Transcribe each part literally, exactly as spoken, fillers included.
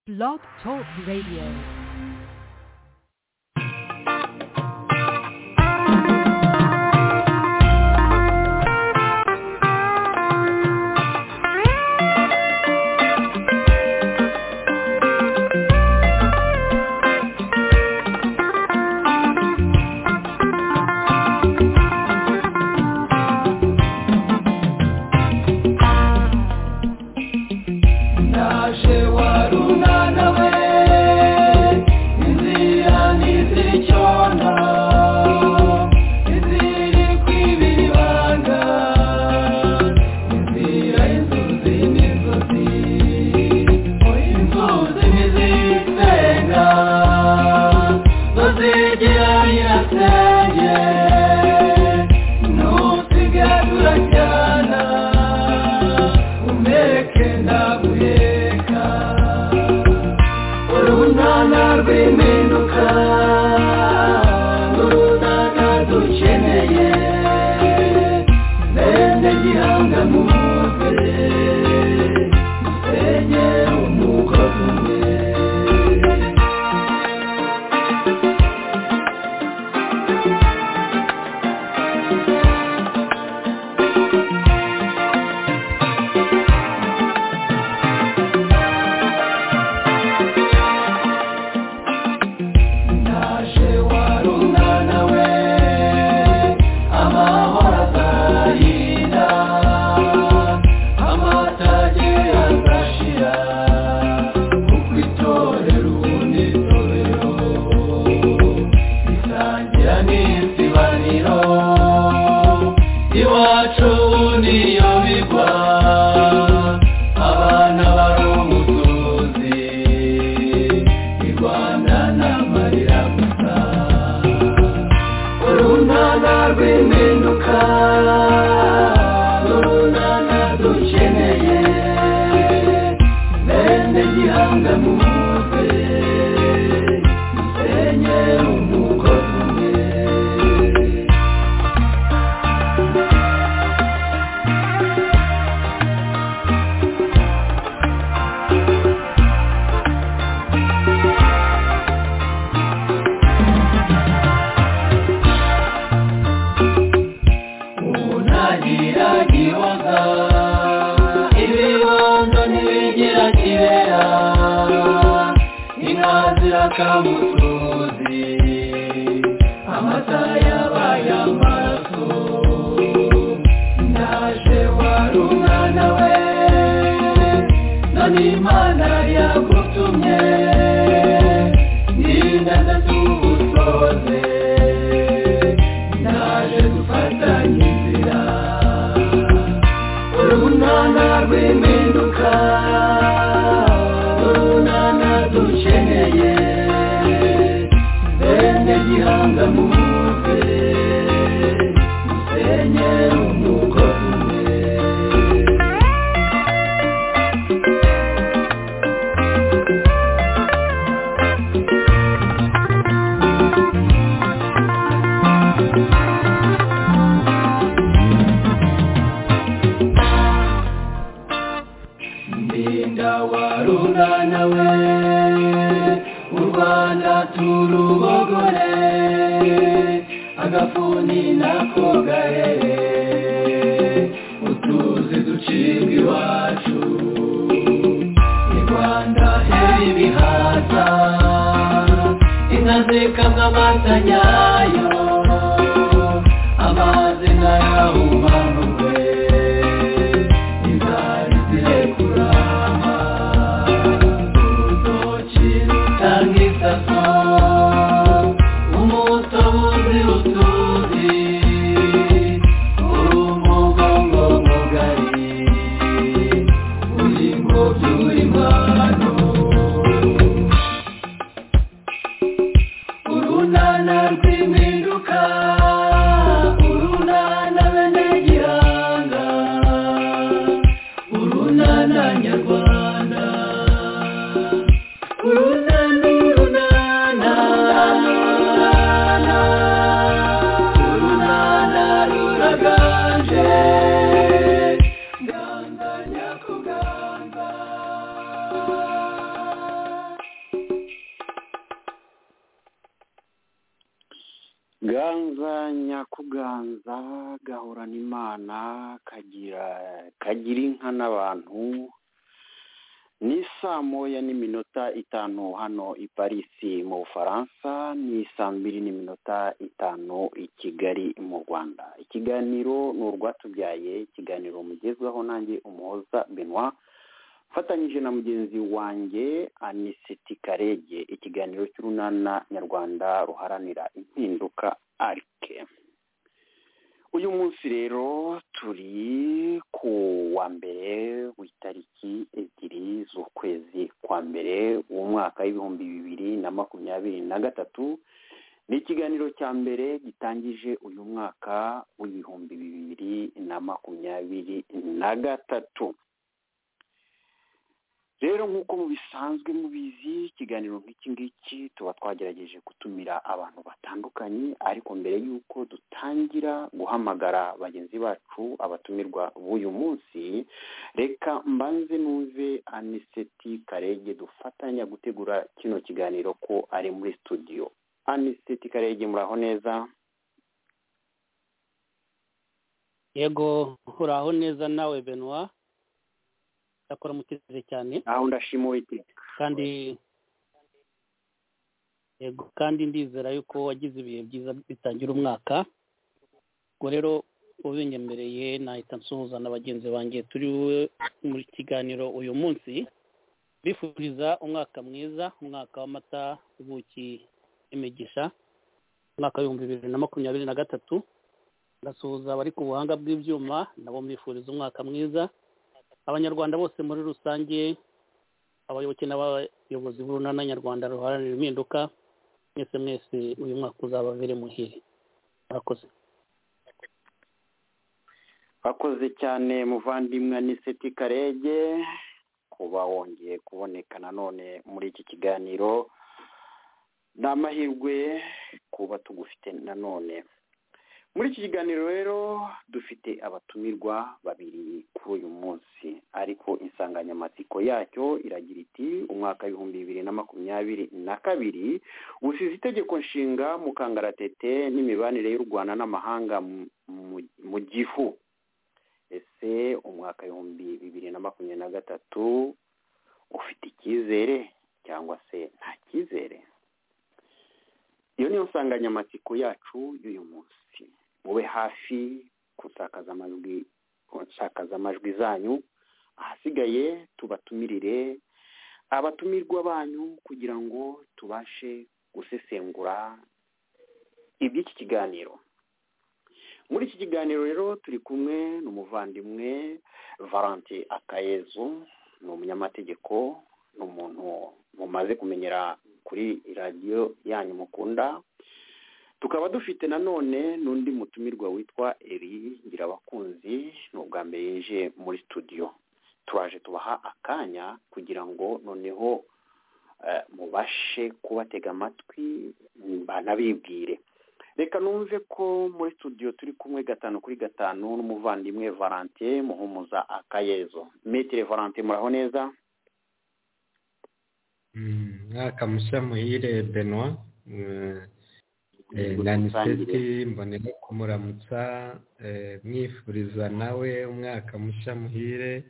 Blog Talk Radio. Urunana rw'iminu ganza nyakuganza gahorana imana kagira kagira inka n'abantu. Ni saa moya n'iminota itanu hano i Parisi mu Bufaransa, ni saa mbiri n'iminota itanu i Kigali mu Rwanda. Ikiganiro ni urwatubyaye, ikiganiro mugezweho nanjye Umuhoza Benoit fatanyije na mugenzi wanjye Aniseti Karege, ikiganiro cy'urunana nyarwanda ruharanira impinduka arike. Uyu munsi rero turi ku wa mbere w'itariki ebyiri z'ukwezi kwa mbere umwaka w'ibihumbi bibiri na makumyabiri na gatatu. Ni ikiganiro cya mbere gitangije uyu mwaka w'ibihumbi bibiri na makumyabiri na gatatu. Rero nk'uko mu bisanzwe mubizi, ikiganiro nk'iki ngiki tuba twagerageje gutumira abantu batandukanye, ariko mbere y'uko dutangira guhamagara bagenzi bacu abatumirwa b'uyu munsi, reka mbanze numve Aniseti Karege dufatanya gutegura kino kiganiro ko ari muri studio. Aniseti Karege, muraho neza? Yego, uraho neza nawe Benoit? Akora muteze cyane. Aho ndashimo iti. Kandi yego, kandi ndizera yuko wagize ibihe byiza bitangira umwaka. Ngo rero ubinyemereye nahita nsuhuza na bagenzi banjye turi muri kiganiro uyu munsi, bifuriza umwaka mwiza, umwaka w'amata, ubuki, imigisha, umwaka w'ibihumbi bibiri na makumyabiri na gatatu. Ndasuhuza abari ku buhanga bw'ibyuma, nabo mbifuriza umwaka mwiza. Abanyarwanda bose muri rusange, abayoboke n'abayobozi b'urunana nyarwanda ruharanira impinduka, mwese mwese uyu mwaka uzababere muhire. Murakoze. Bakoze cyane muvandimwe Aniseti Karege kuba wongeye kuboneka nanone muri iki kiganiro. Ni amahirwe kuba tugufite nanone muri iki kiganiro. Rero dufite abatumirwa babiri kuri uyu munsi, ariko insanganyamatsiko yacyo iragira iti umwaka w'ibihumbi bibiri na makumyabiri na kabiri usize itegeko nshinga mu kangaratete n'imibanire y'u Rwanda n'amahanga mu gifu. Ese umwaka w'ibihumbi bibiri na makumyabiri na gatatu ufite icyizere cyangwa se nta cyizere? Iyo niyo nsanganyamatsiko yacu y'uyu munsi. Mube hafi kusakaza amajwi kusakaza amajwi zanyu, ahasigaye tubatumirire abatumirwa banyu kugira ngo tubashe gusesengura iby'iki kiganiro. Muri iki kiganiro rero turi kumwe n'umuvandimwe Valentin Akayezu, ni umunyamategeko, ni umuntu mumaze kumenyera kuri radiyo yanyu mukunda. Tukaba dufite nanone n'undi mutumirwa witwa Eri Ngirabakunzi, ni ubwa mbere yeje muri studio. Turaje tubaha akanya kugira ngo noneho uh, mubashe kubatega amatwi banabibwire. Reka numve ko muri studio turi kumwe gatanu kuri gatanu n'umuvandimwe Valentin Muhumuza Akayezo. Metre Valentin, muraho neza? Mwaka mushya muhire Benoit. na Aniseti mbonera kumuramutsa, mwifuriza nawe umwaka mushya muhire.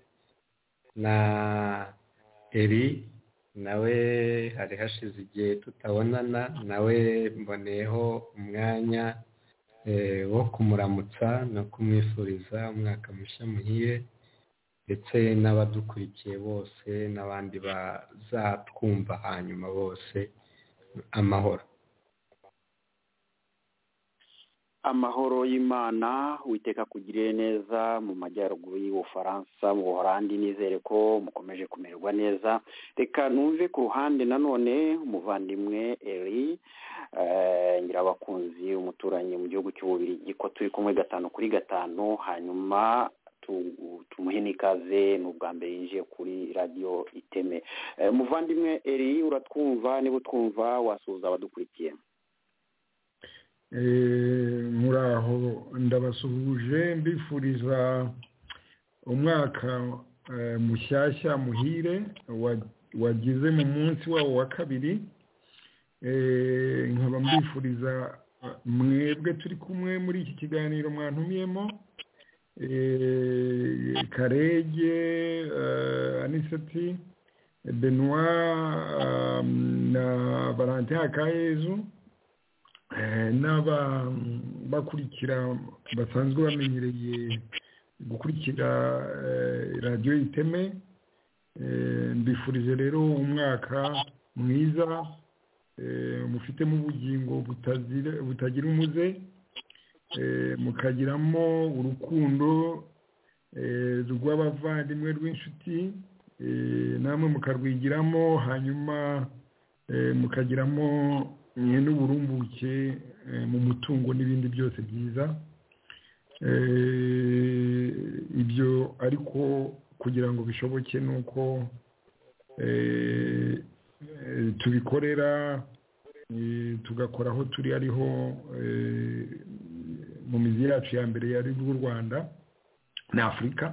Na Eri nawe hari hashize igihe tutabonana, nawe mboneyeho umwanya wo kumuramutsa no kumwifuriza umwaka mushya muhire, ndetse n'abadukurikiye bose n'abandi bazatwumva hanyuma bose amahoro. Amahoro y'Imana witeka kugirire neza mu majyaruguru y'Ubufaransa, mu Buholandi. Nizere ko mukomeje kumererwa neza. Reka numve ku ruhande nanone umuvandimwe Eri uh, Ngirabakunzi, umuturanyi mu gihugu cy'Ububiligi, ko turi kumwe gatanu kuri gatanu. Hanyuma tumuhe n'ikaze, ni ubwa mbere yinjiye kuri radiyo Iteme. Uh, muvandimwe Eri, uratwumva? niba utwumva wasuhuza abadukurikiye. Muraho, ndabasuhuje mbifuriza umwaka mushyashya muhire wagize mu munsi wawo wa kabiri. Nkaba mbifuriza mwebwe turi kumwe muri iki kiganiro mwantumiyemo, Karege, Aniseti, Benoit na Valentin Akayezu, n'abakurikira basanzwe bamenyereye gukurikira radiyo Iteme. Mbifurije rero umwaka mwiza, mufitemo ubugingo butagira umuze, mukagiramo urukundo rw'abavandimwe rw'inshuti, namwe mukarwigiramo, hanyuma mukagiramo n'uburumbuke mu mutungo n'ibindi byose byiza. Ibyo ariko kugira ngo bishoboke nuko tubikorera, tugakora aho turi ariho mu mizi yacu ya mbere yari bw'u Rwanda na Afurika.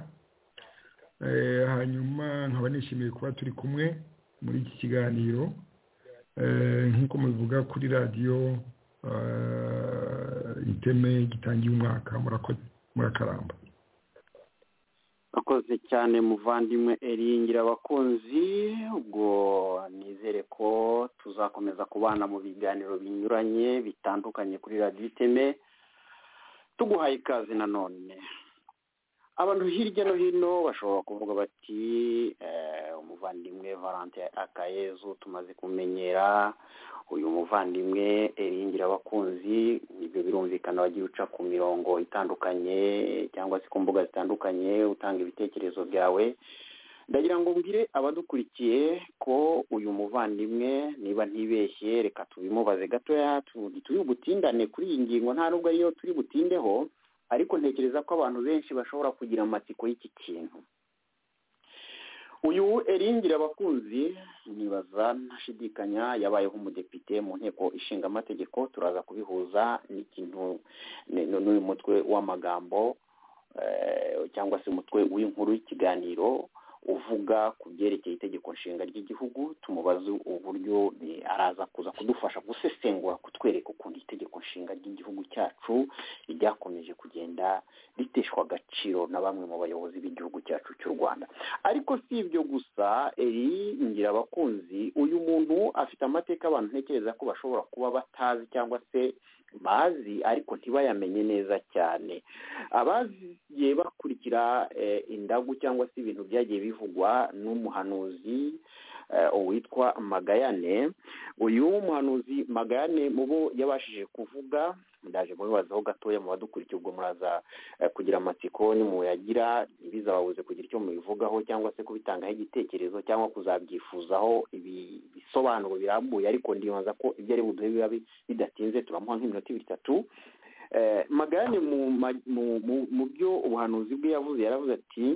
Hanyuma nkaba nishimiye kuba turi kumwe muri iki kiganiro, nk'uko mubivuga kuri radiyo Iteme gitangiye umwaka. Murakoze, murakaramba. Akoze cyane muvandimwe Eri Ngirabakunzi. Ubwo nizere ko tuzakomeza kubana mu biganiro binyuranye bitandukanye kuri radiyo Iteme. Tuguhaye ikaze nanone. Abantu hirya no hino bashobora kuvuga bati umuvandimwe Valentin Akayezu tumaze kumenyera, uyu muvandimwe Eri Ngirabakunzi ibyo birumvikana wagiye uca ku mirongo itandukanye cyangwa se ku mbuga zitandukanye utanga ibitekerezo byawe. Ndagira ngo mbwire abadukurikiye ko uyu muvandimwe niba ntibeshye, reka tubimubaze gatoya, turi butindane kuri iyi ngingo, nta nubwo ariyo turi butindeho, ariko ntekereza ko abantu benshi bashobora kugira amatsiko y'iki kintu. Uyu Eri Ngirabakunzi nibaza ntashidikanya yabayeho umudepite mu nteko ishinga amategeko. Turaza kubihuza n'ikintu n'uyu mutwe w'amagambo cyangwa se umutwe w'inkuru y'ikiganiro uvuga ku byerekeye itegeko nshinga ry'igihugu. Tumubaze uburyo araza kuza kudufasha gusesengura, kutwereka ukuntu itegeko nshinga ry'igihugu cyacu ryakomeje kugenda riteshwa agaciro na bamwe mu bayobozi b'igihugu cyacu cy'u Rwanda. Ariko si ibyo gusa, Eri Ngirabakunzi uyu muntu afite amateka abantu ntekereza ko bashobora kuba batazi cyangwa se bazi ariko ntibayamenye neza cyane. Abagiye bakurikira indagu cyangwa se ibintu byagiye bivugwa n'umuhanuzi uwitwa Magayane. Uyu muhanuzi Magayane mu bo yabashije kuvuga, ndaje mubibazaho gatoya mu badukurikiye, ubwo muraza kugira amatsiko nimuyagira, ntibizababuze kugira icyo mubivugaho cyangwa se kubitangaho igitekerezo cyangwa kuzabyifuzaho ibisobanuro birambuye, ariko ndibaza ko ibyo ari buduhe biba bidatinze, turamuha nk'iminota ibiri itatu. Magayane mu byo ubuhanuzi bwe yavuze, yaravuze ati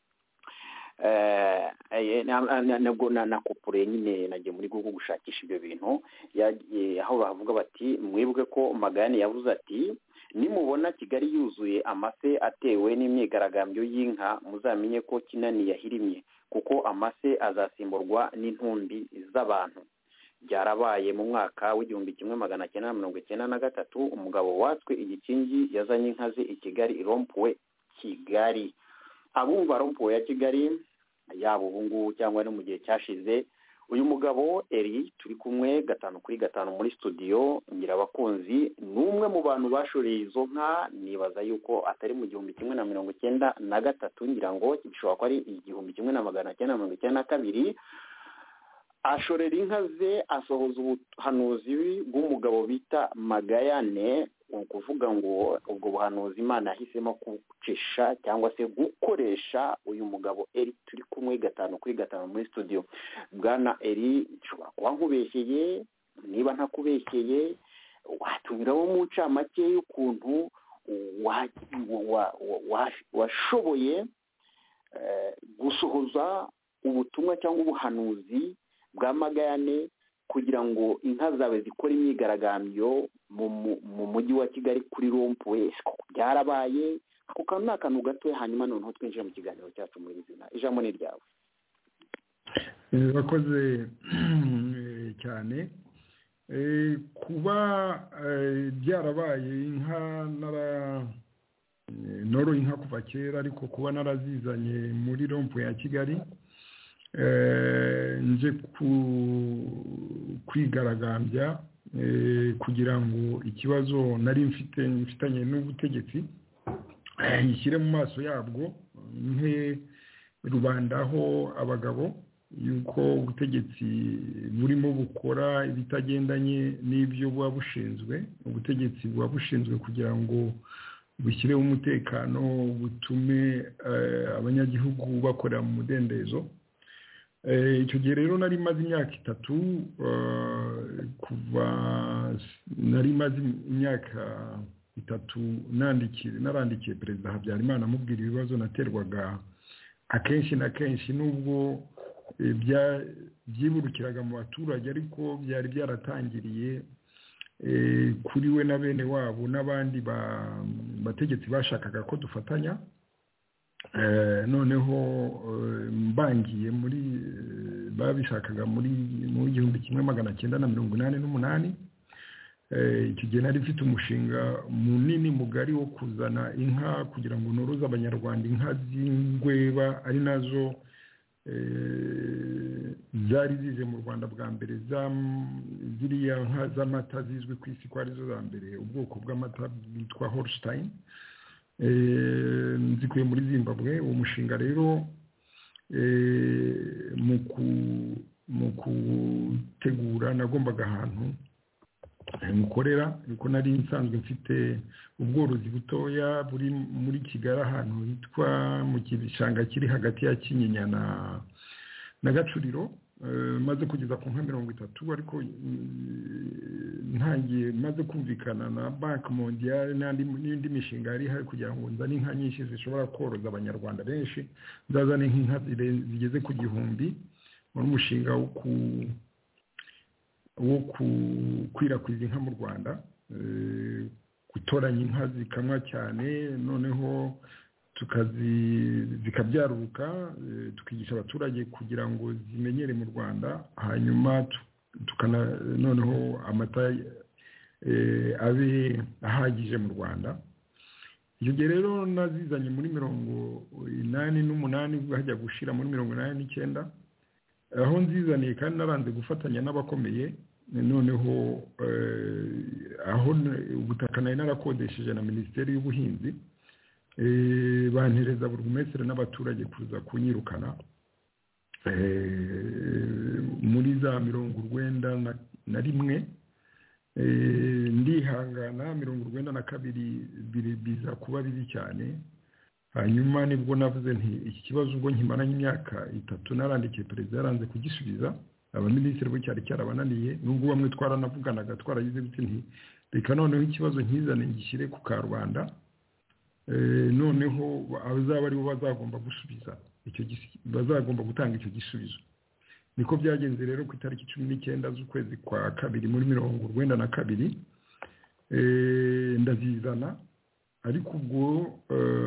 nabwo nakopure nyine nagiye muri Google gushakisha ibyo bintu, aho bavuga bati mwibuke ko Magayane yavuze ati nimubona Kigali yuzuye amase atewe n'imyigaragambyo y'inka muzamenye ko Kinani yahirimye, kuko amase azasimburwa n'intumbi z'abantu. Byarabaye mu mwaka w'igihumbi kimwe magana cyenda mirongo icyenda na gatatu, umugabo watswe igikingi yazanye inka ze i Kigali, irompuwe Kigali. Abumva rompuwe ya Kigali yabo ubu ngubu cyangwa no mu gihe cyashize, uyu mugabo Eri turi kumwe gatanu kuri gatanu muri studio Ngirabakunzi ni umwe mu bantu bashoreye izo nka. Nibaza yuko atari mu gihumbi kimwe na mirongo icyenda na gatatu, ngira ngo bishobora ko ari igihumbi kimwe na magana cyenda mirongo icyenda na kabiri. Ashorera inka ze, asohoza ubuhanuzi bw'umugabo bita Magayane, ukuvuga ngo ubwo buhanuzi Imana yahisemo kucisha cyangwa se gukoresha uyu mugabo Eri turi kumwe gatanu kuri gatanu muri studio. Bwana Eri, nshobora kuba nkubeshyeye, niba ntakubeshyeye watunyuraho mu ncamake y'ukuntu washoboye gusohoza ubutumwa cyangwa ubuhanuzi bwa Magayane kugira ngo inka zawe zikora imyigaragambyo mu mujyi wa Kigali kuri rompuwe. Byarabaye ako kantu ni akantu gatoya, hanyuma noneho twinjira mu kiganiro cyacu muri izina. Ijambo ni ryawe. Bakoze cyane. kuba byarabaye inka noroye inka kuva kera ariko kuba narazizanye muri rompo ya Kigali nje kwigaragambya kugira ngo ikibazo nari mfite mfitanye n'ubutegetsi yishyire mu maso yabwo nke rubandaho abagabo yuko ubutegetsi burimo bukora ibitagendanye n'ibyo buba bushinzwe ubutegetsi buba bushinzwe kugira ngo bushyireho umutekano butume abanyagihugu bakorera mu mudendezo. Icyo gihe rero nari maze imyaka itatu kuva nari maze imyaka itatu nandikiye narandikiye perezida Habyarimana amubwira ibibazo naterwaga akenshi na kenshi nubwo byiburukiraga mu baturage ariko byari byaratangiriye kuri we na bene wabo n'abandi bategetsi bashakaga ko dufatanya noneho mbangiye muri babishakaga muri mu gihumbi kimwe magana cyenda na mirongo inani n'umunani. Icyo gihe nari mfite umushinga munini mugari wo kuzana inka kugira ngo noroze abanyarwanda inka z'ingweba ari nazo zari zije mu Rwanda bwa mbere ziriya nka z'amata zizwi ku isi ko arizo za mbere ubwoko bw'amata bwitwa Holstein nzikuye muri Zimbabwe. Uwo mushinga rero mu kutegura nagombaga ahantu mukorera ariko nari nsanzwe mfite ubworozi butoya buri muri Kigali ahantu hitwa mu kibishanga kiri hagati ya Kinyinya na na Gacuriro maze kugeza ku nka mirongo itatu ariko ntangiye maze kumvikana na Bank Mondiale n'indi mishinga yari hari kugira ngo nzane inka nyinshi zishobora koroza abanyarwanda benshi nzazane inka zigeze ku gihumbi muri umushinga wo ku wo gukwirakwiza inka mu Rwanda gutoranya inka zikamwa cyane noneho zikabyaruka tukigisha abaturage kugira ngo zimenyere mu Rwanda hanyuma tukana noneho amata abe ahagije mu Rwanda. Iyo gihe rero nazizanye muri mirongo inani n'umunani hajya gushira muri mirongo inani n'icyenda aho nzizaniye kandi naranze gufatanya n'abakomeye noneho aho ubutaka nari narakodesheje na Minisiteri y'Ubuhinzi bantereza burugumestre n'abaturage kuza kunyirukana muri za mirongo urwenda na rimwe ndihangana mirongo urwenda na kabiri biza kuba bibi cyane hanyuma nibwo navuze nti iki kibazo ubwo nkimaranye imyaka itatu narandikiye perezida yaranze kugisubiza abaminisitiri bo cyari cyarabananiye nubwo bamwe twaranavuganaga twaragize biti nti reka noneho ikibazo nkizane ngishyire ku karubanda noneho abazaba ari bo bazagomba gusubiza icyo bazagomba gutanga icyo gisubizo. Niko byagenze rero ku itariki cumi n'icyenda z'ukwezi kwa kabiri muri mirongo urwenda na kabiri ndazizana ariko ubwo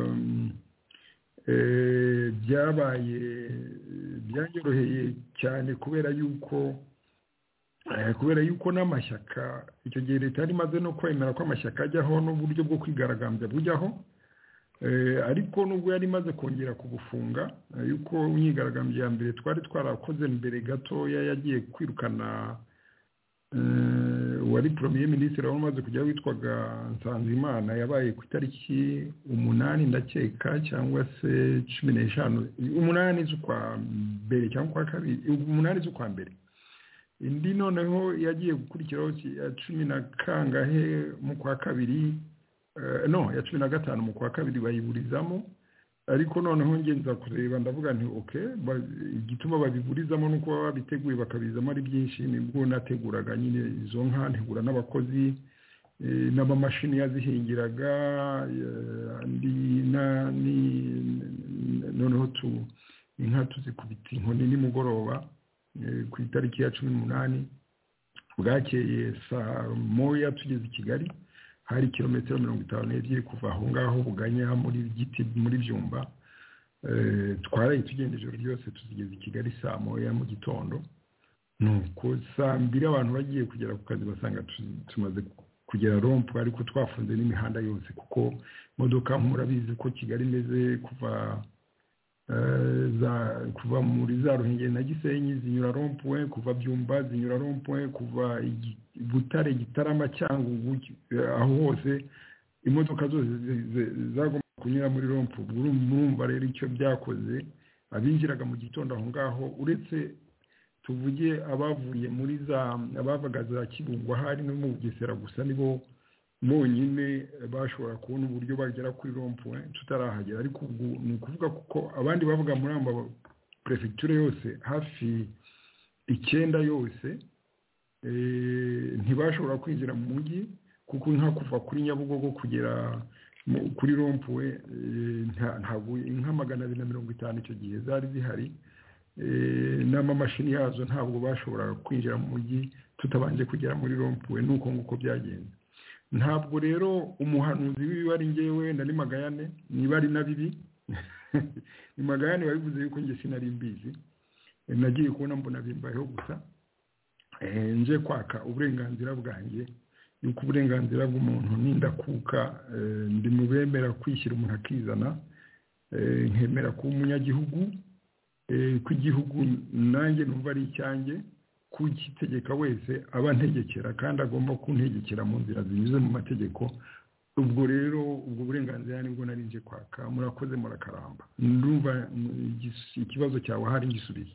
byabaye byanyoroheye cyane kubera yuko kubera yuko n'amashyaka icyo gihe leta yari imaze no kwemera ko amashyaka ajyaho n'uburyo bwo kwigaragambya bujyaho ariko nubwo yari imaze kongera kubufunga yuko imyigaragambyo ya mbere twari twarakoze mbere gatoya yagiye kwirukana wari premier ministre wari umaze kujya witwaga Nsanzimana yabaye ku itariki umunani ndakeka cyangwa se cumi n'eshanu umunani z'ukwa mbere cyangwa kwa kabiri umunani z'ukwa mbere indi noneho yagiye gukurikiraho ya cumi na kangahe mu kwa kabiri no ya cumi na gatanu mu kwa kabiri bayiburizamo ariko noneho ngenza kureba ndavuga nti okay igituma babiburizamo nuko baba biteguye bakabizamo ari byinshi nibwo nateguraga nyine izo nka ntegura n'abakozi n'amamashini yazihingiraga andi na ni noneho tu inka tuzikubita inkoni nimugoroba ku itariki ya cumi n'umunani bwakeye saa moya tugeze i Kigali hari kilometero mirongo itanu n'ebyiri kuva aho ngaho Buganya muri Giti muri Byumba twaraye tugenda ijoro ryose tuzigeze i Kigali saa moya mu gitondo nuko saa mbiri abantu bagiye kugera ku kazi basanga tumaze kugera rompo ariko twafunze n'imihanda yose kuko imodoka murabizi ko Kigali imeze kuva za kuva muri za Ruhengeri na Gisenyi zinyura rompo kuva Byumba zinyura rompo kuva Butare Gitarama Cyangugu aho hose imodoka zose zagomba kunyura muri rompo. Murumva rero icyo byakoze abinjiraga mu gitondo aho ngaho uretse tuvuge abavuye muri za abavaga za Kibungo hari no mu Bugesera gusa nibo bonyine bashobora kubona uburyo bagera kuri rompo tutarahagera ariko ubu ni ukuvuga kuko abandi bavuga muri amba prefecture yose hafi icyenda yose ntibashobora kwinjira mu mujyi kuko nka kuva kuri Nyabugogo kugera kuri rompo ntabwo inka magana abiri na mirongo itanu icyo gihe zari zihari n'amamashini yazo ntabwo bashobora kwinjira mu mujyi tutabanje kugera muri rompo nuko nguko byagenze. Ntabwo rero umuhanuzi w'ibiba ari ngewe nari Magayane niba ari na bibi ni Magayane wabivuze yuko nge sinari mbizi nagiye kubona mbona bimbayeho gusa nje kwaka uburenganzira bwanjye yuko uburenganzira bw'umuntu nindakuka ndi mu bemera kwishyira umuntu akizana nkemera kuba umunyagihugu ku gihugu nanjye numva ari icyanjye kugitegeka wese aba ntegekera kandi agomba kuntegekera mu nzira zinyuze mu mategeko. Ubwo rero ubwo burenganzira nibwo nari nje kwaka. Murakoze murakaramba. Ndumva ikibazo cyawe hari igisubizo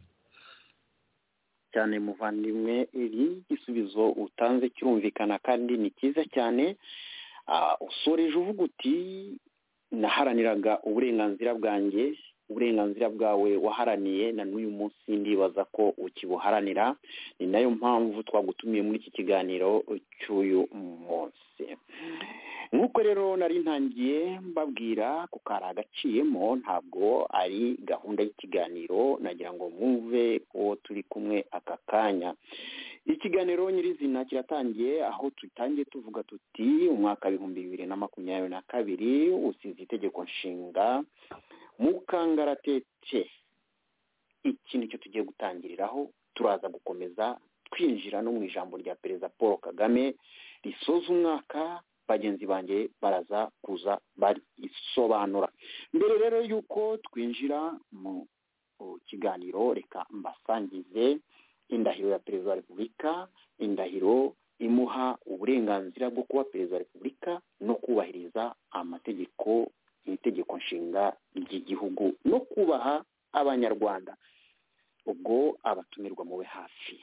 cyane muvandimwe. Iri gisubizo utanze kirumvikana kandi ni cyiza cyane. Usoreje uvuga uti naharaniraga uburenganzira bwanjye, uburenganzira bwawe waharaniye na n'uyu munsi ndibaza ko ukibuharanira. Ni nayo mpamvu twagutumiye muri iki kiganiro cy'uyu munsi. Nk'uko rero nari ntangiye mbabwira ko kari agaciyemo ntabwo ari gahunda y'ikiganiro, nagira ngo mwumve uwo turi kumwe aka kanya. Ikiganiro nyirizina kiratangiye aho tutangiye tuvuga tuti umwaka w'ibihumbi bibiri na makumyabiri na kabiri usize itegeko nshinga mu kangaratete. Iki nicyo tugiye gutangiriraho, turaza gukomeza twinjira no mu ijambo rya Perezida Paul Kagame risoza umwaka. Bagenzi banjye baraza kuza barisobanura. Mbere rero yuko twinjira mu kiganiro reka mbasangize indahiro ya Perezida wa Repubulika, indahiro imuha uburenganzira bwo kuba Perezida wa Repubulika no kubahiriza amategeko itegeko nshinga ry'igihugu no kubaha abanyarwanda. Ubwo abatumirwa mube hafi.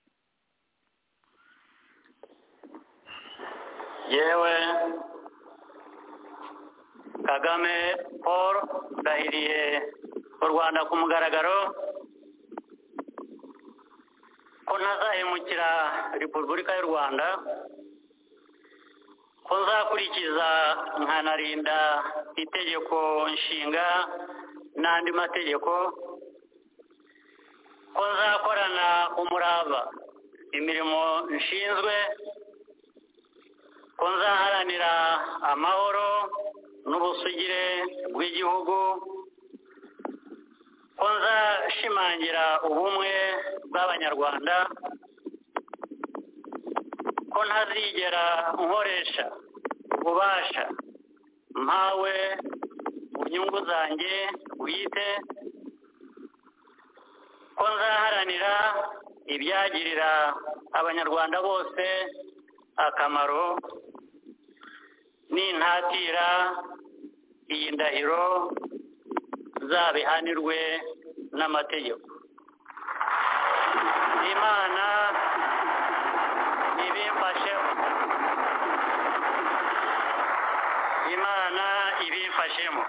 Yewe Kagame Paul ndahiriye u Rwanda ku mugaragaro ko ntazahemukira Repubulika y'u Rwanda, ko nzakurikiza nkanarinda itegeko nshinga n'andi mategeko, ko nzakorana umurava imirimo nshinzwe, ko nzaharanira amahoro n'ubusugire bw'igihugu, ko nzashimangira ubumwe bw'abanyarwanda, ko ntazigera nkoresha ububasha mpawe mu nyungu zanjye bwite, ko nzaharanira ibyagirira abanyarwanda bose akamaro, nintatira iyi ndahiro zabihanirwe n'amategeko. Imana ibimfashemo, Imana ibimfashemo.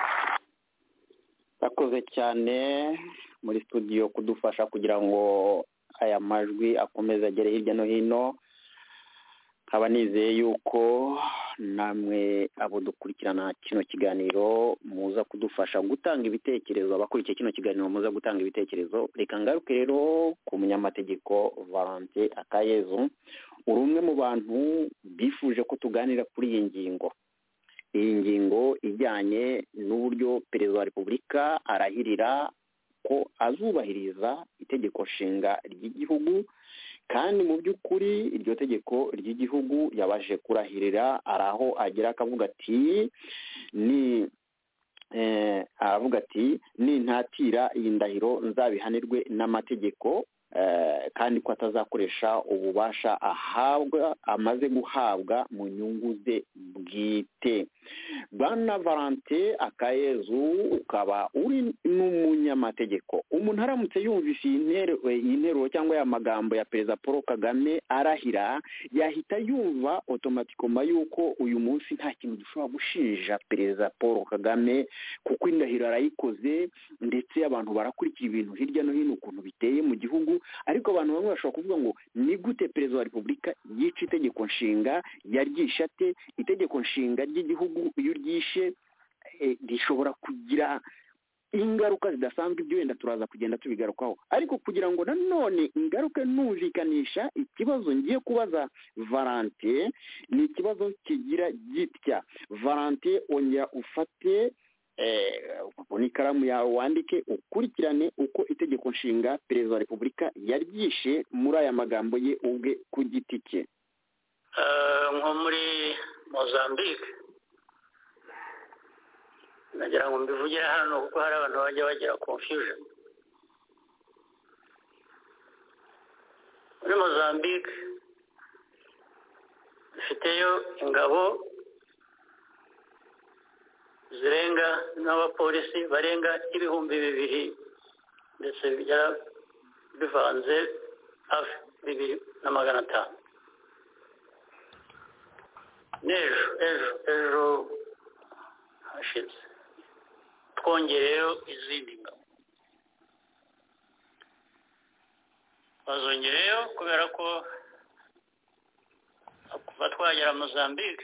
Bakoze cyane muri studio kudufasha kugira ngo aya majwi akomeze agere hirya no hino. Nkaba nizeye yuko namwe abo dukurikirana kino kiganiro muza kudufasha gutanga ibitekerezo. Abakurikiye kino kiganiro muza gutanga ibitekerezo. Reka ngaruke rero ku munyamategeko Valentin Akayezu, uri umwe mu bantu bifuje ko tuganira kuri iyi ngingo. Iyi ngingo ijyanye n'uburyo Perezida wa Repubulika arahirira ko azubahiriza itegeko nshinga ry'igihugu kandi mu by'ukuri iryo tegeko ry'igihugu yabashe kurahirira ari aho agera akavuga ati ni eh, aravuga ati nintatira iyi ndahiro nzabihanirwe n'amategeko eh, kandi ko atazakoresha ububasha ahabwa amaze guhabwa mu nyungu ze bwite. Bwana Valente Akayezu ukaba uri n'umunyamategeko, umuntu aramutse yumvise iyi nteruro cyangwa ya magambo ya perezida Paul Kagame arahira yahita yumva otomatikoma yuko uyu munsi nta kintu dushobora gushinja perezida Paul Kagame kuko indahiro arayikoze ndetse abantu barakurikira ibintu hirya no hino ukuntu biteye mu gihugu, ariko abantu bamwe bashobora kuvuga ngo ni gute perezida wa repubulika yica itegeko nshinga yaryishe ate? Itegeko nshinga ry'igihugu iyo ryishe rishobora kugira ingaruka zidasanzwe, ibyo wenda turaza kugenda tubigarukaho, ariko kugira ngo nanone ingaruka numvikanisha ikibazo ngiye kubaza Valente ni ikibazo kigira gitya. Valente ongera ufate ubona ikaramu yawe wandike ukurikirane uko itegeko nshinga perezida wa repubulika yaryishe muri aya magambo ye ubwe ku giti cye. nko muri Mozambique nagira ngo mbivugire hano kuko hari abantu bajya bagira confusion. Muri Mozambique dufiteyo ingabo zirenga n'abapolisi barenga ibihumbi bibiri ndetse bijya bivanze hafi bibiri na magana atanu. N'ejo ejo ejo hashize twongereyo izindi ngabo, bazongereyo kubera ko kuva twagera Mozambique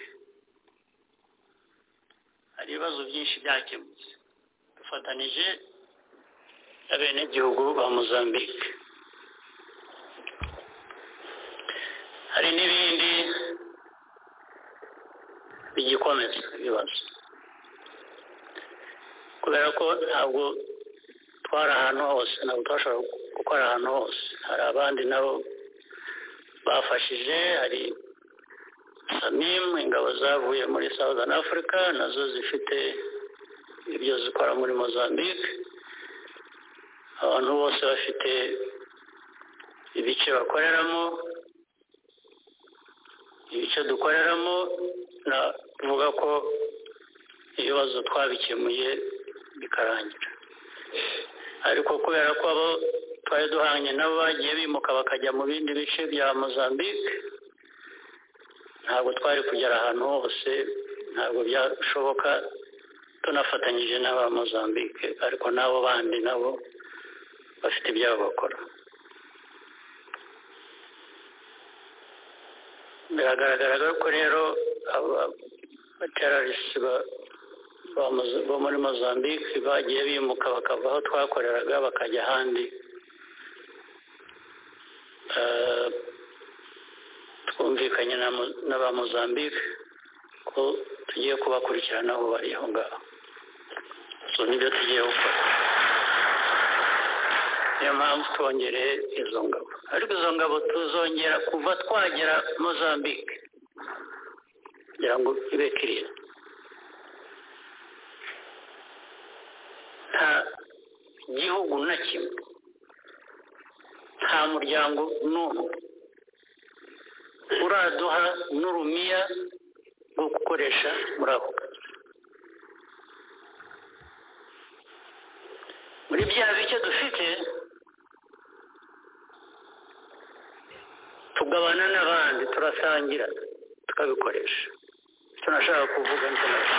hari ibibazo byinshi byakemutse dufatanije abenegihugu ba Mozambique. Hari n'ibindi bigikomeza ibibazo kubera ko ntabwo twari ahantu hose, ntabwo twashobora gukora ahantu hose. Hari abandi nabo bafashije, hari Samim, ingabo zavuye muri Southern Africa nazo zifite ibyo zikora muri Mozambique. Abantu bose bafite ibice bakoreramo, ibice dukoreramo. Navuga ko ibibazo twabikemuye bikarangira, ariko kubera ko abo twari duhanye nabo bagiye bimuka bakajya mu bindi bice bya Mozambique, ntabwo twari kugera ahantu hose, ntabwo byashoboka tunafatanyije n'aba Mozambique, ariko nabo bandi nabo bafite ibyabo bakora. Biragaragara ko rero abaterarisi bo muri Mozambique bagiye bimuka bakava aho twakoreraga bakajya ahandi. Twumvikanye n'aba Mozambique ko tugiye kubakurikirana aho bari aho ngaho, so nibyo tugiye gukora. Niyo mpamvu twongereye izo ngabo, ariko izo ngabo tuzongera kuva twagera Mozambique kugira ngo ibe kiriya. Nta gihugu na kimwe, nta muryango n'umwe uraduha n'urumiya rwo gukoresha muri ako kazi. Muri bya bice dufite tugabana n'abandi, turasangira tukabikoresha. Tunashaka kuvuga international.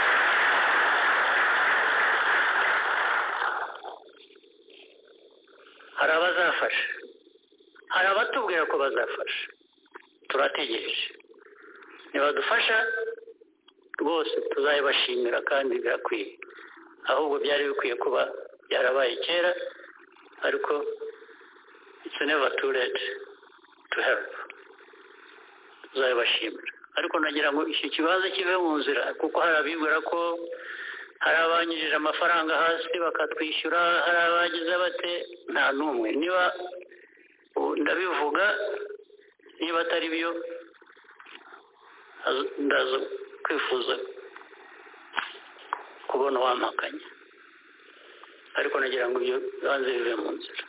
Hari abazafasha, hari abatubwira ko bazafasha, turategereje. Nibadufasha rwose tuzayibashimira kandi birakwiye, ahubwo byari bikwiye kuba byarabaye kera, ariko it's never too late to help. Tuzayibashimira, ariko nagira ngo iki kibazo kive mu nzira, kuko hari abibwira ko hari abanyujije amafaranga hasi bakatwishyura, hari abagize bate, nta n'umwe. Niba ndabivuga niba atari byo ndaza kwifuza kubona wampakanya, ariko nagira ngo ibyo banze bive mu nzira.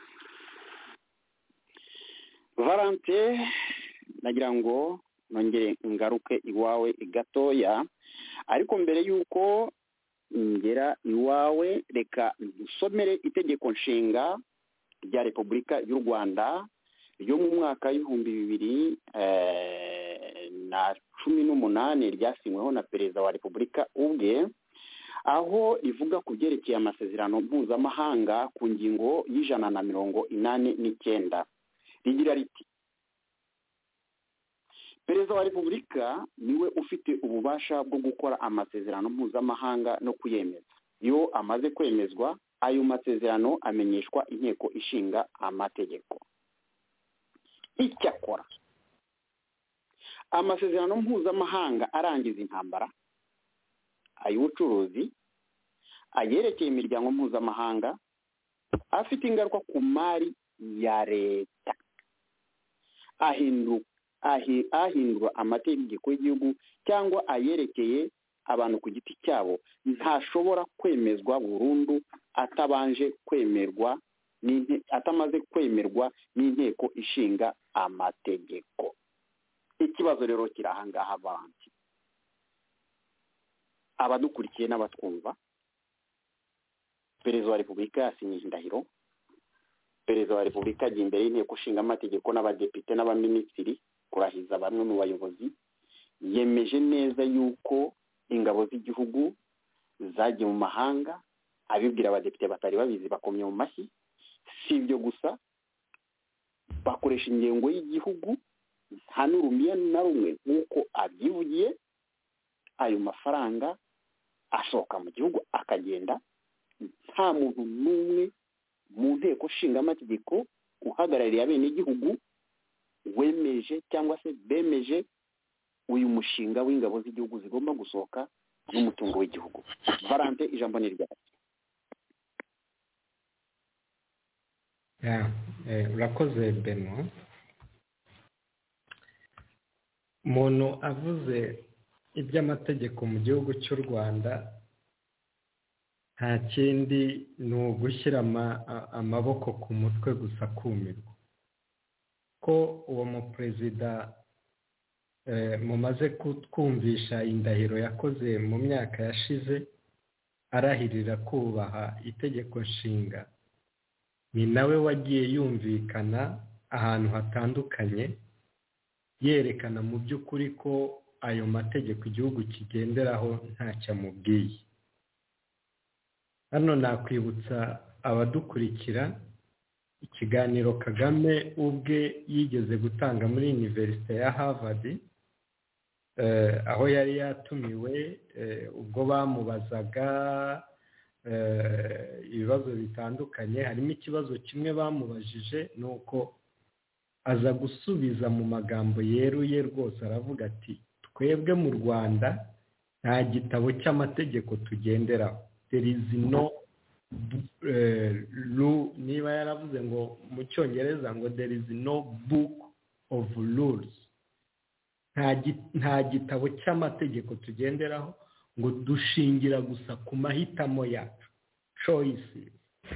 Valante, nagira ngo nongere ngaruke iwawe gatoya, ariko mbere y'uko ngera iwawe reka dusomere itegeko nshinga rya Repubulika y'u Rwanda ryo mu mwaka w'ibihumbi bibiri na cumi n'umunani ryasinyweho na perezida wa Repubulika ubwe, aho rivuga ku byerekeye amasezerano mpuzamahanga ku ngingo y'ijana na mirongo inani n'icyenda. Rigira riti: perezida wa Repubulika niwe ufite ububasha bwo gukora amasezerano mpuzamahanga no kuyemeza. Iyo amaze kwemezwa, ayo masezerano amenyeshwa inteko ishinga amategeko. Icyakora amasezerano mpuzamahanga arangiza intambara, ay'ubucuruzi, ayerekeye imiryango mpuzamahanga, afite ingaruka ku mari ya leta, ahinduka ahindura amategeko y'igihugu cyangwa ayerekeye abantu ku giti cyabo, ntashobora kwemezwa burundu atabanje kwemerwa atamaze kwemerwa n'inteko ishinga amategeko. Ikibazo rero kiri aha ngaha abantu abadukurikiye n'abatwumva. Perezida wa Repubulika yasinyije indahiro, perezida wa Repubulika agiye imbere y'inteko ishinga amategeko n'abadepite n'abaminisitiri kurahiza bamwe mu bayobozi, yemeje neza yuko ingabo z'igihugu zagiye mu mahanga, abibwira abadepite batari babizi bakomye mu mashyi. Si ibyo gusa, bakoresha ingengo y'igihugu nta n'urumiya na rumwe nk'uko abyivugiye. Ayo mafaranga asohoka mu gihugu akagenda, nta muntu n'umwe mu nteko ishinga amategeko uhagarariye abenegihugu wemeje cyangwa se bemeje uyu mushinga w'ingabo z'igihugu zigomba gusohoka n'umutungo w'igihugu. Valante, ijambo ni ryawe. ya urakoze Beno. Umuntu avuze iby'amategeko mu gihugu cy'u Rwanda, nta kindi ni ugushyira amaboko ku mutwe gusa kumirwa ko uwo muperezida mumaze kumvisha indahiro yakoze mu myaka yashize arahirira kubaha itegeko nshinga, ni nawe wagiye yumvikana ahantu hatandukanye yerekana mu by'ukuri ko ayo mategeko igihugu kigenderaho ntacyo amubwiye. Hano nakwibutsa abadukurikira ikiganiro Kagame ubwe yigeze gutanga muri Universite ya Harvard, aho yari yatumiwe ubwo bamubazaga ibibazo bitandukanye. Harimo ikibazo kimwe bamubajije, ni uko aza gusubiza mu magambo yeruye rwose, aravuga ati twebwe mu Rwanda nta gitabo cy'amategeko tugenderaho. There is no law, niba yaravuze ngo mu cyongereza ngo there is no book of rules, nta gitabo cy'amategeko tugenderaho, ngo dushingira gusa ku mahitamo yacu, choices.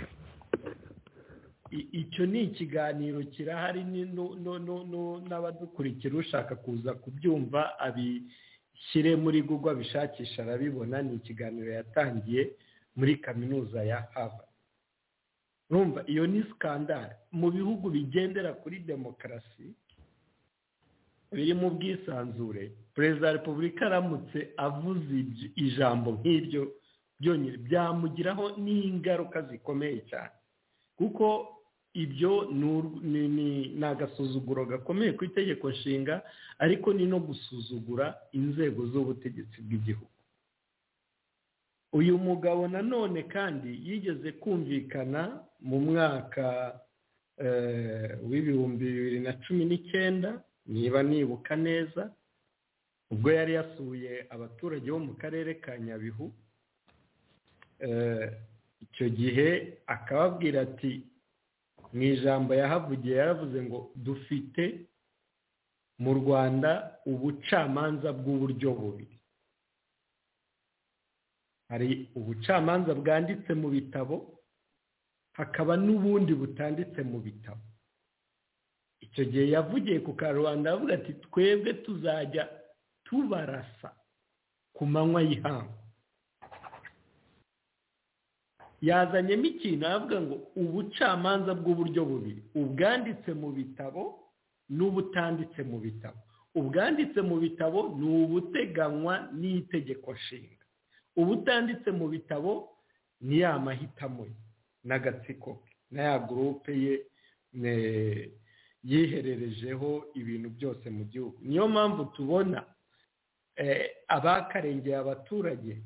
Icyo ni ikiganiro kirahari, n'abadukurikira ushaka kuza kubyumva abishyire muri Google abishakisha arabibona. Ni ikiganiro yatangiye muri kaminuza ya Harvard. Urumva, iyo ni skandal mu bihugu bigendera kuri demokarasi, biri mu bwisanzure. Perezida wa Repubulika aramutse avuze ijambo nk'iryo byonyine byamugiraho n'ingaruka zikomeye cyane, kuko ibyo ni agasuzuguro gakomeye ku itegeko nshinga, ariko ni no gusuzugura inzego z'ubutegetsi bw'igihugu. Uyu mugabo nanone kandi yigeze kumvikana mu mwaka w'ibihumbi bibiri na cumi n'icyenda, niba nibuka neza, ubwo yari yasuye abaturage bo mu karere ka Nyabihu, icyo gihe akababwira ati mu ijambo yahavugiye yaravuze ngo dufite mu Rwanda ubucamanza bw'uburyo bubiri. Hari ubucamanza bwanditse mu bitabo, hakaba n'ubundi butanditse mu bitabo. Icyo gihe yavugiye ku Karubanda avuga ati twebwe tuzajya tubarasa ku manywa y'ihangu. Yazanyemo ikintu avuga ngo ubucamanza bw'uburyo bubiri, ubwanditse mu bitabo n'ubutanditse mu bitabo. Ubwanditse mu bitabo ni ubuteganywa n'itegeko nshinga, ubutanditse mu bitabo ni ya mahitamo ye n'agatsiko na ya gurupe ye yihererejeho ibintu byose mu gihugu. Niyo mpamvu tubona abakarengeye abaturage.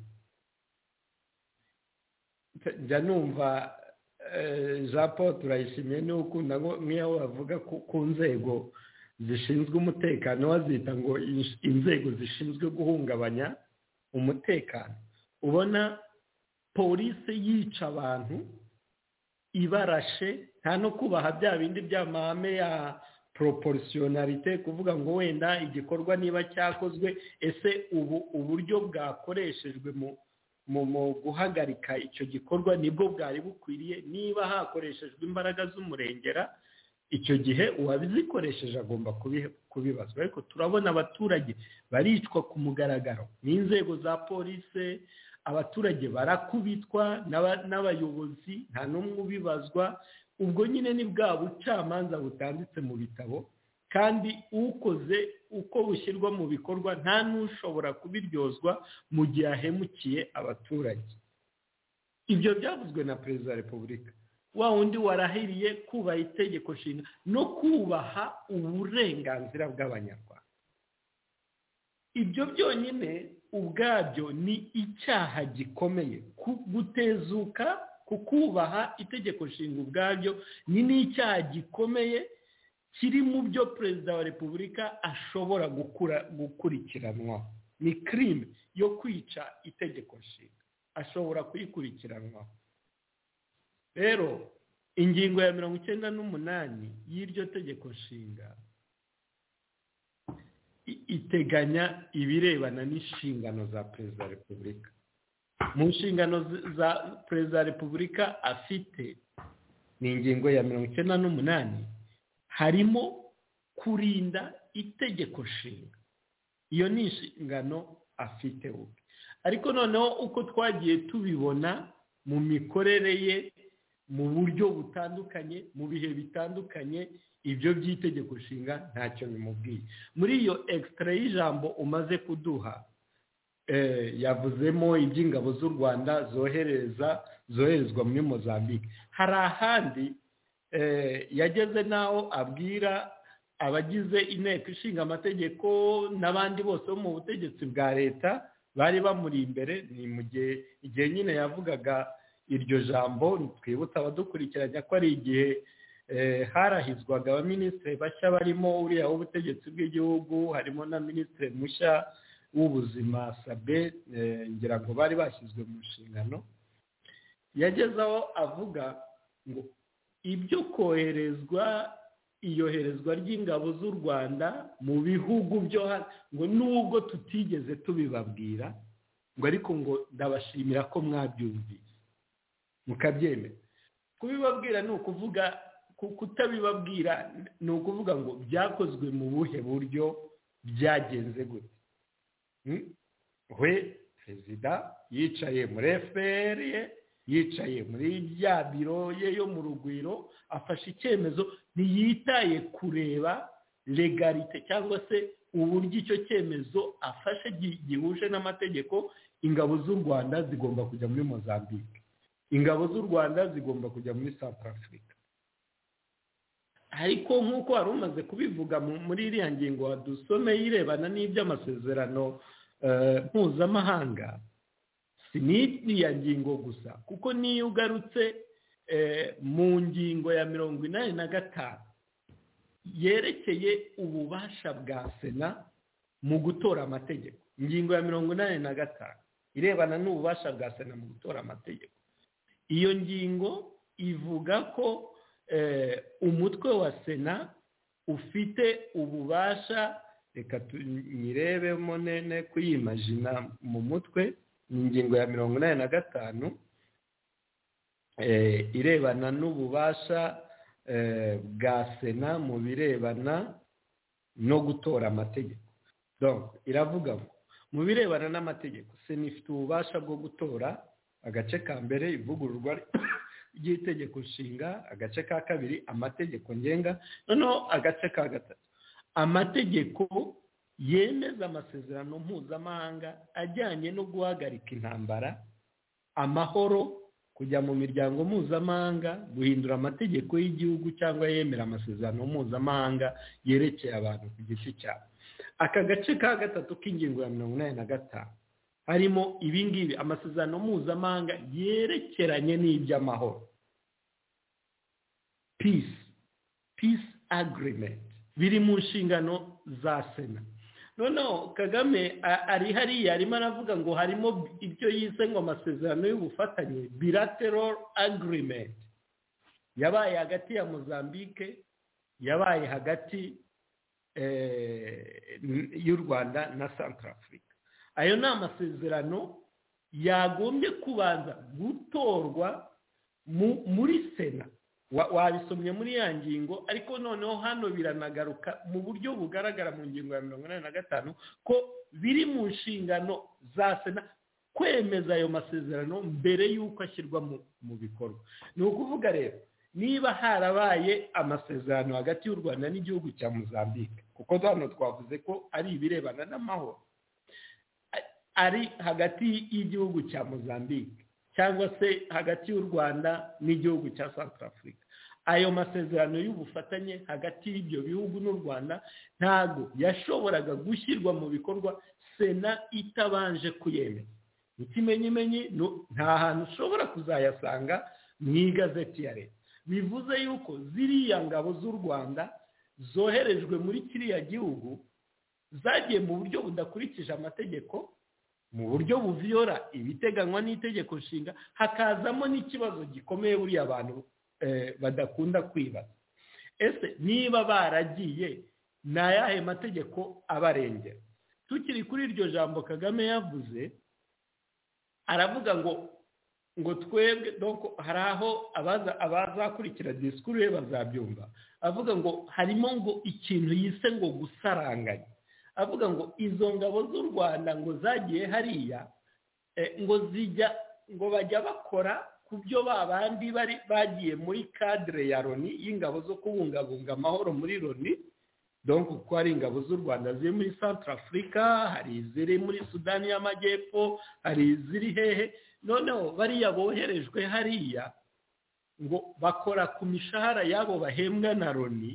Njya numva Jean Paul Turayishimiye ni ukunda nk'iyo bavuga ku nzego zishinzwe umutekano bazita ngo inzego zishinzwe guhungabanya umutekano. Ubona polisi yica abantu ibarashe, nta no kubaha bya bindi by'amahame ya proportionalite, kuvuga ngo wenda igikorwa niba cyakozwe ese ubu uburyo bwakoreshejwe mu mu guhagarika icyo gikorwa nibwo bwari bukwiriye. Niba hakoreshejwe imbaraga z'umurengera, icyo gihe uwabizikoresheje agomba kubibazwa. Ariko turabona abaturage baricwa ku mugaragaro n'inzego za polisi, abaturage barakubitwa n'abayobozi, nta n'umwe ubibazwa. Ubwo nyine ni bwa bucamanza butanditse mu bitabo, kandi ukoze uko bushyirwa mu bikorwa nta n'ushobora kubiryozwa mu gihe ahemukiye abaturage. Ibyo byavuzwe na Perezida wa Repubulika, wa wundi warahiriye kubaha itegeko nshinga no kubaha uburenganzira bw'Abanyarwanda. Ibyo byonyine ubwabyo ni icyaha gikomeye. Gutezuka ku kubaha itegeko nshinga ubwabyo ni n'icyaha gikomeye kiri mu byo Perezida wa Repubulika ashobora gukura gukurikiranwa. Ni crime yo kwica itegeko nshinga, ashobora kuyikurikiranwa. Rero ingingo ya mirongo icyenda n'umunani y'iryo tegeko nshinga iteganya ibirebana n'inshingano za Perezida wa Repubulika. Mu nshingano za Perezida wa Repubulika afite ni ingingo ya mirongo icyenda n'umunani, harimo kurinda itegeko nshinga. Iyo ni inshingano afite ubwe. Ariko noneho uko twagiye tubibona mu mikorere ye mu buryo butandukanye, mu bihe bitandukanye, ibyo by'itegeko nshinga ntacyo bimubwiye. Muri iyo extra y'ijambo umaze kuduha, yavuzemo iby'ingabo z'u Rwanda zohereza zoherezwa muri Mozambique. Hari ahandi yageze naho abwira abagize inteko ishinga amategeko n'abandi bose bo mu butegetsi bwa leta bari bamuri imbere. Ni mu gihe igihe nyine yavugaga iryo jambo, twibutsa abadukurikiranya ko ari igihe harahizwaga abaminisitiri bashya barimo uriya w'ubutegetsi bw'igihugu, harimo na minisitiri mushya w'ubuzima Sabe, ngira ngo bari bashyizwe mu nshingano. Yagezaho avuga ngo ibyo koherezwa iyoherezwa ry'ingabo z'u Rwanda mu bihugu byo ngo nubwo tutigeze tubibabwira, ngo ariko ngo ndabashimira ko mwabyumvise mukabyemera. Kubibabwira ni ukuvuga, kutabibabwira ni ukuvuga ngo byakozwe mu buhe buryo, byagenze gute. We perezida yicaye muri F P R ye, yicaye muri bya biro ye yo mu Rugwiro, afashe icyemezo, ntiyitaye kureba legalite cyangwa se uburyo icyo cyemezo afashe gihuje n'amategeko. Ingabo z'u Rwanda zigomba kujya muri Mozambique, ingabo z'u Rwanda zigomba kujya muri South Africa. Ariko nk'uko wari umaze kubivuga muri iriya ngingo wadusomeye irebana n'iby'amasezerano mpuzamahanga, si n'iriya ngingo gusa, kuko niyo ugarutse mu ngingo ya mirongo inani na gatanu yerekeye ububasha bwa Sena mu gutora amategeko, ingingo ya mirongo inani na gatanu irebana n'ububasha bwa sena mu gutora amategeko. Iyo ngingo ivuga ko umutwe wa sena ufite ububasha, reka tuyirebemo nene kuyimagina mu mutwe, ni ingingo ya mirongo inani na gatanu irebana n'ububasha bwa sena mu birebana no gutora amategeko. Donc iravuga ngo mu birebana n'amategeko sena ifite ububasha bwo gutora agace ka mbere ivugururwa ry'itegeko nshinga, agace ka kabiri amategeko ngenga, noneho agace ka gatatu amategeko yemeza amasezerano mpuzamahanga ajyanye no guhagarika intambara, amahoro, kujya mu miryango mpuzamahanga, guhindura amategeko y'igihugu cyangwa yemera amasezerano mpuzamahanga yerekeye abantu ku giti cyabo. Aka gace ka gatatu k'ingingo ya mirongo inani na gatanu harimo ibingibi: amasezerano mpuzamahanga yerekeranye n'iby'amahoro, peace peace agreement, biri mu nshingano za sena. Noneho Kagame ari hariya arimo aravuga ngo harimo ibyo yise ngo amasezerano y'ubufatanye, bilateral agreement, yabaye hagati ya Mozambique, yabaye hagati y'u Rwanda na Centrafrica. Ayo ni amasezerano yagombye kubanza gutorwa muri sena. Wabisomye muri ya ngingo, ariko noneho hano biranagaruka mu buryo bugaragara mu ngingo ya mirongo inani na gatanu ko biri mu nshingano za sena kwemeza ayo masezerano mbere y'uko ashyirwa mu bikorwa. Ni ukuvuga rero, niba harabaye amasezerano hagati y'u Rwanda n'igihugu cya Mozambique, kuko hano twavuze ko ari ibirebana n'amahoro, ari hagati y'igihugu cya Mozambique cyangwa se hagati y'u Rwanda n'igihugu cya Centrafrica, ayo masezerano y'ubufatanye hagati y'ibyo bihugu n'u Rwanda ntago yashoboraga gushyirwa mu bikorwa sena itabanje kuyemeza. Ikimenyimenyi nta hantu ushobora kuzayasanga mu igazeti ya leta. Bivuze yuko ziriya ngabo z'u Rwanda zoherejwe muri kiriya gihugu zagiye mu buryo budakurikije amategeko, mu buryo buviyora ibiteganywa n'itegeko nshinga, hakazamo n'ikibazo gikomeye buriya abantu badakunda kwibaza. Ese niba baragiye ni ayahe mategeko abarengera? Tukiri kuri iryo jambo Kagame yavuze, aravuga ngo ngo twebwe, donc hari aho abaza abazakurikira disikuru ye bazabyumva, avuga ngo harimo ngo ikintu yise ngo gusaranganya. Avuga ngo izo ngabo z'u Rwanda ngo zagiye hariya ngo zijya ngo bajya bakora ku byo babandi bari bagiye muri cadre ya Loni y'ingabo zo kubungabunga amahoro muri Loni. Donc ko ari ingabo z'u Rwanda ziri muri Centrafrica, hari iziri muri Sudani y'Amajyepfo, hari iziri hehe, noneho bariya boherejwe hariya ngo bakora ku mishahara yabo bahembwa na Loni,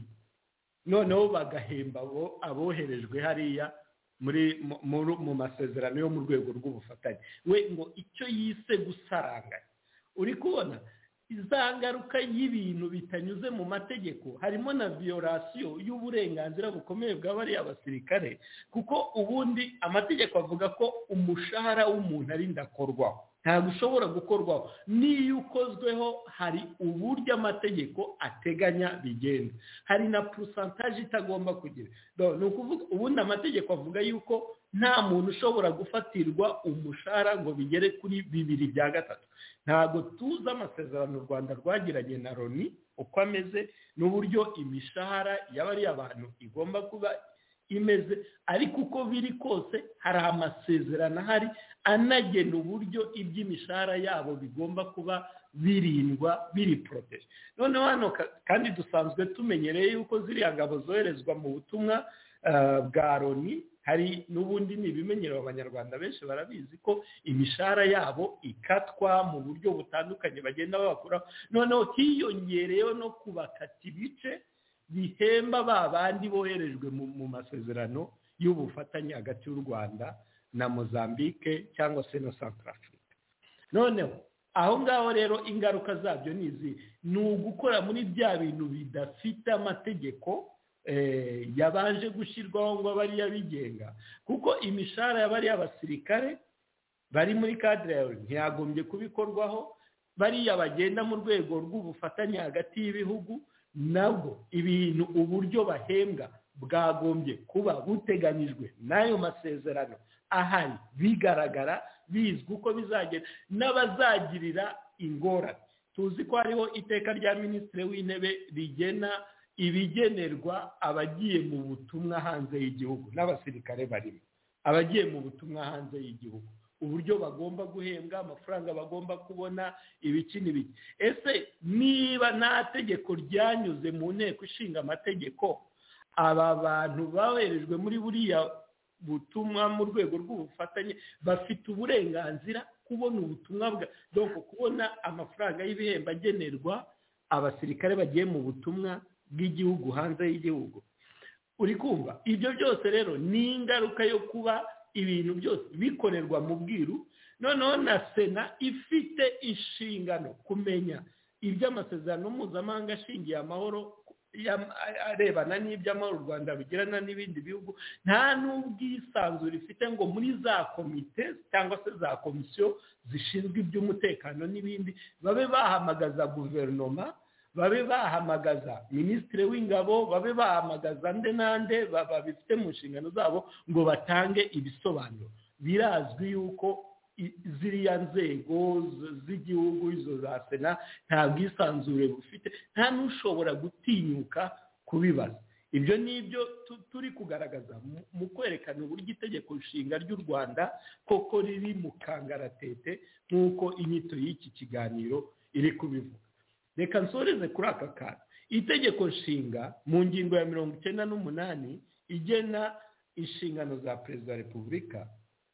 noneho bagahemba abo aboherejwe hariya muri mu masezerano yo mu rwego rw'ubufatanye. We ngo icyo yise gusaranganya. Uri kubona izangaruka y'ibintu bitanyuze mu mategeko, harimo na violation y'uburenganzira bukomeye bw'abari abasirikare, kuko ubundi amategeko avuga ko umushahara w'umuntu ari ndakorwaho, ntabwo ushobora gukorwaho. Niyo ukozweho hari uburyo amategeko ateganya bigenda, hari na pourcentage itagomba kugira. Ni ukuvuga ubundi amategeko avuga yuko nta muntu ushobora gufatirwa umushahara ngo bigere kuri bibiri bya gatatu. Ntabwo tuzi amasezerano u Rwanda rwagiranye na Loni uko ameze n'uburyo imishahara y'abari abantu igomba kuba imeze, ariko uko biri kose hari amasezerano ahari anagena uburyo iby'imishahara yabo bigomba kuba birindwa, biri protege. Noneho hano kandi dusanzwe tumenyereye yuko ziriya ngabo zoherezwa mu butumwa bwa Loni, hari n'ubundi ni ibimenyerewe, abanyarwanda benshi barabizi ko imishahara yabo ikatwa mu buryo butandukanye bagenda babakuraho. Noneho hiyongereyeho no kubakata ibice bihemba ba bandi boherejwe mu masezerano y'ubufatanye hagati y'u Rwanda na Mozambique cyangwa se na Centrafrica. Noneho aho ngaho rero ingaruka zabyo ni izi: ni ugukora muri bya bintu bidafite amategeko yabanje gushyirwaho ngo abari yabigenga, kuko imishahara y'abari abasirikare bari muri cadre yawe ntiyagombye kubikorwaho. Bariya bagenda mu rwego rw'ubufatanye hagati y'ibihugu nabwo ibintu uburyo bahembwa bwagombye kuba buteganijwe n'ayo masezerano ahari, bigaragara bizwi uko bizagenda n'abazagirira ingorane. Tuzi ko hariho iteka rya minisitiri w'intebe rigena ibigenerwa abagiye mu butumwa hanze y'igihugu n'abasirikare barimo, abagiye mu butumwa hanze y'igihugu, uburyo bagomba guhembwa, amafaranga bagomba kubona, ibiki n'ibiki. Ese niba nta tegeko ryanyuze mu nteko ishinga amategeko, aba bantu baherejwe muri buriya butumwa mu rwego rw'ubufatanye bafite uburenganzira kubona ubutumwa bwa donc kubona amafaranga y'ibihembo agenerwa abasirikare bagiye mu butumwa bw'igihugu hanze y'igihugu? Uri kumva? Ibyo byose rero ni ingaruka yo kuba ibintu byose bikorerwa mu bwiru. Noneho na Sena ifite inshingano kumenya iby'amasezerano mpuzamahanga ashingiye amahoro arebana n'iby'amahoro u Rwanda rugirana n'ibindi bihugu. Nta n'ubwisanzure ifite ngo muri za komite cyangwa se za komisiyo zishinzwe iby'umutekano n'ibindi babe bahamagaza guverinoma, babe bahamagaza minisitiri w'ingabo, babe bahamagaza nde nande babifite mu nshingano zabo ngo batange ibisobanuro. Birazwi yuko ziriya nzego z'igihugu izo za Sena nta bwisanzure bufite, nta n'ushobora gutinyuka kubibaza. Ibyo ni ibyo turi kugaragaza mu kwerekana uburyo itegeko nshinga ry'u Rwanda koko riri mu kangaratete nk'uko inyito y'iki kiganiro iri kubivuga. Reka nsoreze kuri aka kantu. Itegeko nshinga mu ngingo ya mirongo icyenda n'umunani igena inshingano za perezida wa repubulika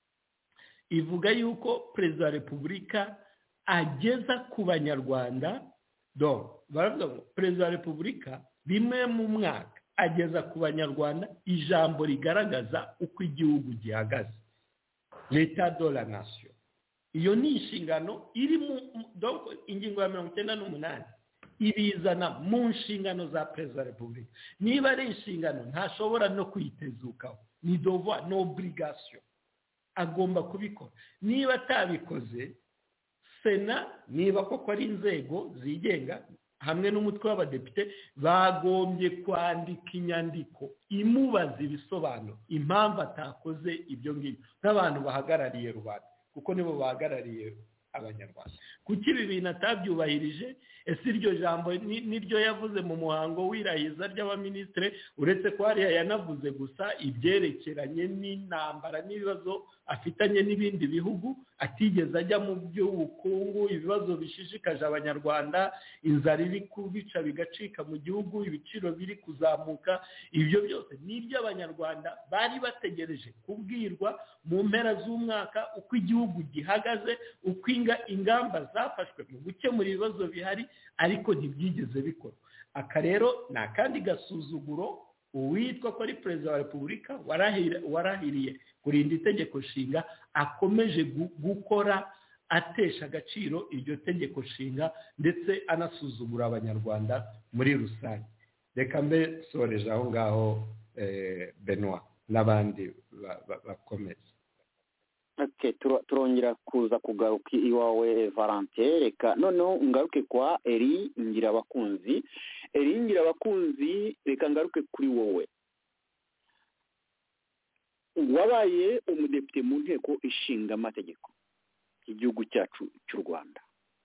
ivuga yuko perezida wa repubulika ageza ku banyarwanda, donc baravuga ngo perezida wa repubulika rimwe mu mwaka ageza ku banyarwanda ijambo rigaragaza uko igihugu gihagaze, l'état de la nation. Iyo ni inshingano iri mu donc ingingo ya mirongo icyenda n'umunani ibizana mu nshingano za perezida wa repubulika. Niba ari inshingano ntashobora no kwitezukaho, ni devoir, ni obligation, agomba kubikora. Niba atabikoze, Sena niba koko ari inzego zigenga hamwe n'umutwe w'abadepite bagombye kwandika inyandiko imubaza ibisobanuro impamvu atakoze ibyo ngibyo nk'abantu bahagarariye rubanda, kuko nibo bahagarariye abanyarwanda. Kuki ibi bintu atabyubahirije? Ese iryo jambo niryo yavuze mu muhango w'irahiza ry'abaminisitiri, uretse ko hariya yanavuze gusa ibyerekeranye n'intambara n'ibibazo afitanye n'ibindi bihugu, atigeze ajya mu by'ubukungu, ibibazo bishishikaje abanyarwanda, inzara iri kubica bigacika mu gihugu, ibiciro biri kuzamuka. Ibyo byose nibyo abanyarwanda bari bategereje kubwirwa mu mpera z'umwaka, uko igihugu gihagaze, uko ingamba zafashwe mu gukemura ibibazo bihari, ariko ntibyigeze bikora. Aka rero ni akandi gasuzuguro uwitwa ko ari perezida wa repubulika warahiriye kurinda itegeko nshinga akomeje gukora, atesha agaciro iryo tegeko nshinga ndetse anasuzugura abanyarwanda muri rusange. Reka mbe soreje aho ngaho Benoit n'abandi bakomeza. Okay, turongera kuza kugaruka iwawe Valentin. Reka noneho ngaruke kwa Eri Ngirabakunzi. Eri Ngirabakunzi, reka ngaruke kuri wowe. Wabaye umudepite mu nteko ishinga amategeko igihugu cyacu cy'u Rwanda.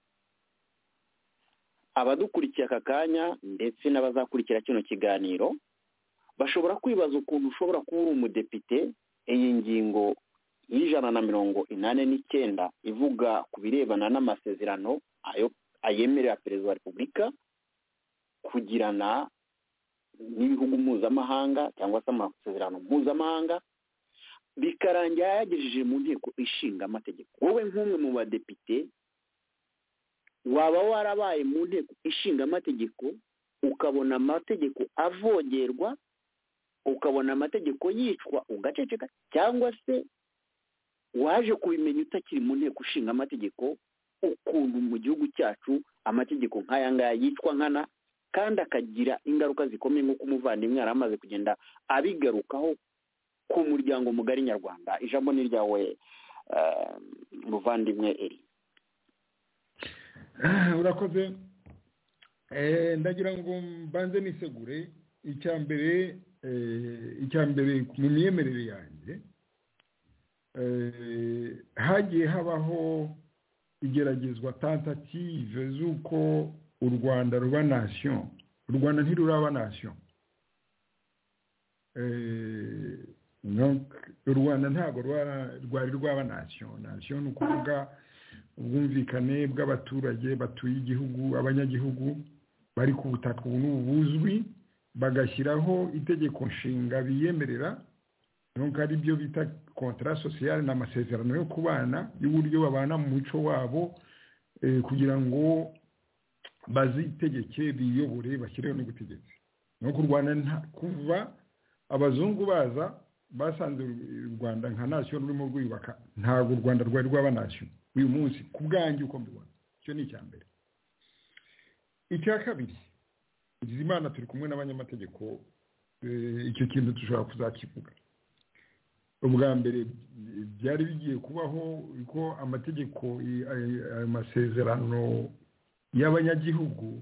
Abadukurikiye aka kanya ndetse n'abazakurikira kino kiganiro bashobora kwibaza ukuntu ushobora kuba uri umudepite. Iyi ngingo y'ijana na mirongo inani n'icyenda ivuga ku birebana n'amasezerano ayo ayemerera perezida wa repubulika kugirana n'ibihugu mpuzamahanga cyangwa se amasezerano mpuzamahanga, bikarangira yagejeje mu nteko ishinga amategeko. Wowe nk'umwe mu badepite waba warabaye mu nteko ishinga amategeko ukabona amategeko avogerwa, ukabona amategeko yicwa ugaceceka, cyangwa se waje kubimenya utakiri mu nteko ishinga amategeko ukuntu mu gihugu cyacu amategeko nk'aya ngaya yicwa nkana kandi akagira ingaruka zikomeye nk'uko umuvandimwe yari amaze kugenda abigarukaho ku muryango mugari nyarwanda? Ijambo ni ryawe muvandimwe eri. Urakoze. Ndagira ngo mbanze nisegure icya mbere icya mbere mu myemerere yanjye hagiye habaho igeragezwa tentative z'uko u Rwanda ruba nation. U Rwanda ntiruraba nation. u Rwanda ntabwo rwari rwaba nation. Nation ni ukuvuga ubwumvikane bw'abaturage batuye igihugu, abanyagihugu bari ku butaka ubu n'ubu buzwi, bagashyiraho itegeko nshinga biyemerera, nuko ari byo bita contrat social n'amasezerano yo kubana y'uburyo babana mu muco wabo kugira ngo bazitegeke biyobore bashyireho n'ubutegetsi. Nuko u Rwanda kuva abazungu baza basanze u Rwanda nka nation rurimo rwiyubaka, ntabwo u Rwanda rwari rwaba nation uyu munsi ku bwanjye uko mbibona. Icyo ni icya mbere. Icya kabiri, Bizimana turi kumwe n'abanyamategeko, icyo kintu dushobora kuzakivuga. Ubwa mbere byari bigiye kubaho ko amategeko ayo masezerano y'abanyagihugu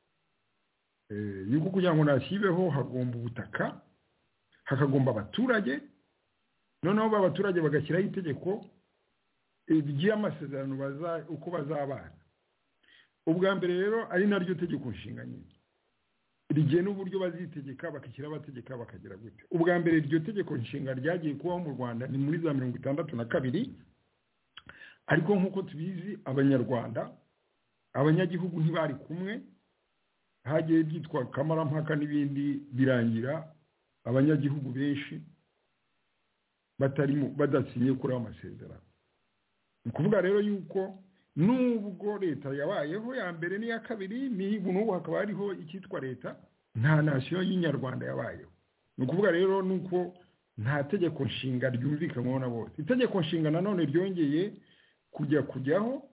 yuko kugira ngo nashyibeho hagomba ubutaka, hakagomba abaturage, noneho abaturage bagashyiraho itegeko ry'amasezerano baza uko bazabana. Ubwa mbere rero ari naryo tegeko nshinga nyine rigena uburyo bazitegeka, bakishyira abategeka bakagera gute. Ubwa mbere iryo tegeko nshinga ryagiye kubaho mu Rwanda ni muri za mirongo itandatu na kabiri, ariko nk'uko tubizi abanyarwanda abanyagihugu ntibari kumwe, hagiye byitwa kamarampaka n'ibindi birangira abanyagihugu benshi batarimo badasinye kuri amasezerano. Ni ukuvuga rero yuko nubwo leta yabayeho ya mbere n'iya kabiri, n'ubu hakaba hariho icyitwa leta, nta nation y'inyarwanda yabayeho. Ni ukuvuga rero nuko nta tegeko nshinga ryumvikanwaho na bose. Itegeko nshinga nanone ryongeye kujya kujyaho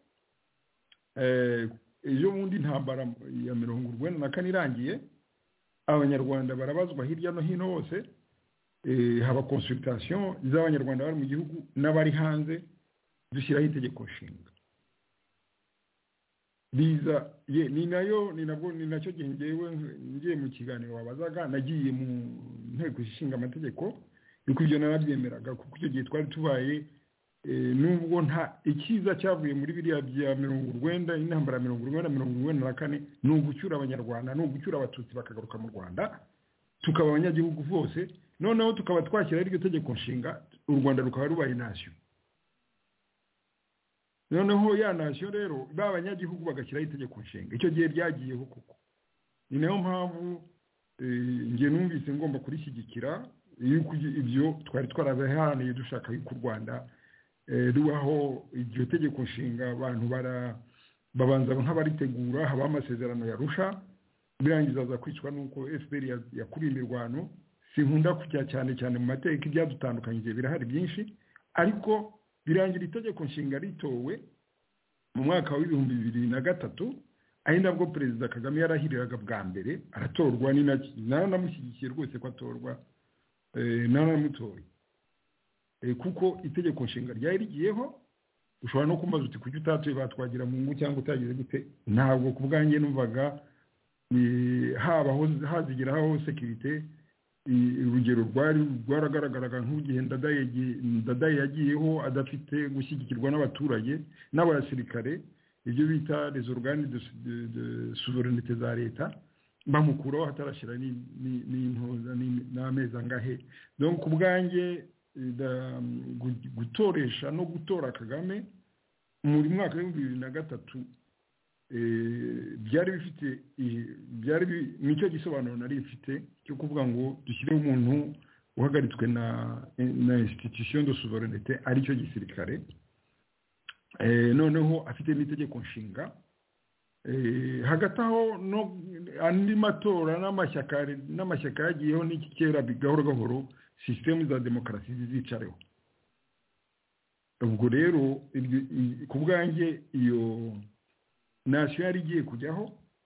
ejo bundi intambara ya mirongo urwenda na kane irangiye, abanyarwanda barabazwa hirya no hino hose, haba consultation z'abanyarwanda bari mu gihugu n'abari hanze, dushyiraho itegeko nshinga biza ye ni nayo ni nabwo ni nacyo gihe ngewe ngiye mu kiganiro wabazaga, nagiye mu nteko ishinga amategeko yuko ibyo narabyemeraga, kuko icyo gihe twari tubaye nubwo nta ikiza cyavuye muri biriya bya mirongo urwenda, intambara ya mirongo urwenda mirongo urwenda na kane ni ugucyura abanyarwanda, ni ugucyura abatutsi bakagaruka mu Rwanda, tukaba abanyagihugu bose, noneho tukaba twashyiraho iryo tegeko nshinga, u Rwanda rukaba rubaye nation. Noneho ya nation rero b'abanyagihugu bagashyiraho itegeko nshinga, icyo gihe ryagiyeho kuko ni nayo mpamvu ngiye numvise ngomba kurishyigikira, yuko ibyo twari twarabaharaniye dushaka yuko u Rwanda rubaho iryo tegeko nshinga. Abantu bara babanza nk'abaritegura, haba amasezerano yarusha, birangiza za kwicwa nuko F P R yakuriye imirwano. Sinkunda kujya cyane cyane mu mateka, ibyadutandukanye birahari byinshi, ariko birangira itegeko nshinga ritowe mu mwaka w'ibihumbi bibiri na gatatu, ari nabwo Perezida Kagame yarahiriraga bwa mbere, aratorwa. Ni nanamushyigikiye rwose ko atorwa, nanamutoye kuko itegeko nshinga ryari rigiyeho. Ushobora no kumbaza uti kuki utatuye batwagira mu ngo cyangwa utagize gute. Ntabwo ku bwanjye numvaga habaho hazigeraho sekirite. Urugero rwari rwaragaragaraga nk'igihe Ndadaye yagiyeho adafite gushyigikirwa n'abaturage n'abasirikare, ibyo bita les organes de souveraineté za leta, bamukuraho hatarashyira n'intoza n'amezi angahe. Donc ku bwanjye gutoresha no gutora Kagame muri mwaka w'ibihumbi bibiri na gatatu byari bifite byari nicyo gisobanuro nari bifite cyo kuvuga ngo dushyireho umuntu uhagaritswe na na institution de souveraineté aricyo gisirikare, noneho afite n'itegeko nshinga. Hagati aho no andi matora n'amashyaka n'amashyaka yagiyeho n'iki kera bigahora gahoro systeme za demokarasi zizicareho. Ubwo rero ku bwanjye iyo nation yari igiye kujyaho,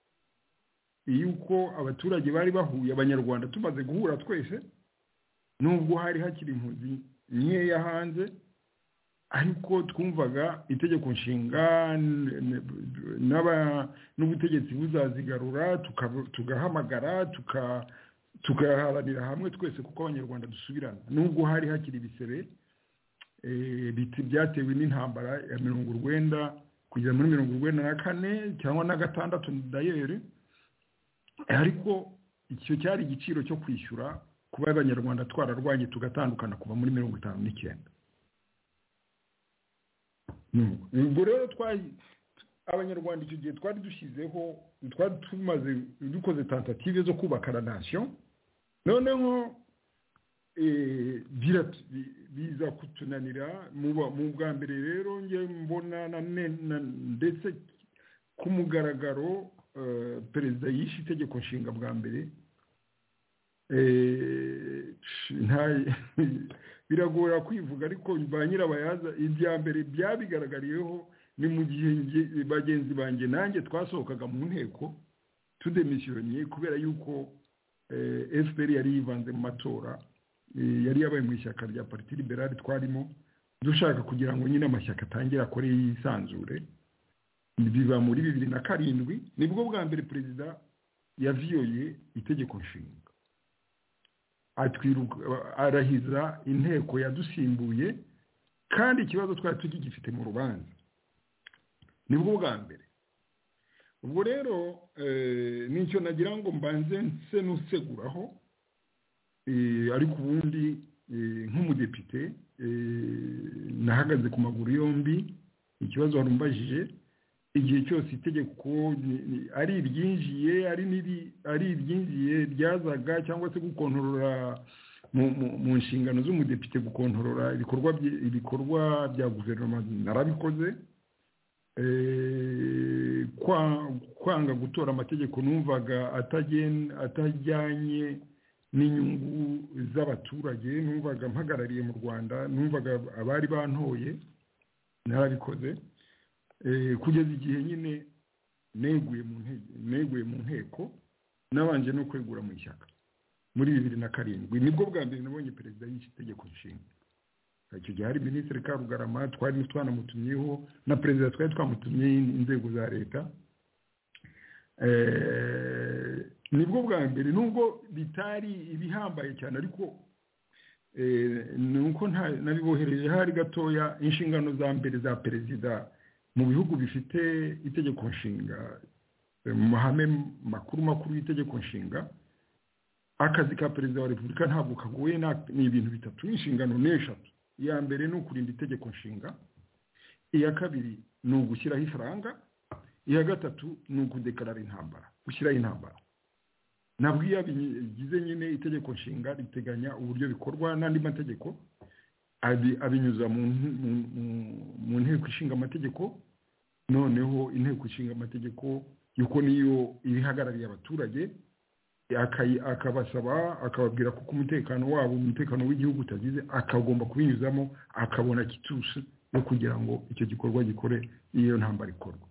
yuko abaturage bari bahuye, abanyarwanda tumaze guhura twese, nubwo hari hakiri impunzi nkeya hanze, ariko twumvaga itegeko nshinga n'ubutegetsi buzazigarura tugahamagara tugaharanira hamwe twese kuko abanyarwanda dusubirana nubwo hari hakiri ibisebe byatewe n'intambara ya mirongo urwenda kugera muri mirongo urwenda na kane cyangwa na gatandatu dayeri ariko icyo cyari igiciro cyo kwishyura kuba abanyarwanda twararwanye tugatandukana kuva muri mirongo itanu n'icyenda ubwo rero twari abanyarwanda icyo gihe twari dushyizeho twari tumaze dukoze tentative zo kubaka la nation noneho biza kutunanira mu bwa mbere rero nge mbona ndetse ku mugaragaro perezida yishe itegeko nshinga bwa mbere biragora kwivuga ariko ba nyirabayaza ibya mbere byabigaragariyeho ni mu gihe bagenzi banjye nanjye twasohokaga mu nteko tudemisiyoniye kubera yuko F P R yari yivanze mu matora yari yabaye mu ishyaka rya Parti Liberal twarimo dushaka kugira ngo nyine amashyaka atangire akore yisanzure biba muri bibiri na karindwi nibwo bwa mbere perezida yaviyoye itegeko nshinga atwiruka arahiza inteko yadusimbuye kandi ikibazo twari tugifite mu rubanza nibwo bwa mbere ubwo rero nicyo nagira ngo mbanze nse nuseguraho ariko ubundi nk'umudepite nahagaze ku maguru yombi ikibazo warumbajije igihe cyose itegeko ari iryinjiye ari iryinjiye ryazaga cyangwa se gukontorora mu nshingano z'umudepite gukontorora ibikorwa ibikorwa bya guverinoma narabikoze kwanga gutora amategeko numvaga atajyanye n'inyungu z'abaturage numvaga mpagarariye mu Rwanda numvaga abari bantoye narabikoze kugeza igihe nyine neguye mu neguye mu nteko nabanje no kwegura mu ishyaka muri bibiri na karindwi nibwo bwa mbere nabonye perezida y'iki tegeko nshinga icyo gihe hari minisitiri Karugarama twari twanamutumyeho na perezida twari twamutumye inzego za leta nibwo bwa mbere nubwo bitari ibihambaye cyane ariko nuko nabibohereje hari gatoya inshingano za mbere za perezida mu bihugu bifite itegeko nshinga mu mahame makuru makuru y'itegeko nshinga akazi ka perezida wa repubulika ntabwo kagoye ni ibintu bitatu inshingano n'eshatu iya mbere ni ukurinda itegeko nshinga iya kabiri ni ugushyiraho ifaranga iya gatatu ni ukudekarara intambara gushyiraho intambara nabwo iyo bigize nyine itegeko nshinga riteganya uburyo bikorwa n'andi mategeko abinyuza mu nteko ishinga amategeko noneho inteko ishinga amategeko yuko niyo ibihagarariye abaturage akabasaba akababwira ko umutekano wabo umutekano w'igihugu utagize akagomba kubinyuzamo akabona kitusi no kugira ngo icyo gikorwa gikore iyo ntambara ikorwa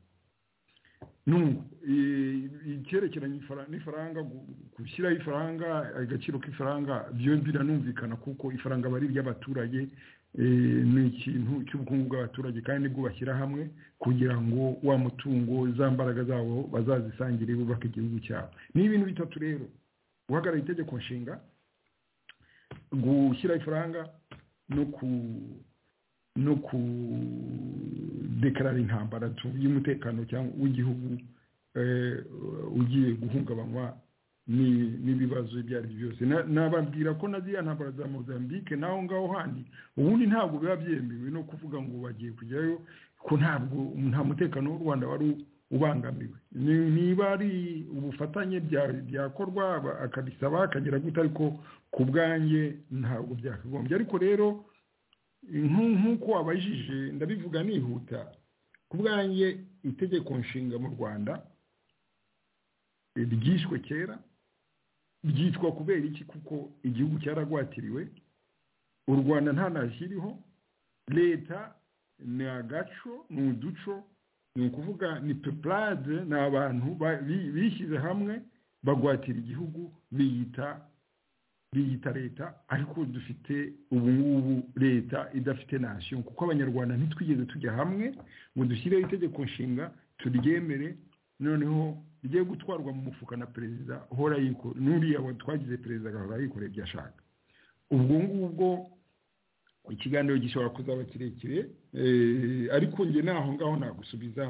icyerekeranye n'ifaranga gushyiraho ifaranga agaciro k'ifaranga byo biranumvikana kuko ifaranga bari ry'abaturage ni ikintu cy'ubukungu bw'abaturage kandi nibwo bashyira hamwe kugira ngo wa mutungo za mbaraga zabo bazazisangire bubaka igihugu cyabo ni ibintu bitatu rero guhagarara itegeko nshinga gushyiraho ifaranga no ku no kudekarara intambara y'umutekano cyangwa w'igihugu ugiye guhungabanywa n'ibibazo ibyo ari byo byose nababwira ko na ziriya ntambara za Mozambique naho ngaho handi ubundi ntabwo biba byemewe no kuvuga ngo bagiye kujyayo ko ntabwo nta mutekano w'u Rwanda wari ubangamiwe niba ari ubufatanye byakorwa akabisaba akagira gute ariko ku bwanjye ntabwo byakagombye ariko rero nk'uko wabajije ndabivuga nihuta ku bwanjye itegeko nshinga mu Rwanda ryishwe kera byitwa kubera iki kuko igihugu cyaragwatiriwe u Rwanda nta nashyiriho leta ni agaco ni uduco ni ukuvuga ni peuplade ni abantu bishyize hamwe bagwatira igihugu biyita biyita leta ariko dufite ubu ngubu leta idafite nation kuko abanyarwanda ntitwigeze tujya hamwe ngo dushyireho itegeko nshinga turyemere noneho rigiye gutwarwa mu mufuka na perezida uhora yiko n'uriya twagize perezida agahora yikorera ibyo ashaka. ubwo ngubwo ikiganiro gishobora kuzaba kirekire ariko nge naho ngaho nagusubiza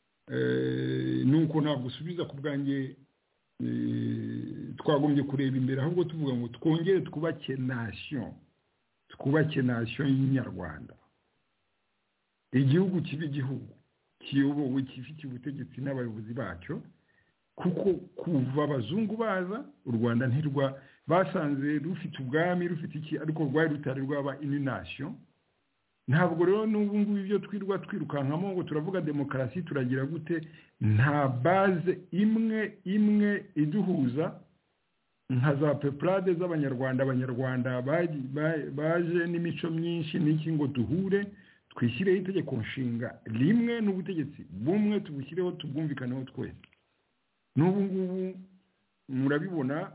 nuko nagusubiza ku bwanjye twagombye kureba imbere ahubwo tuvuga ngo twongere twubake nation twubake nation y'inyarwanda, igihugu kiba igihugu kiyobowe gifite ubutegetsi n'abayobozi bacyo, kuko kuva abazungu baza u Rwanda ntirwa basanze rufite ubwami rufite iki ariko rwari rutari rwaba ini nation. Ntabwo rero n'ubu ngubu ibyo twirwa twirukankamo ngo turavuga demokarasi turagira gute, nta base imwe imwe iduhuza nka za peuplade z'abanyarwanda abanyarwanda baje n'imico myinshi n'iki ngo duhure twishyireho itegeko nshinga rimwe n'ubutegetsi bumwe tubushyireho tubwumvikaneho twese. N'ubu ngubu murabibona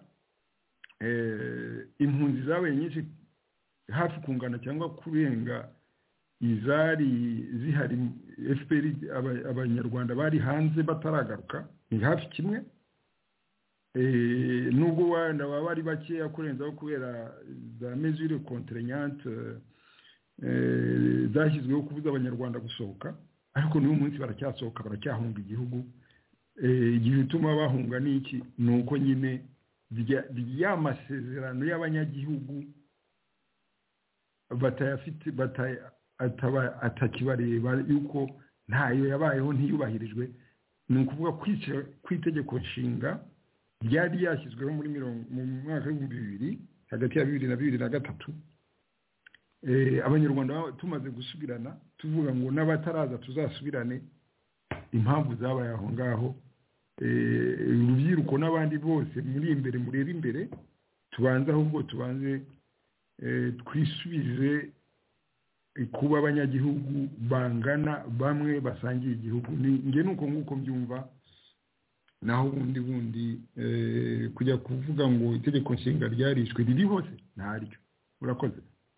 impunzi zabaye nyinshi hafi kungana cyangwa kurenga izari zihari F P R abanyarwanda bari hanze bataragaruka ni hafi kimwe, nubwo wenda baba bari bakeya kurenzaho kubera za mesure contraignante zashyizweho kubuza abanyarwanda gusohoka, ariko n'uyu munsi baracyasohoka baracyahunga igihugu. Igihe utuma bahunga n'iki ni uko nyine rya masezerano y'abanyagihugu batayafite atakibareba yuko ntayo yabayeho ntiyubahirijwe. Ni ukuvuga kwica kw'itegeko nshinga ryari ryashyizweho muri mu mwaka w'ibihumbi bibiri hagati ya bibiri na bibiri na gatatu. Abanyarwanda tumaze gusubirana tuvuga ngo n'abataraza tuzasubirane, impamvu zabaye aho ngaho. Urubyiruko n'abandi bose muri imbere mureba imbere tubanze ahubwo tubanze twisubize kuba abanyagihugu bangana bamwe basangiye igihugu. Nge nuko nguko mbyumva, naho ubundi bundi kujya kuvuga ngo itegeko nshinga ryarishwe riri hose ntaryo. Urakoze.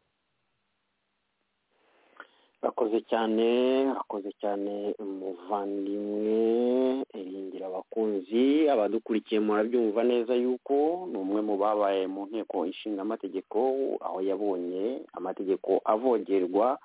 Bakoze cyane bakoze cyane umuvandimwe Iringira abakunzi abadukurikiye murabyumva neza yuko ni umwe mu babaye mu nteko ishinga amategeko aho yabonye amategeko avogerwa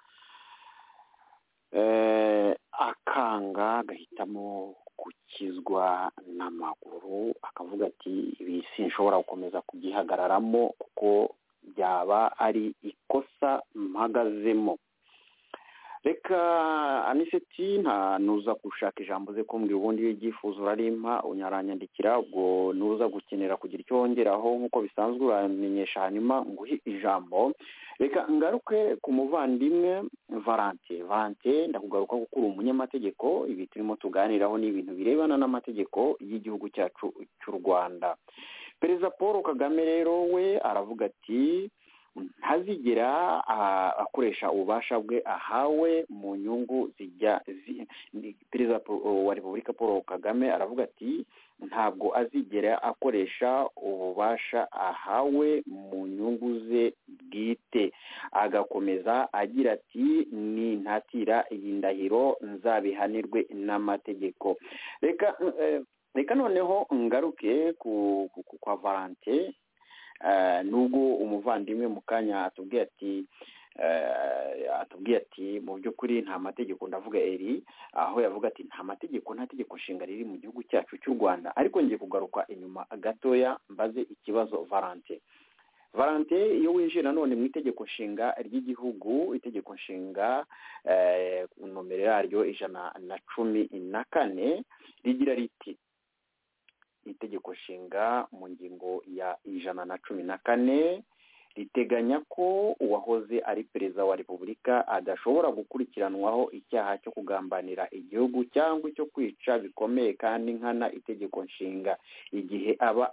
akanga agahitamo gukizwa n'amaguru akavuga ati ibi sinshobora gukomeza kubyihagararamo kuko byaba ari ikosa mpagazemo. Reka Aniseti nta nuza gushaka ijambo ze kumbwira ubundi ibyifuzo urarimpa unyaranyandikira, ubwo nuza gukenera kugira icyo wongeraho nk'uko bisanzwe uramenyesha hanyuma nguhe ijambo. Reka ngaruke ku muvandimwe Valentin. Valentin ndakugaruka kuko uri umunyamategeko, ibi turimo tuganiraho ni ibintu birebana n'amategeko y'igihugu cyacu cy'u Rwanda. Perezida Paul Kagame rero we aravuga ati ntazigera akoresha ububasha bwe ahawe mu nyungu zijya. Perezida wa Repubulika Paul Kagame aravuga ati ntabwo azigera akoresha ububasha ahawe mu nyungu ze bwite. Agakomeza agira ati ni ntatira iyi ndahiro nzabihanirwe n'amategeko. Reka reka noneho ngaruke ku kwa Valentin. Nubwo umuvandimwe mu kanya atubwiye ati atubwiye ati mu by'ukuri nta mategeko, ndavuga eri aho yavuga ati nta mategeko nta tegeko nshinga riri mu gihugu cyacu cy'u Rwanda. Ariko ngiye kugaruka inyuma gatoya mbaze ikibazo Valentin. Valentin iyo winjiye nanone mu itegeko nshinga ry'igihugu, itegeko nshinga nomero yaryo ijana na cumi na kane rigira riti itegeko nshinga mu ngingo ya ijana na cumi na kane riteganya ko uwahoze ari perezida wa Repubulika adashobora gukurikiranwaho icyaha cyo kugambanira igihugu cyangwa icyo kwica bikomeye kandi nkana itegeko nshinga igihe aba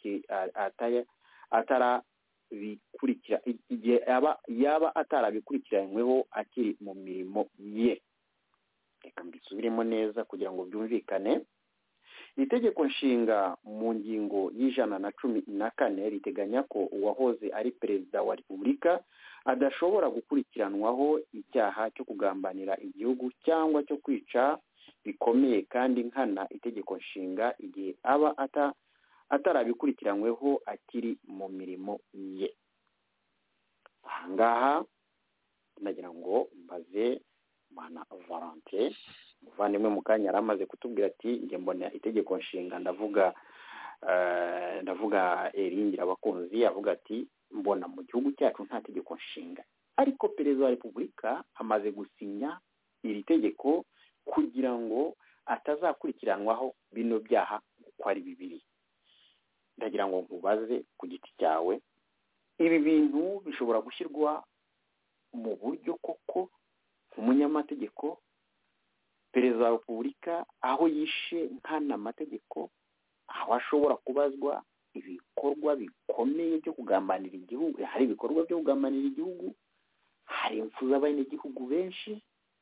atarabikurikira igihe aba yaba atarabikurikiranyweho akiri mu mirimo ye. Reka mbisubiremo neza kugira ngo byumvikane. itegeko nshinga mu ngingo y'ijana na cumi na kane riteganya ko uwahoze ari perezida wa repubulika adashobora gukurikiranwaho icyaha cyo kugambanira igihugu cyangwa cyo kwica bikomeye kandi nkana itegeko nshinga igihe aba ata atarabikurikiranyweho akiri mu mirimo ye. Ahangaha nagira ngo mbaze Mana Valentin umuvandimwe mu kanya yari amaze kutubwira ati njye mbona itegeko nshinga ndavuga uh, ndavuga Eringira abakunzi avuga ati mbona mu gihugu cyacu nta tegeko nshinga, ariko perezida wa repubulika amaze gusinya iri tegeko kugira ngo atazakurikiranwaho bino byaha uko ari bibiri. Ndagira ngo nkubaze ku giti cyawe, ibi bintu bishobora gushyirwa mu buryo koko umunyamategeko perezida wa repubulika aho yishe nkana amategeko, aho ashobora kubazwa ibikorwa bikomeye byo kugambanira igihugu, hari ibikorwa byo kugambanira igihugu, hari impfu z'abenegihugu benshi.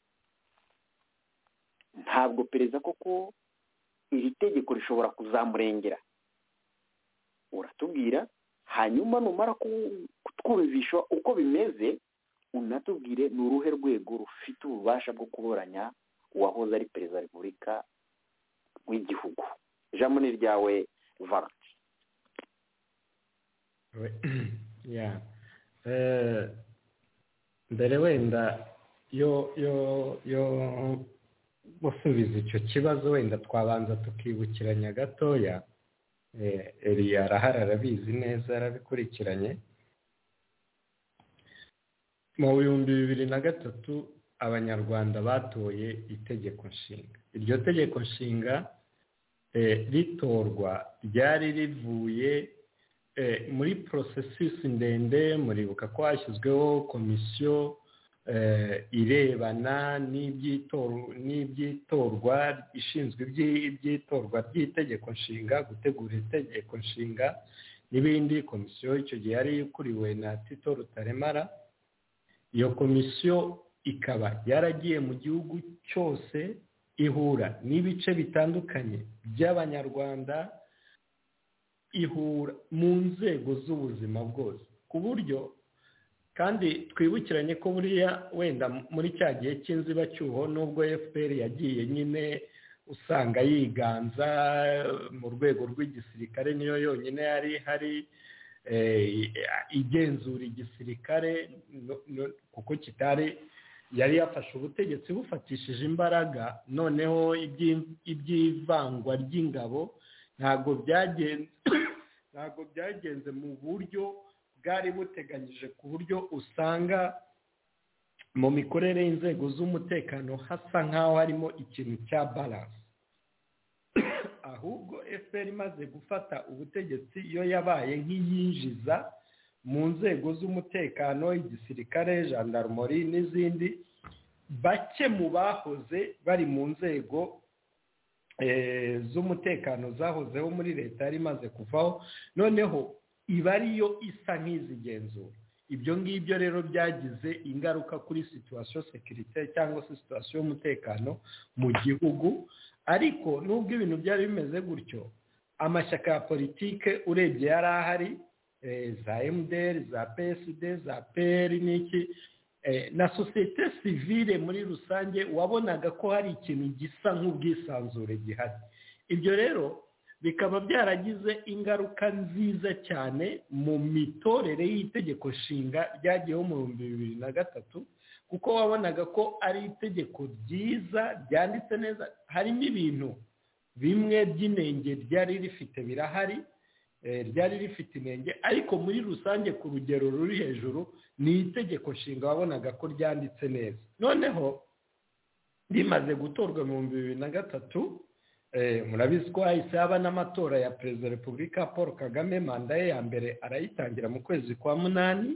Ntabwo perezida koko iri tegeko rishobora kuzamurengera? Uratubwira hanyuma numara kutwumvisha uko bimeze unatubwire ni uruhe rwego rufite ububasha bwo kuburanya uwahoze ari perezida wa repubulika w'igihugu. Ijambo ni ryawe Valentin. ya mbere wenda yo yo yo gusubiza icyo kibazo wenda twabanza tukibukiranya gatoya. Eliya arahari arabizi neza arabikurikiranye. Mu bihumbi bibiri na gatatu abanyarwanda batoye itegeko nshinga. Iryo tegeko nshinga ritorwa ryari rivuye muri processus ndende. Muribuka ko hashyizweho komisiyo irebana n'ibyitorwa ishinzwe iby'itorwa ry'itegeko nshinga, gutegura itegeko nshinga n'ibindi. Komisiyo icyo gihe yari ikuriwe na Tito Rutaremara. Iyo komisiyo ikaba yaragiye mu gihugu cyose ihura n'ibice bitandukanye by'abanyarwanda, ihura mu nzego z'ubuzima bwose, ku buryo kandi twibukiranye ko buriya wenda muri cya gihe cy'inzibacyuho nubwo F P R yagiye nyine usanga yiganza mu rwego rw'igisirikare, niyo yonyine yari hari igenzura igisirikare kuko kitari yari yafashe ubutegetsi bufatishije imbaraga. Noneho iby'ivangwa ry'ingabo ntabwo byagenze ntabwo byagenze mu buryo bwari buteganyije, ku buryo usanga mu mikorere y'inzego z'umutekano hasa nk'aho harimo ikintu cya balance. Ahubwo F P R imaze gufata ubutegetsi yo yabaye nk'iyinjiza mu nzego z'umutekano, igisirikare, gendarmerie n'izindi. Bake mu bahoze bari mu nzego z'umutekano zahozeho muri leta yari imaze kuvaho, noneho iba ariyo isa nk'izigenzura. Ibyo ngibyo rero byagize ingaruka kuri situation sécurité cyangwa se situation y'umutekano mu gihugu. Ariko nubwo ibintu byari bimeze gutyo, amashyaka ya politike urebye yari ahari, za M D R, za P S D, za P R n'iki, na société civile muri rusange, wabonaga ko hari ikintu gisa nk'ubwisanzure gihari. Ibyo rero bikaba byaragize ingaruka nziza cyane mu mitorere y'itegeko nshinga ryagiyeho mu bihumbi bibiri na gatatu, kuko wabonaga ko ari itegeko ryiza ryanditse neza. Harimo ibintu bimwe by'inenge ryari rifite birahari, ryari rifite inenge, ariko muri rusange ku rugero ruri hejuru ni itegeko nshinga wabonaga ko ryanditse neza. Noneho rimaze gutorwa mu bihumbi bibiri na gatatu, murabizi ko hahise haba n'amatora ya perezida wa repubulika Paul Kagame. Manda ye ya mbere arayitangira mu kwezi kwa munani,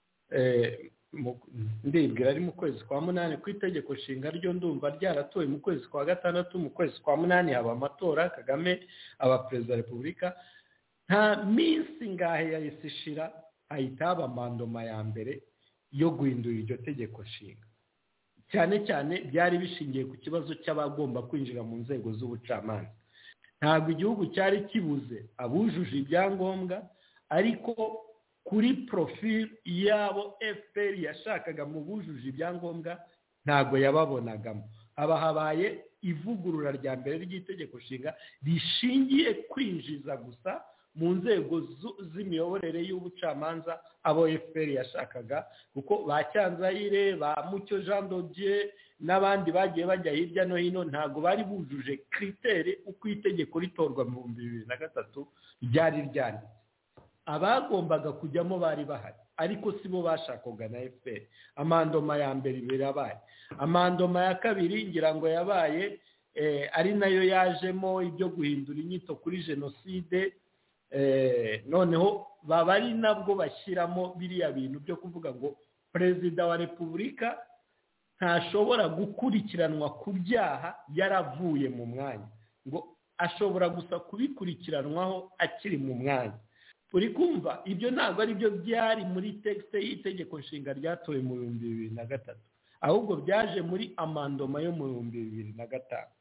ndibwira ari mu kwezi kwa munani. Ku itegeko nshinga ryo ndumva ryaratowe mu kwezi kwa gatandatu. Mu kwezi kwa munani haba amatora, Kagame aba perezida wa repubulika. Nta minsi ngahe yahise ishira hahita haba mandoma ya mbere yo guhindura iryo tegeko nshinga. Cyane cyane byari bishingiye ku kibazo cy'abagomba kwinjira mu nzego z'ubucamanza. ntabwo igihugu cyari kibuze abujuje ibyangombwa, ariko kuri profil yabo F P R yashakaga mu bujuje ibyangombwa ntabwo yababonagamo. Aba habaye ivugurura rya mbere ry'itegeko nshinga rishingiye kwinjiza gusa mu nzego z'imiyoborere y'ubucamanza abo F P R yashakaga, kuko ba Cyanzayire, ba Mucyo Jean Dodier n'abandi bagiye bajya hirya no hino ntabwo bari bujuje kritere uko itegeko ritorwa mu bihumbi bibiri na gatatu ryari ryanditse. Abagombaga kujyamo bari bahari, ariko sibo bashakaga na F P R. Amandoma ya mbere birabaye, amandoma ya kabiri ngira ngo yabaye eh, ari nayo yajemo ibyo guhindura inyito kuri jenoside. Eh, noneho baba ari nabwo bashyiramo biriya bintu byo kuvuga ngo perezida wa repubulika ntashobora gukurikiranwa ku byaha yaravuye mu mwanya, ngo ashobora gusa kubikurikiranwaho akiri mu mwanya. Uri kumva ibyo ntabwo ari byo byari muri texte y'itegeko nshinga ryatowe mu bihumbi bibiri na gatatu, ahubwo byaje muri amandoma yo mu bihumbi bibiri na gatanu.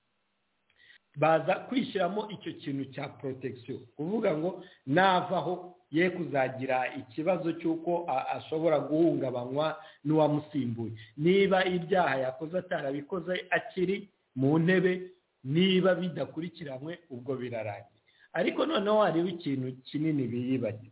Baza kwishyiramo icyo kintu cya protection, kuvuga ngo navaho ye kuzagira ikibazo cy'uko ashobora guhungabanywa n'uwamusimbuye, niba ibyaha yakoze atarabikoze akiri mu ntebe, niba bidakurikiranwe ubwo birarangiye. Ariko noneho hariho ikintu kinini biyibagiza,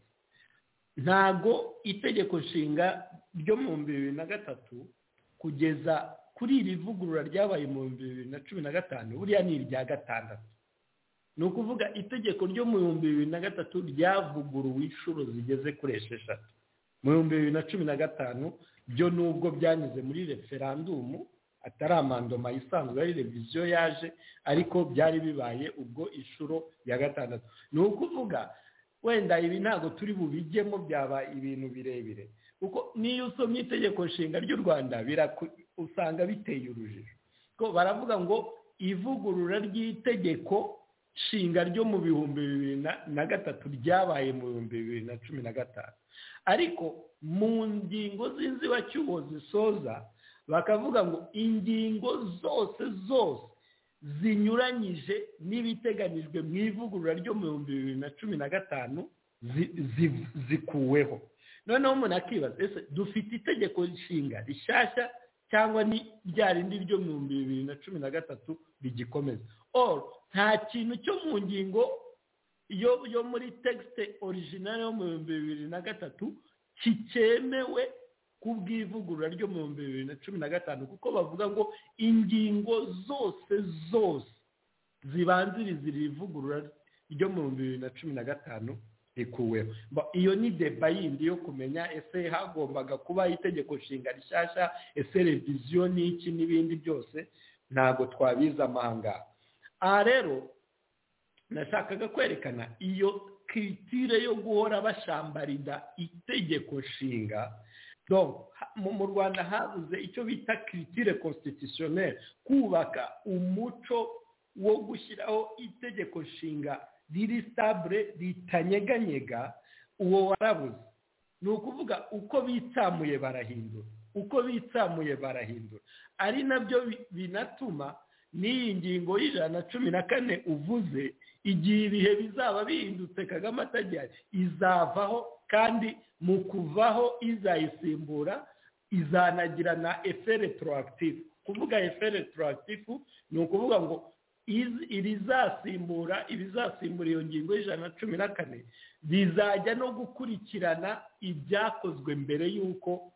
ntago itegeko nshinga ryo mu bihumbi bibiri na gatatu kugeza kuri iri vugurura ryabaye mu bihumbi bibiri na cumi na gatanu buriya ni irya gatandatu. Ni ukuvuga itegeko ryo mu bihumbi bibiri na gatatu ryavuguruwe inshuro zigeze kuri esheshatu. Mu bihumbi bibiri na cumi na gatanu byo nubwo byanyuze muri referandumu, atari amandoma isanzwe ari reviziyo yaje, ariko byari bibaye ubwo inshuro ya gatandatu. Ni ukuvuga wenda ibi ntabwo turi bubijyemo, byaba ibintu birebire, kuko niyo usomye itegeko nshinga ry'u Rwanda usanga biteye urujijo. Ko baravuga ngo ivugurura ry'itegeko nshinga ryo mu bihumbi bibiri na gatatu ryabaye mu bihumbi bibiri na cumi na gatanu, ariko mu ngingo z'inzibacyuho zisoza bakavuga ngo ingingo zose zose zinyuranyije n'ibiteganijwe mu ivugurura ryo mu bihumbi bibiri na cumi na gatanu zikuweho. Noneho umuntu akibaza, ese dufite itegeko nshinga rishyashya cyangwa ni rya rindi ryo mu bihumbi bibiri na cumi na gatatu rigikomeza? Or nta kintu cyo mu ngingo yo yo muri texte original yo mu bihumbi bibiri na gatatu kicyemewe kubw'ivugurura ryo mu bihumbi bibiri na cumi na gatanu, kuko bavuga ngo ingingo zose zose zibanziriza iri vugurura ryo mu bihumbi bibiri na cumi na gatanu rikuweho. Iyo ni deba yindi yo kumenya ese hagombaga kuba itegeko nshinga rishyashya, ese reviziyo n'iki n'ibindi byose ntabwo twabiza amahanga. Aha rero nashakaga kwerekana iyo kiritire yo guhora bashambarida itegeko nshinga. Donc mu Rwanda habuze icyo bita kiritire constitutionnelle, kubaka umuco wo gushyiraho itegeko nshinga riri stable ritanyeganyega, uwo warabuze. Ni ukuvuga uko bitsamuye barahindura, uko bitsamuye barahindura, ari nabyo binatuma n'iyi ngingo y'ijana na cumi na kane uvuze, igihe ibihe bizaba bihindutse Kagame atajya izavaho, kandi mu kuvaho izayisimbura izanagira na effet retroactif. Kuvuga effet retroactif ni ukuvuga ngo irizasimbura ibizasimbura iyo ngingo y'ijana na cumi na kane bizajya no gukurikirana ibyakozwe mbere y'uko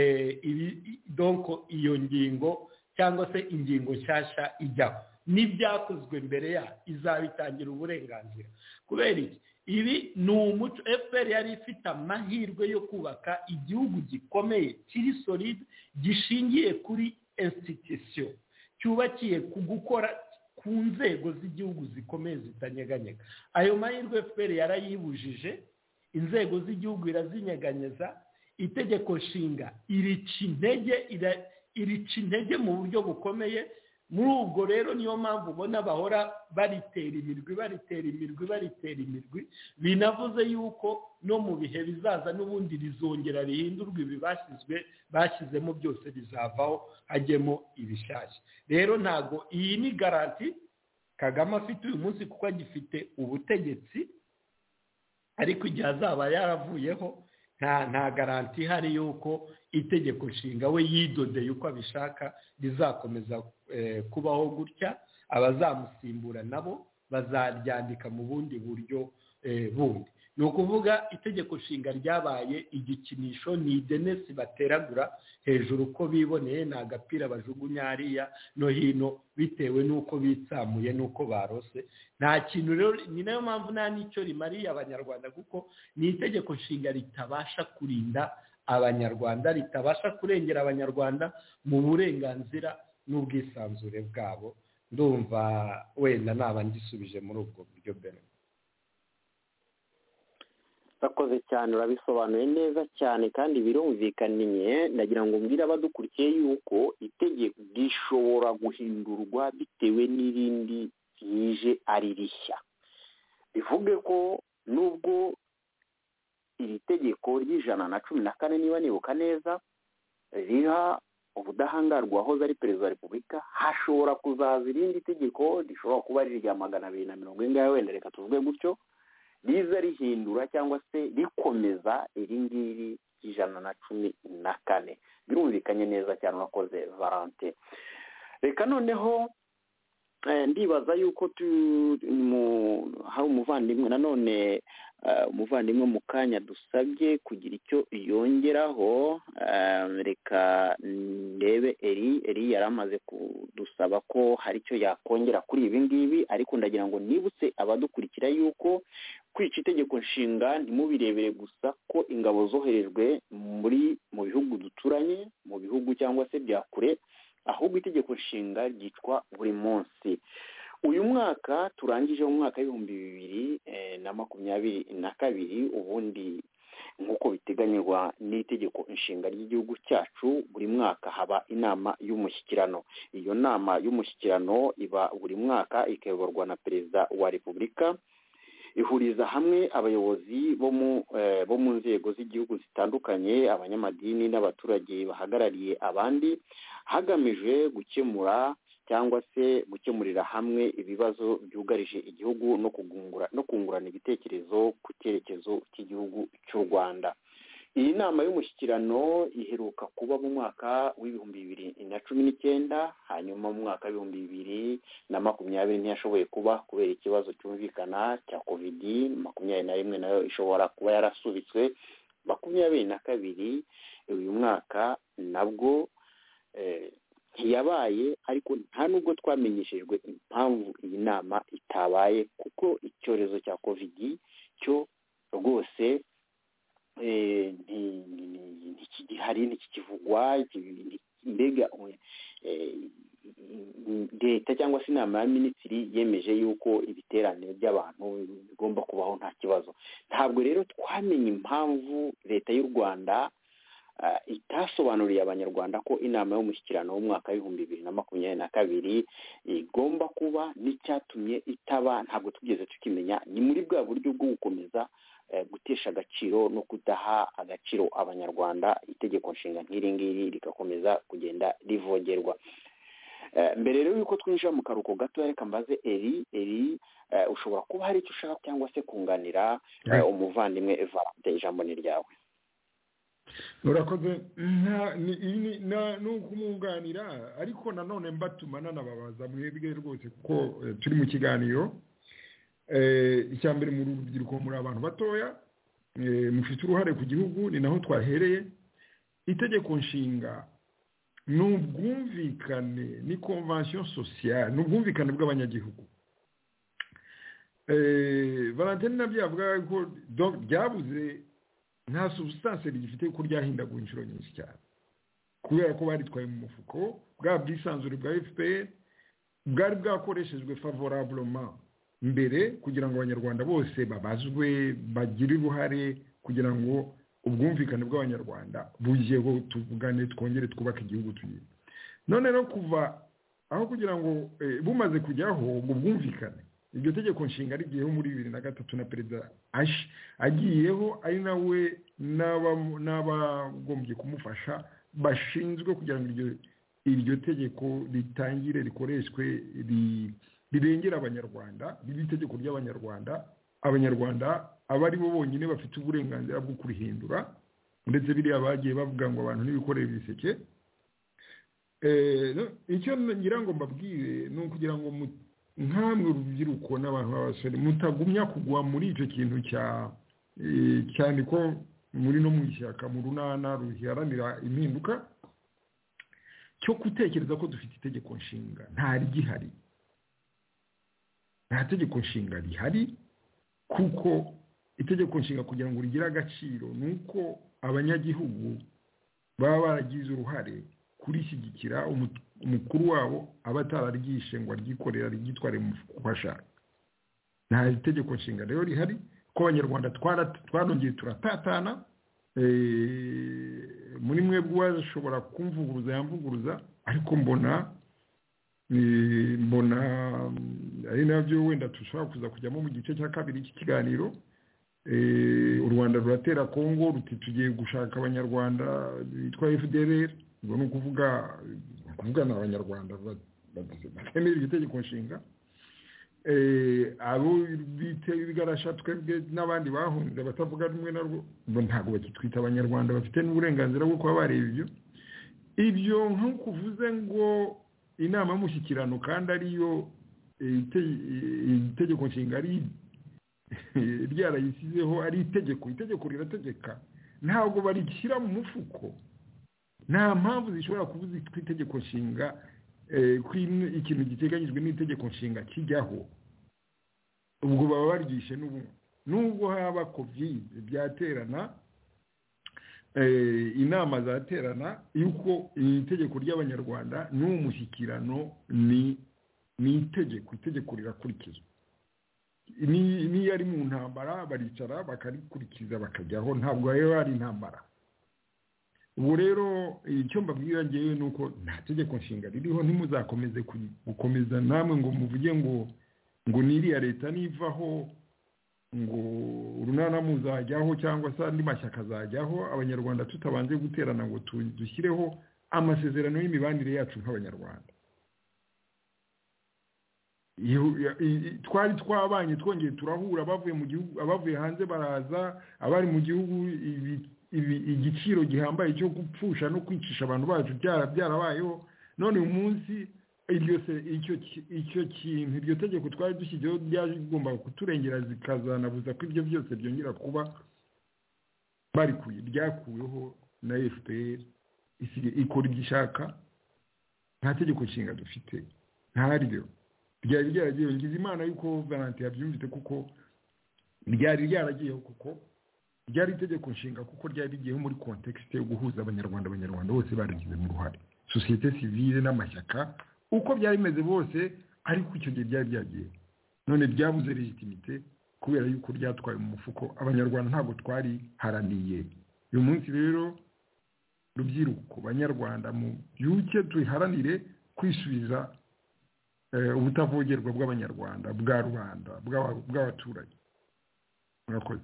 donc iyo ngingo cyangwa se ingingo nshyashya ijyaho, n'ibyakozwe mbere ya izabitangira uburenganzira. Kubera iki? Ibi ni umuco. F P R yari ifite amahirwe yo kubaka igihugu gikomeye kiri solide, gishingiye kuri institution, cyubakiye ku gukora ku nzego z'igihugu zikomeye zitanyeganyega. Ayo mahirwe F P R yarayibujije, inzego z'igihugu irazinyeganyeza, itegeko nshinga irica intege irica intege mu buryo bukomeye. Muri ubwo rero niyo mpamvu ubona bahora baritera imirwi baritera imirwi baritera imirwi. Binavuze yuko no mu bihe bizaza n'ubundi rizongera rihindurwa, ibi bashyizwe bashyizemo byose bizavaho hajyemo ibishyashya. Rero ntago iyi ni garanti Kagame afite uyu munsi kuko agifite ubutegetsi, ariko igihe azaba yaravuyeho nta nta garanti ihari yuko itegeko nshinga we yidodeye uko abishaka rizakomeza kubaho gutya. Abazamusimbura nabo bazaryandika mu bundi buryo bundi. Ni ukuvuga itegeko nshinga ryabaye igikinisho, ni idenesi bateragura hejuru uko biboneye, ni agapira bajugunya hariya no hino bitewe n'uko bitsamuye n'uko barose. Nta kintu rero, ni nayo mpamvu nta n'icyo rimariye abanyarwanda, kuko ni itegeko nshinga ritabasha kurinda abanyarwanda, ritabasha kurengera abanyarwanda mu burenganzira n'ubwisanzure bwabo. Ndumva wenda naba ngisubije muri ubwo buryo mbere. Bakoze cyane, urabisobanuye neza cyane kandi birumvikaniye. Ndagira ngo mbwire abadukurikiye yuko itegeko rishobora guhindurwa bitewe n'irindi rije ari rishya. Bivuge ko nubwo iri tegeko ry'ijana na cumi na kane niba nibuka neza riha ubudahangarwa wahoze ari perezida wa repubulika, hashobora kuzaza irindi tegeko rishobora kuba ari irya magana abiri na mirongo ingahe, wenda reka tuvuge gutyo, riza rihindura cyangwa se rikomeza iri ngiri ry'ijana na cumi na kane. Birumvikanye neza cyane, urakoze Valente. Reka noneho ndibaza yuko hari umuvandimwe nanone, umuvandimwe mu kanya dusabye kugira icyo yongeraho. Reka ndebe eri eri yari amaze kudusaba ko hari icyo yakongera kuri ibi ngibi, ariko ndagira ngo nibutse abadukurikira yuko kwica itegeko nshinga ntimubirebere gusa ko ingabo zoherejwe muri mu bihugu duturanye, mu bihugu cyangwa se bya kure, ahubwo itegeko nshinga ryicwa buri munsi. Uyu mwaka turangije mu mwaka w'ibihumbi bibiri na makumyabiri na kabiri, ubundi nk'uko biteganywa n'itegeko nshinga ry'igihugu cyacu, buri mwaka haba inama y'umushyikirano. Iyo nama y'umushyikirano iba buri mwaka, ikayoborwa na perezida wa repubulika. Ihuriza hamwe abayobozi bo mu bo mu nzego z'igihugu zitandukanye, abanyamadini n'abaturage bahagarariye abandi, hagamijwe gukemura cyangwa se gukemurira hamwe ibibazo byugarije igihugu no kugungura no kungurana ibitekerezo ku cyerekezo cy'igihugu cy'u Rwanda. Iyi nama y'umushyikirano iheruka kuba mu mwaka w'ibihumbi bibiri na cumi n'icyenda, hanyuma mu mwaka w'ibihumbi bibiri na makumyabiri ntiyashoboye kuba kubera ikibazo cyumvikana cya covid makumyabiri na rimwe, nayo ishobora kuba yarasubitswe. Makumyabiri na kabiri uyu mwaka nabwo ntiyabaye, ariko nta nubwo twamenyeshejwe impamvu iyi nama itabaye, kuko icyorezo cya covid cyo rwose ntikigihari, ntikikivugwa. Mbega leta cyangwa se inama ya minisitiri yemeje yuko ibiterane by'abantu bigomba kubaho nta kibazo. Ntabwo rero twamenye impamvu leta y'u Rwanda itasobanuriye abanyarwanda ko inama y'umushyikirano w'umwaka w'ibihumbi bibiri na makumyabiri na kabiri igomba kuba, n'icyatumye itaba ntabwo tugeze tukimenya. Ni muri bwa buryo bwo gukomeza gutesha agaciro no kudaha agaciro abanyarwanda, itegeko nshinga nk'iri ngiri rigakomeza kugenda rivogerwa. Mbere rero yuko twinjira mu karuhuko gato, reka mbaze eri eri ushobora kuba hari icyo ushaka cyangwa se kunganira umuvandimwe Valente, ijambo ni ryawe. urakoze. ni ukumwunganira, ariko nanone mbatuma nanababaza mwebwe rwose, kuko turi mu kiganiro. Icya mbere, mu rubyiruko muri abantu batoya, mufite uruhare ku gihugu, ni naho twahereye. Itegeko nshinga ni ubwumvikane, ni convention sociale, ni ubwumvikane bw'abanyagihugu. Valentine nabyo yavuga ko byabuze, nta substance rigifite ko ryahindagura inshuro nyinshi cyane, kubera ko baritwaye mu mufuko. Bwa bwisanzure bwa F P R bwari bwakoreshejwe favorablement mbere, kugira ngo abanyarwanda bose babazwe, bagire uruhare, kugira ngo ubwumvikane bw'abanyarwanda bujeho, tuvugane, twongere twubake igihugu tugiye. None no kuva aho kugira ngo bumaze kujyaho ubwo bwumvikane, iryo tegeko nshinga rigiyeho muri bibiri na gatatu na perezida Ash agiyeho, ari nawe n'abagombye kumufasha bashinzwe kugira ngo iryo iryo tegeko ritangire rikoreshwe rirengera abanyarwanda, riba itegeko ry'abanyarwanda, abanyarwanda aba ari bo bonyine bafite uburenganzira bwo kurihindura, ndetse biriya bagiye bavuga ngo abantu ntibikorere ibiseke. Icyo ngira ngo mbabwire ni ukugira ngo nkamwe urubyiruko n'abantu b'abasore mutagumya kugwa muri icyo kintu cya cyane ko muri no mu ishyaka mu runana ruharanira impinduka cyo gutekereza ko dufite itegeko nshinga. Nta rigihari, nta tegeko nshinga rihari, kuko itegeko nshinga kugira ngo rigire agaciro ni uko abanyagihugu baba baragize uruhare kurishyigikira, umukuru wabo aba atararyishe ngo aryikorera ryitware mu mufuko ashaka. Nta itegeko nshinga rero rihari, ko abanyarwanda twarongeye turatatana. Muri mwebwe washobora kumvuguruza yamvuguruza, ariko mbona mbona ari nabyo wenda dushobora kuza kujyamo mu gice cya kabiri cy'ikiganiro. U Rwanda ruratera Kongo ruti tugiye gushaka abanyarwanda bitwa F D L R, ubwo ni ukuvuga kuvugana abanyarwanda batemera itegeko nshinga. Abo bite bigarasha twebwe n'abandi bahunze batavuga rumwe narwo ntabwo bakitwita abanyarwanda, bafite n'uburenganzira bwo kuba bareba ibyo ibyo nk'uko uvuze ngo inama y'umushyikirano kandi ariyo itegeko nshinga ari ryarayisizeho, ari itegeko itegeko rirategeka, ntabwo barishyira mu mufuko. Nta mpamvu zishobora kubuza itegeko nshinga ikintu giteganyijwe n'itegeko nshinga kijyaho. Ubwo baba baryishe n'ubu nubwo haba covid byaterana, inama zaterana yuko itegeko ry'abanyarwanda n'umushyikirano ni ni itegeko itegeko rirakurikizwa. Ni yari mu ntambara baricara bakarikurikiza bakajyaho, ntabwo rero ari intambara. Ubu rero icyo mbabwira ngewe ni uko nta tegeko nshinga ririho, ntimuzakomeze gukomeza namwe ngo muvuge ngo ngo n'iriya leta nivaho ngo urunana muzajyaho cyangwa se andi mashyaka azajyaho, abanyarwanda tutabanje guterana ngo dushyireho amasezerano y'imibanire yacu nk'abanyarwanda. Twari twabanye twongeye turahura, abavuye mu gihugu abavuye hanze baraza, abari mu gihugu igiciro gihambaye cyo gupfusha no kwicisha abantu bacu byarabayeho. None uyu munsi iryo icyo icyo kintu iryo tegeko twari dushyizeho ryagomba kuturengera zikazanabuza ko ibyo byose byongera kuba bari kuye ryakuweho na F P R ikora igishaka. Nta tegeko nshinga dufite, nta ryo ryari ryaragiye. Ngize Imana yuko Valentin yabyumvise, kuko ryari ryaragiyeho, kuko ryari itegeko nshinga, kuko ryari rigiyeho muri context yo guhuza abanyarwanda abanyarwanda bose baragize mu ruhare, societe civile n'amashyaka uko byari bimeze bose, ariko icyo gihe byari byagiye. None byabuze legitimite kubera yuko ryatwaye mu mufuko, abanyarwanda ntabwo twari haraniye. Uyu munsi rero rubyiruko banyarwanda mu yuke tuharanire kwisubiza ubutavogerwa bw'abanyarwanda, bwa rubanda, bw'abaturage. Murakoze.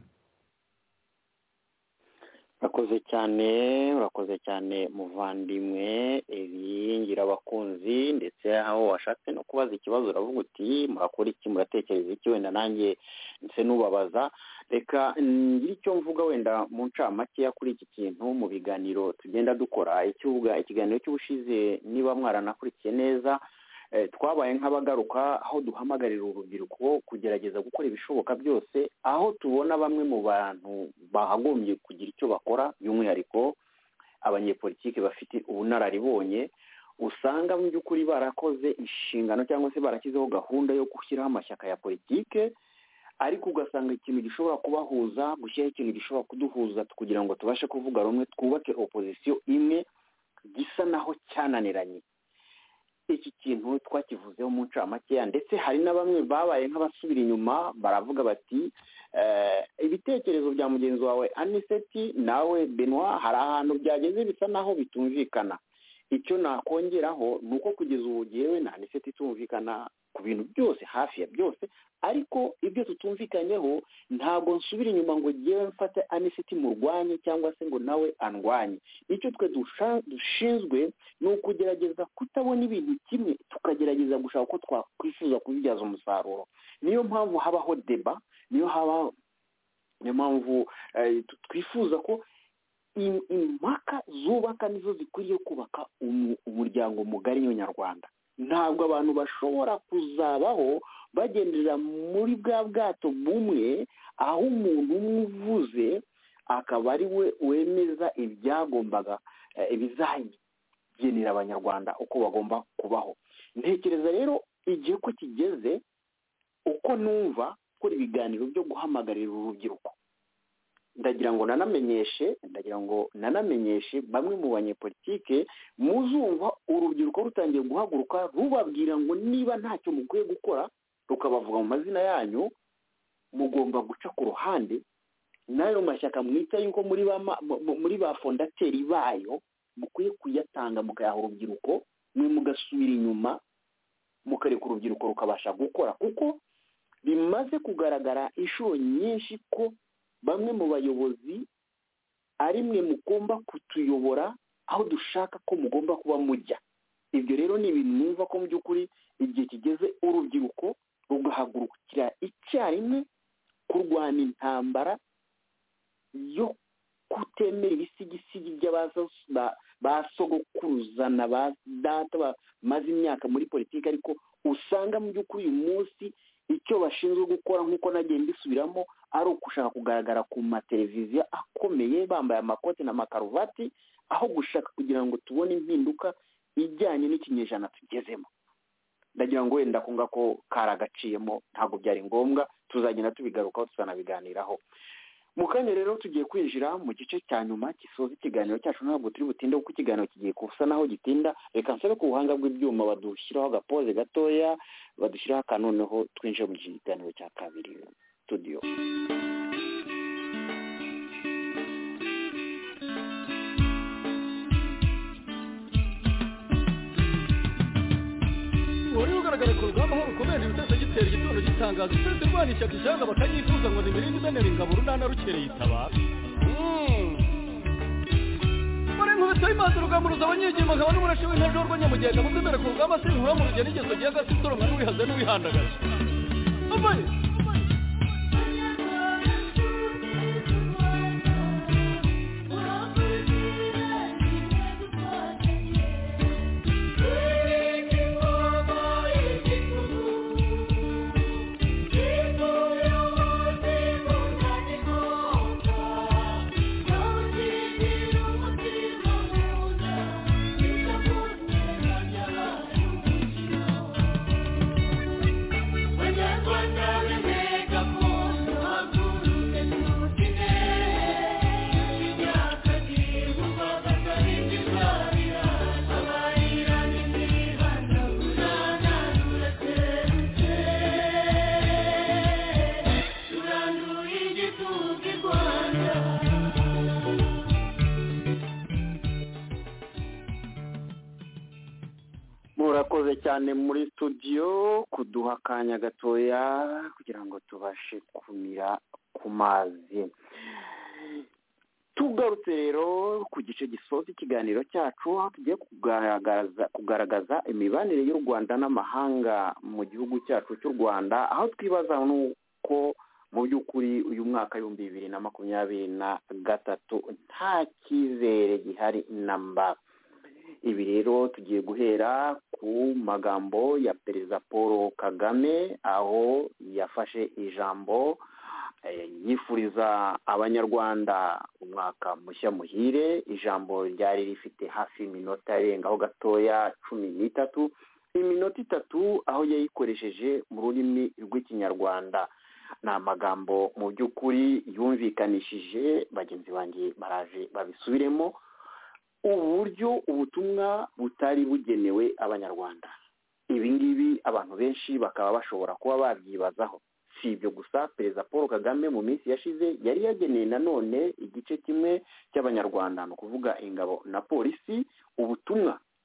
urakoze cyane urakoze cyane muvandimwe ibingira abakunzi, ndetse aho washatse no kubaza ikibazo uravuga uti murakora iki, muratekereza iki, wenda nanjye nse nubabaza. Reka ngire icyo mvuga wenda mu ncamake kuri iki kintu mu biganiro tugenda dukora. Icyuga ikiganiro cy'ubushize niba mwaranakurikiye neza, twabaye nk'abagaruka aho duhamagarira urubyiruko kugerageza gukora ibishoboka byose, aho tubona bamwe mu bantu bahagombye kugira icyo bakora, by'umwihariko abanyepolitiki bafite ubunararibonye, usanga mu by'ukuri barakoze inshingano cyangwa se barashyizeho gahunda yo gushyiraho amashyaka ya politike, ariko ugasanga ikintu gishobora kubahuza, gushyiraho ikintu gishobora kuduhuza kugira ngo tubashe kuvuga rumwe, twubake opozisiyo imwe, gisa naho cyananiranye. Iki kintu twakivuzeho mu ncamakeya, ndetse hari na bamwe babaye nk'abasubira inyuma, baravuga bati ibitekerezo bya mugenzi wawe Aniseti nawe Benoit hari ahantu byageze bisa naho bitumvikana. icyo nakongeraho ni uko kugeza ubu yewe nta niseti tumvikana ku bintu byose hafi ya byose, ariko ibyo tutumvikanyeho ntabwo nsubira inyuma ngo ngewe mfate aniseti murwanye cyangwa se ngo nawe andwanye. icyo twe dushinzwe ni ukugerageza kutabona ibintu kimwe, tukagerageza gushaka uko twakwifuza kubibyaza umusaruro. niyo mpamvu habaho deba, niyo haba niyo mpamvu twifuza ko impaka zubaka nizo zikwiriye kubaka umuryango mugari nyarwanda. ntabwo abantu bashobora kuzabaho bagendera muri bwa bwato bumwe, aho umuntu umwe uvuze akaba ari we wemeza ibyagombaga ibizagenera abanyarwanda uko bagomba kubaho. ntekereza rero igihe ko kigeze uko numva gukora ibiganiro byo guhamagarira urubyiruko. ndagira ngo nanamenyeshe ndagira ngo nanamenyeshe bamwe mu banyepolitike, muzumva urubyiruko rutangiye guhaguruka rubabwira ngo niba ntacyo mukwiye gukora, rukabavuga mu mazina yanyu, mugomba guca ku ruhande. n'ayo mashyaka mwita yuko muri ba muri ba fondateri bayo mukwiye kuyatanga mukayaha urubyiruko, mwe mugasubira inyuma mukareka urubyiruko rukabasha gukora, kuko bimaze kugaragara inshuro nyinshi ko bamwe mu bayobozi ari mwe mugomba kutuyobora aho dushaka ko mugomba kuba mujya. ibyo rero ni ibintu numva ko mu by'ukuri igihe kigeze urubyiruko rugahagurukira icyarimwe kurwana intambara yo kutemera ibisigisigi by'abasogokuruza na ba data bamaze imyaka muri politiki, ariko usanga mu by'ukuri uyu munsi icyo bashinzwe gukora nk'uko nagiye mbisubiramo ari ugushaka kugaragara ku mateleviziyo akomeye bambaye amakoti n'amakaruvati, aho gushaka kugira ngo tubone impinduka ijyanye n'ikinyejana tugezemo. ndagira ngo wenda kunga ko karagaciyemo ntabwo byari ngombwa, tuzagenda tubigarukaho tuzanabiganiraho. mu kanya rero tugiye kwinjira mu gice cya nyuma gisoza ikiganiro cyacu, ntabwo turi butinde kuko ikiganiro kigiye kusa naho gitinda. reka nsabe ku buhanga bw'ibyuma badushyiraho agapoze gatoya, badushyiraho akantu noneho twinjire mu kiganiro cya kabiri studio. wari ugaragara ku rugamba aho rukomeje ibitese gitera igitondo gitangaza twese rwana ishyaka ijanga bakanyifuza ngo nimirinde imenera ingabo runana rukereye itabara. muri nkubito y'imanza urugambo ruzaba nyigima nkaba n'umurashi w'intare w'urwanyamugenda muzemere ku rugamba si inkura mu rugendo ingeso gihe agasitoro nka n'uwihaze n'uwihandagaje. Amaye murakoze cyane muri studio kuduha akanya gatoya kugira ngo tubashe kumira ku mazi. tugarutse rero ku gice gisoza ikiganiro cyacu, aho tugiye kugaragaza kugaragaza imibanire y'u Rwanda n'amahanga mu gihugu cyacu cy'u Rwanda, aho twibaza nuko mu by'ukuri uyu mwaka w'ibihumbi bibiri na makumyabiri na gatatu nta cyizere gihari namba. ibi rero tugiye guhera ku magambo ya perezida Paul Kagame, aho yafashe ijambo yifuriza abanyarwanda umwaka mushya muhire. ijambo ryari rifite hafi iminota irengaho gatoya cumi n'itatu, iminota itatu aho yayikoresheje mu rurimi rw'ikinyarwanda. ni amagambo mu by'ukuri yumvikanishije, bagenzi banjye baraje babisubiremo, uburyo ubutumwa butari bugenewe abanyarwanda. ibi ngibi abantu benshi bakaba bashobora kuba babyibazaho. si ibyo gusa, perezida Paul Kagame mu minsi yashize yari yageneye nanone igice kimwe cy'abanyarwanda, ni ukuvuga ingabo na polisi, ubutumwa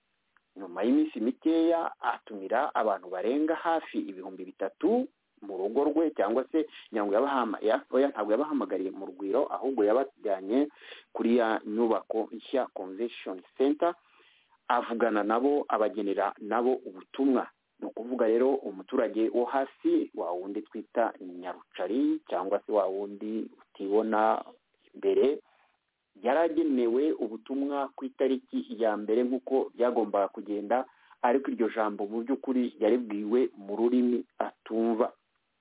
nyuma y'iminsi mikeya atumira abantu barenga hafi ibihumbi bitatu mu rugo rwe, cyangwa se nyango yabahama yafoya ntabwo yabahamagariye mu rugwiro, ahubwo yabajyanye kuri ya nyubako nshya convention center, avugana nabo, abagenera nabo ubutumwa. Ni ukuvuga rero umuturage wo hasi, wa wundi twita nyarucari cyangwa se wa wundi utibona mbere, yaragenewe ubutumwa ku itariki ya mbere nk'uko byagombaga kugenda, ariko iryo jambo mu by'ukuri yaribwiwe mu rurimi atumva.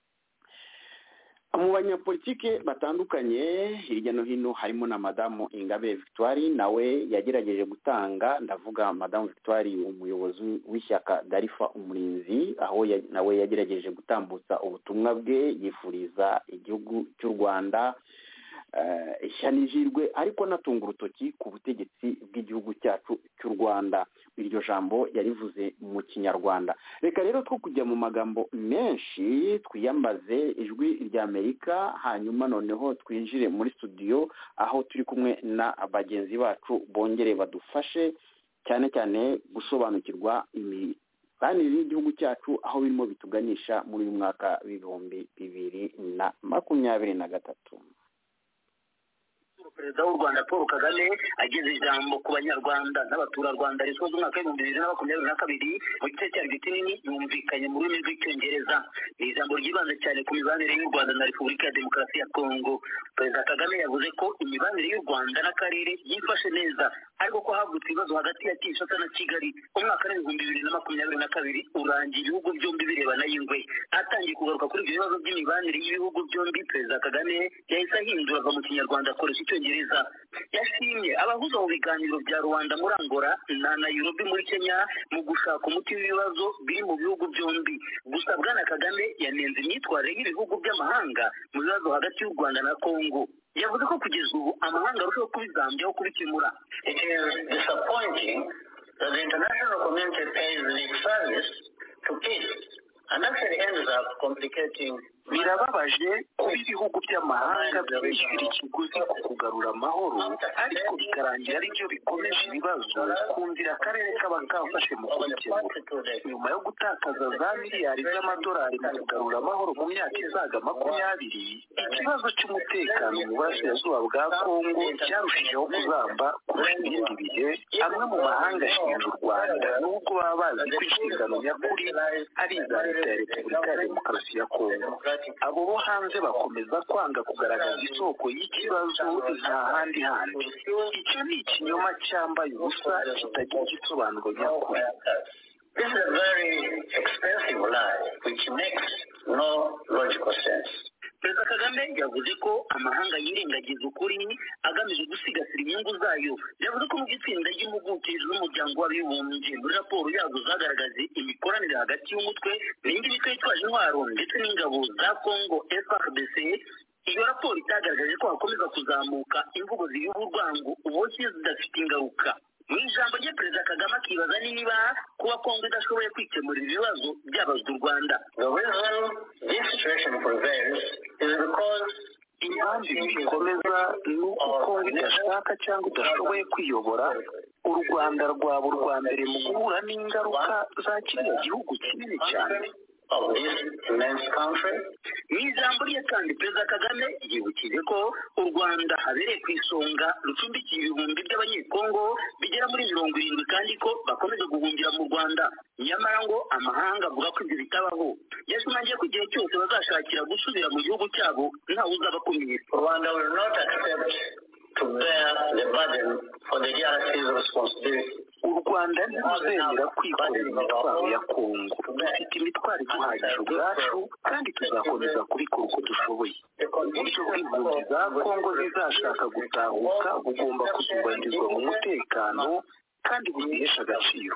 Mu banyapolitike batandukanye hirya no hino harimo na Madamu Ingabire Victoire, nawe yagerageje gutanga, ndavuga Madamu Victoire umuyobozi w'ishyaka Darifa Umurinzi, aho ya, nawe yagerageje gutambutsa ubutumwa bwe yifuriza igihugu cy'u Rwanda uh, ishyanijirwe, ariko natunga urutoki ku butegetsi bw'igihugu cyacu cy'u Rwanda. Iryo jambo yarivuze mu Kinyarwanda. Reka rero two kujya mu magambo menshi, twiyambaze ijwi rya Amerika, hanyuma noneho twinjire muri studio aho turi kumwe na bagenzi bacu bongere badufashe cyane cyane gusobanukirwa imibanire y'igihugu cyacu aho birimo bituganisha muri uyu mwaka w'ibihumbi bibiri na makumyabiri na gatatu. Perezida w'u Rwanda Paul Kagame ageze ijambo ku banyarwanda n'abaturarwanda risoza umwaka w'ibihumbi bibiri na makumyabiri na kabiri mu gice cyari kinini yumvikanye mu rurimi rw'icyongereza. Ni ijambo ryibanze cyane ku mibanire y'u Rwanda na Repubulika ya Demokarasi ya Kongo. Perezida Kagame yavuze ko imibanire y'u Rwanda n'akarere yifashe neza, ariko ko havutse ibibazo hagati ya Kinshasa na Kigali. Umwaka w'ibihumbi bibiri na makumyabiri na kabiri urangiye ibihugu byombi birebana y'ingwe. Atangiye kugaruka kuri ibyo bibazo by'imibanire y'ibihugu byombi, Perezida Kagame yahise ahindura mu Kinyarwanda akoresha icyongereza. Yashimye abahuza mu biganiro bya Rwanda muri Angola na Nairobi muri Kenya mu gushaka umuti w'ibibazo biri mu bihugu byombi. Gusa Bwana Kagame yanenze imyitwarire y'ibihugu by'amahanga mu bibazo hagati y'u Rwanda na Kongo. Yavuze ko kugeza ubu amahanga arushaho kubizambyaho kubikemura. It is disappointing that the international community pays lip service to peace and actually ends up complicating. Birababaje kuba ibihugu by'amahanga byishyura ikiguzi ku kugarura amahoro, ariko bikarangira aribyo bikomeje ibibazo kumvira akarere kaba kafashe mu kubikemura. Nyuma yo gutakaza za miliyari z'amadolari mu kugarura amahoro mu myaka izaga makumyabiri, ikibazo cy'umutekano mu burasirazuba bwa Kongo cyarushijeho kuzamba kurusha ibindi bihe. Amwe mu mahanga ashinja u Rwanda nubwo baba bazi ko inshingano nyakuri ari iza leta ya Repubulika ya Demokarasi ya Kongo. Abo bo hanze bakomeza kwanga kugaragaza isoko y'ikibazo nta handi handi. Icyo ni ikinyoma cyambaye ubusa kitagira igisobanuro nyakuri. This is a very expensive lie which makes no logical sense. Perezida Kagame yavuze ko amahanga yirengagiza ukuri agamije gusigasira inyungu zayo. Yavuze ko mu gitsinda ry'impuguke z'umuryango w'abibumbye muri raporo yazo zagaragaje imikoranire hagati y'umutwe n'indi mitwe yitwaje intwaro ndetse n'ingabo za Kongo F A R D C. Iyo raporo itagaragaje ko hakomeza kuzamuka imvugo ziyuba urwango ubushye zidafite ingaruka. Mu ijambo rye Perezida Kagame akibaza niba kuba Kongo idashoboye kwikemura ibibazo byabazwa u Rwanda. The reason this situation prevails is because impamvu bikomeza ni uko Kongo idashaka cyangwa idashoboye kwiyobora. U Rwanda rwaba urwa mbere mu guhura n'ingaruka za kiriya gihugu kinini cyane of this immense country. Mu ijambo rye kandi Perezida Kagame yibukije ko u Rwanda habereye ku isonga rucumbikiye ibihumbi by'abanyekongo bigera muri mirongo irindwi, kandi ko bakomeje guhungira mu Rwanda. Nyamara ngo amahanga avuga ko ibyo bitabaho. Yashimangiye ko igihe cyose bazashakira gusubira mu gihugu cyabo ntawe uzabakumira. Rwanda will not accept to bear the burden for the D R C's responsibility. U Rwanda ntizemera kwikorera imitwaro ya Kongo. Dufite imitwaro iduhagije ubwacu kandi tuzakomeza kubikora uko dushoboye. Uburyo bw'impunzi za Kongo zizashaka gutahuka bugomba kuzubahirizwa mu mutekano kandi buzihesha agaciro.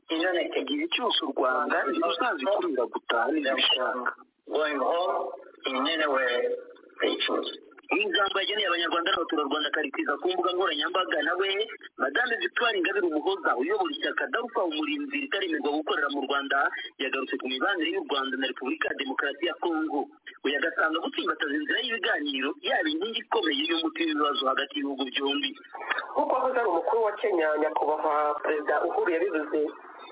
Igihe cyose u Rwanda ntiruzazikurira gutaha nibishaka. Going home in any way they choose. Mu ijambo yageneye abanyarwanda n'abaturarwanda karikwiza ku mbuga nkoranyambaga, nawe Madame Victoire Ingabire Umuhoza uyobora ishyaka Darufa Umurinzi ritaremerwa gukorera mu Rwanda yagarutse ku mibanire y'u Rwanda na Repubulika ya Demokarasi ya Kongo. Uyu agasanga gutsimbataza inzira y'ibiganiro yaba inkingi ikomeye y'umuti w'ibibazo hagati y'ibihugu byombi. Nk'uko avuze ari umukuru wa Kenya nyakubahwa Perezida Uhuru yabivuze,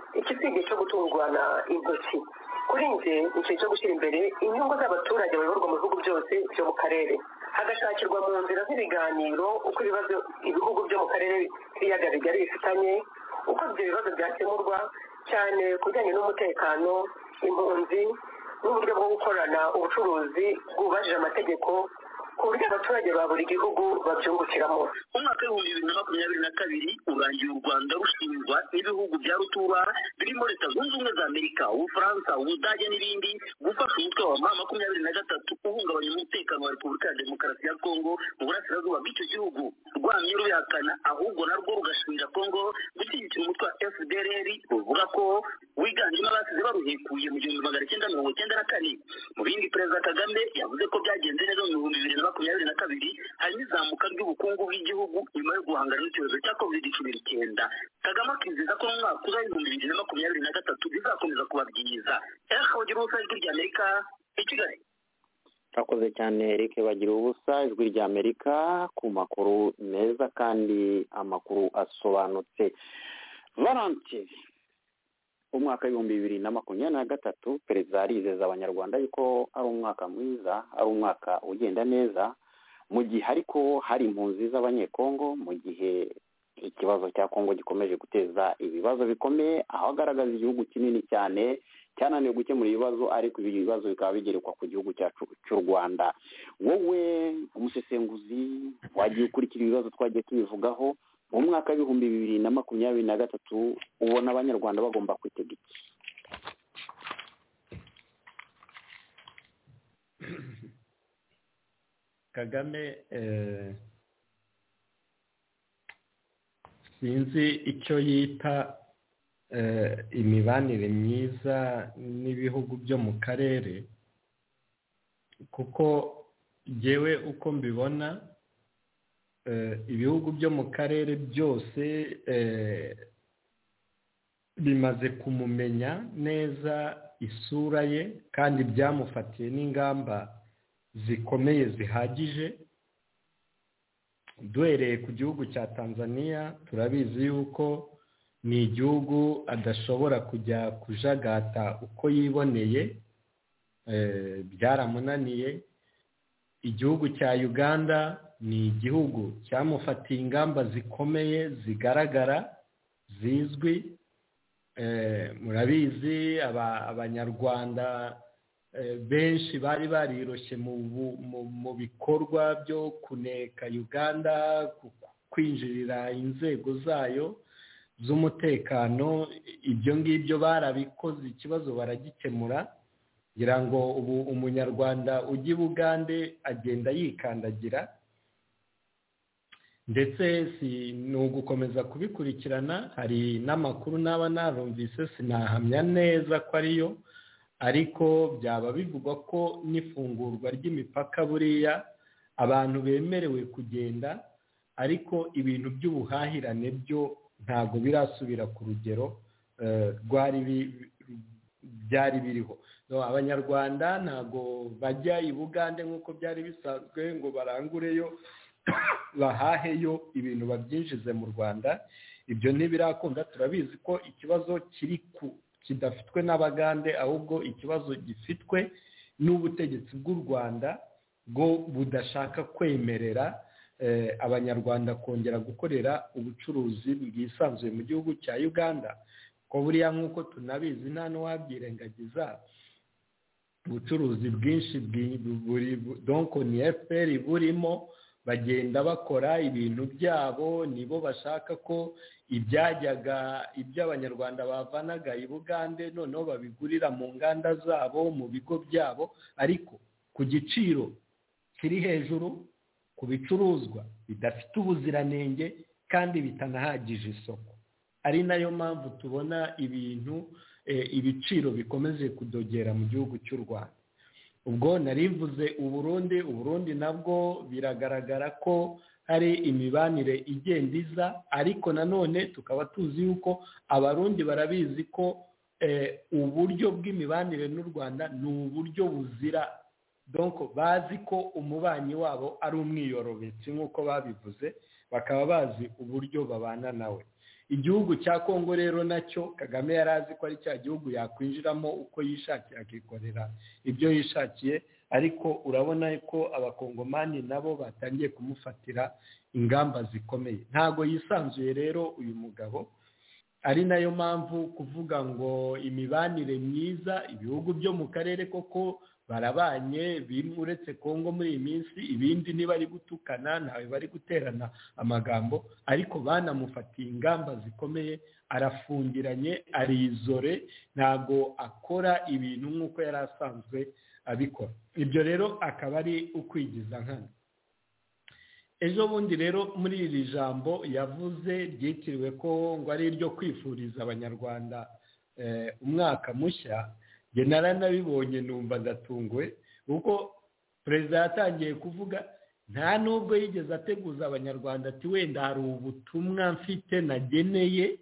iki si igihe cyo gutungurana intoki kuri njye ni igihe cyo gushyira imbere inyungu z'abaturage bayoborwa mu bihugu byose byo mu karere hagashakirwa mu nzira z'ibiganiro uko ibibazo ibihugu byo mu karere k'ibiyaga bigari bifitanye uko ibyo bibazo byakemurwa cyane ku bijyanye n'umutekano impunzi n'uburyo bwo gukorana ubucuruzi bwubahirije amategeko ku buryo abaturage ba buri gihugu babyungukiramo. Umwaka w'ibihumbi bibiri na makumyabiri na kabiri urangiye u Rwanda rushinjwa n'ibihugu bya rutura birimo Leta Zunze Ubumwe za Amerika, Ubufaransa, Ubudage n'ibindi gufasha umutwe wa ma makumyabiri na gatatu uhungabanya umutekano wa Repubulika ya Demokarasi ya Kongo mu burasirazuba bw'icyo gihugu. Rwamye rubihakana ahubwo narwo rugashinja Kongo gushyigikira umutwe wa F D L R ruvuga ko wiganjemo abasize baruhekuye mu gihumbi magana cyenda mirongo cyenda na kane. Mu bindi Perezida Kagame yavuze ko byagenze neza mu bihumbi bibiri na makumyabiri na kabiri harimo izamuka ry'ubukungu bw'igihugu nyuma yo guhangana n'icyorezo cya covid cumi n'icyenda. Kagame akizeza ko mu mwaka uza w'ibihumbi bibiri na makumyabiri na gatatu bizakomeza kuba byiza. Eric Bagira ubusa ijwi rya Amerika i Kigali. Akoze cyane Eric Bagira ubusa ijwi rya Amerika ku makuru meza kandi amakuru asobanutse. Valentine umwaka w'ibihumbi bibiri na makumyabiri na gatatu perezida arizeza abanyarwanda yuko ari umwaka mwiza ari umwaka ugenda neza mu gihe ariko hari impunzi z'abanyekongo mu gihe ikibazo cya Kongo gikomeje guteza ibibazo bikomeye aho agaragaza igihugu kinini cyane cyananiwe gukemura ibibazo ariko ibi bibazo bikaba bigerekwa ku gihugu cyacu cy'u Rwanda. Wowe umusesenguzi wagiye ukurikira ibibazo twagiye tubivugaho mu mwaka w'ibihumbi bibiri na makumyabiri na gatatu ubona abanyarwanda bagomba kwitega iki? Kagame eh, sinzi icyo yita eh, imibanire myiza n'ibihugu byo mu karere kuko jyewe uko mbibona ibihugu byo mu karere byose bimaze kumumenya neza isura ye kandi byamufatiye n'ingamba zikomeye zihagije. Duhereye ku gihugu cya Tanzania turabizi yuko ni igihugu adashobora kujya kujagata uko yiboneye, byaramunaniye. Igihugu cya Uganda ni igihugu cyamufatiye ingamba zikomeye zigaragara zizwi. Murabizi abanyarwanda benshi bari bariroshye mu bikorwa byo kuneka Uganda, kwinjirira inzego zayo z'umutekano. Ibyo ngibyo barabikoze, ikibazo baragikemura. Ngira ngo ubu umunyarwanda ujya i Bugande agenda yikandagira, ndetse si ni ugukomeza kubikurikirana. Hari n'amakuru naba narumvise sinahamya neza ko ariyo, ariko byaba bivugwa ko n'ifungurwa ry'imipaka buriya abantu bemerewe kugenda, ariko ibintu by'ubuhahirane byo ntabwo birasubira ku rugero rwari byari biriho. Abanyarwanda ntabwo bajya i Bugande nk'uko byari bisanzwe ngo barangureyo bahaheyo ibintu babyinjize mu Rwanda. Ibyo ntibirakunda. Turabizi ko ikibazo kiri ku kidafitwe n'Abagande, ahubwo ikibazo gifitwe n'ubutegetsi bw'u Rwanda bwo budashaka kwemerera abanyarwanda kongera gukorera ubucuruzi bwisanzuye mu gihugu cya Uganda. Ko buriya nk'uko tunabizi nta n'uwabyirengagiza ubucuruzi bwinshi buri donc ni F P R burimo bagenda bakora ibintu byabo, nibo bashaka ko ibyajyaga iby'abanyarwanda bavanaga i Bugande noneho babigurira mu nganda zabo mu bigo byabo, ariko ku giciro kiri hejuru, ku bicuruzwa bidafite ubuziranenge kandi bitanahagije isoko. Ari nayo mpamvu tubona ibintu ibiciro bikomeje kudogera mu gihugu cy'u Rwanda. Ubwo narivuze Uburundi, Uburundi nabwo biragaragara ko hari imibanire igenda iza, ariko nanone tukaba tuzi yuko abarundi barabizi ko uburyo bw'imibanire n'u Rwanda ni uburyo buzira, donc bazi ko umubanyi wabo ari umwiyorobetsi nk'uko babivuze, bakaba bazi uburyo babana nawe. igihugu cya kongo rero nacyo kagame yari azi ko ari cya gihugu yakwinjiramo uko yishakiye akikorera ibyo yishakiye, ariko urabona ko abakongomani nabo batangiye kumufatira ingamba zikomeye. Ntago yisanzuye rero uyu mugabo, ari nayo mpamvu kuvuga ngo imibanire myiza ibihugu byo mu karere koko barabanye, uretse kongo muri iyi minsi, ibindi niba ari gutukana ntawe bari guterana amagambo, ariko banamufatiye ingamba zikomeye, arafungiranye, arizore, ntago akora ibintu nk'uko yari asanzwe abikora. Ibyo rero akaba ari ukwigiza nkana. Ejo bundi rero muri iri jambo yavuze ryitiriwe ko ngo ari iryo kwifuriza abanyarwanda umwaka mushya, njye naranabibonye numva ndatungwe, kuko perezida yatangiye kuvuga nta nubwo yigeze ateguza abanyarwanda ati wenda hari ubutumwa mfite nageneye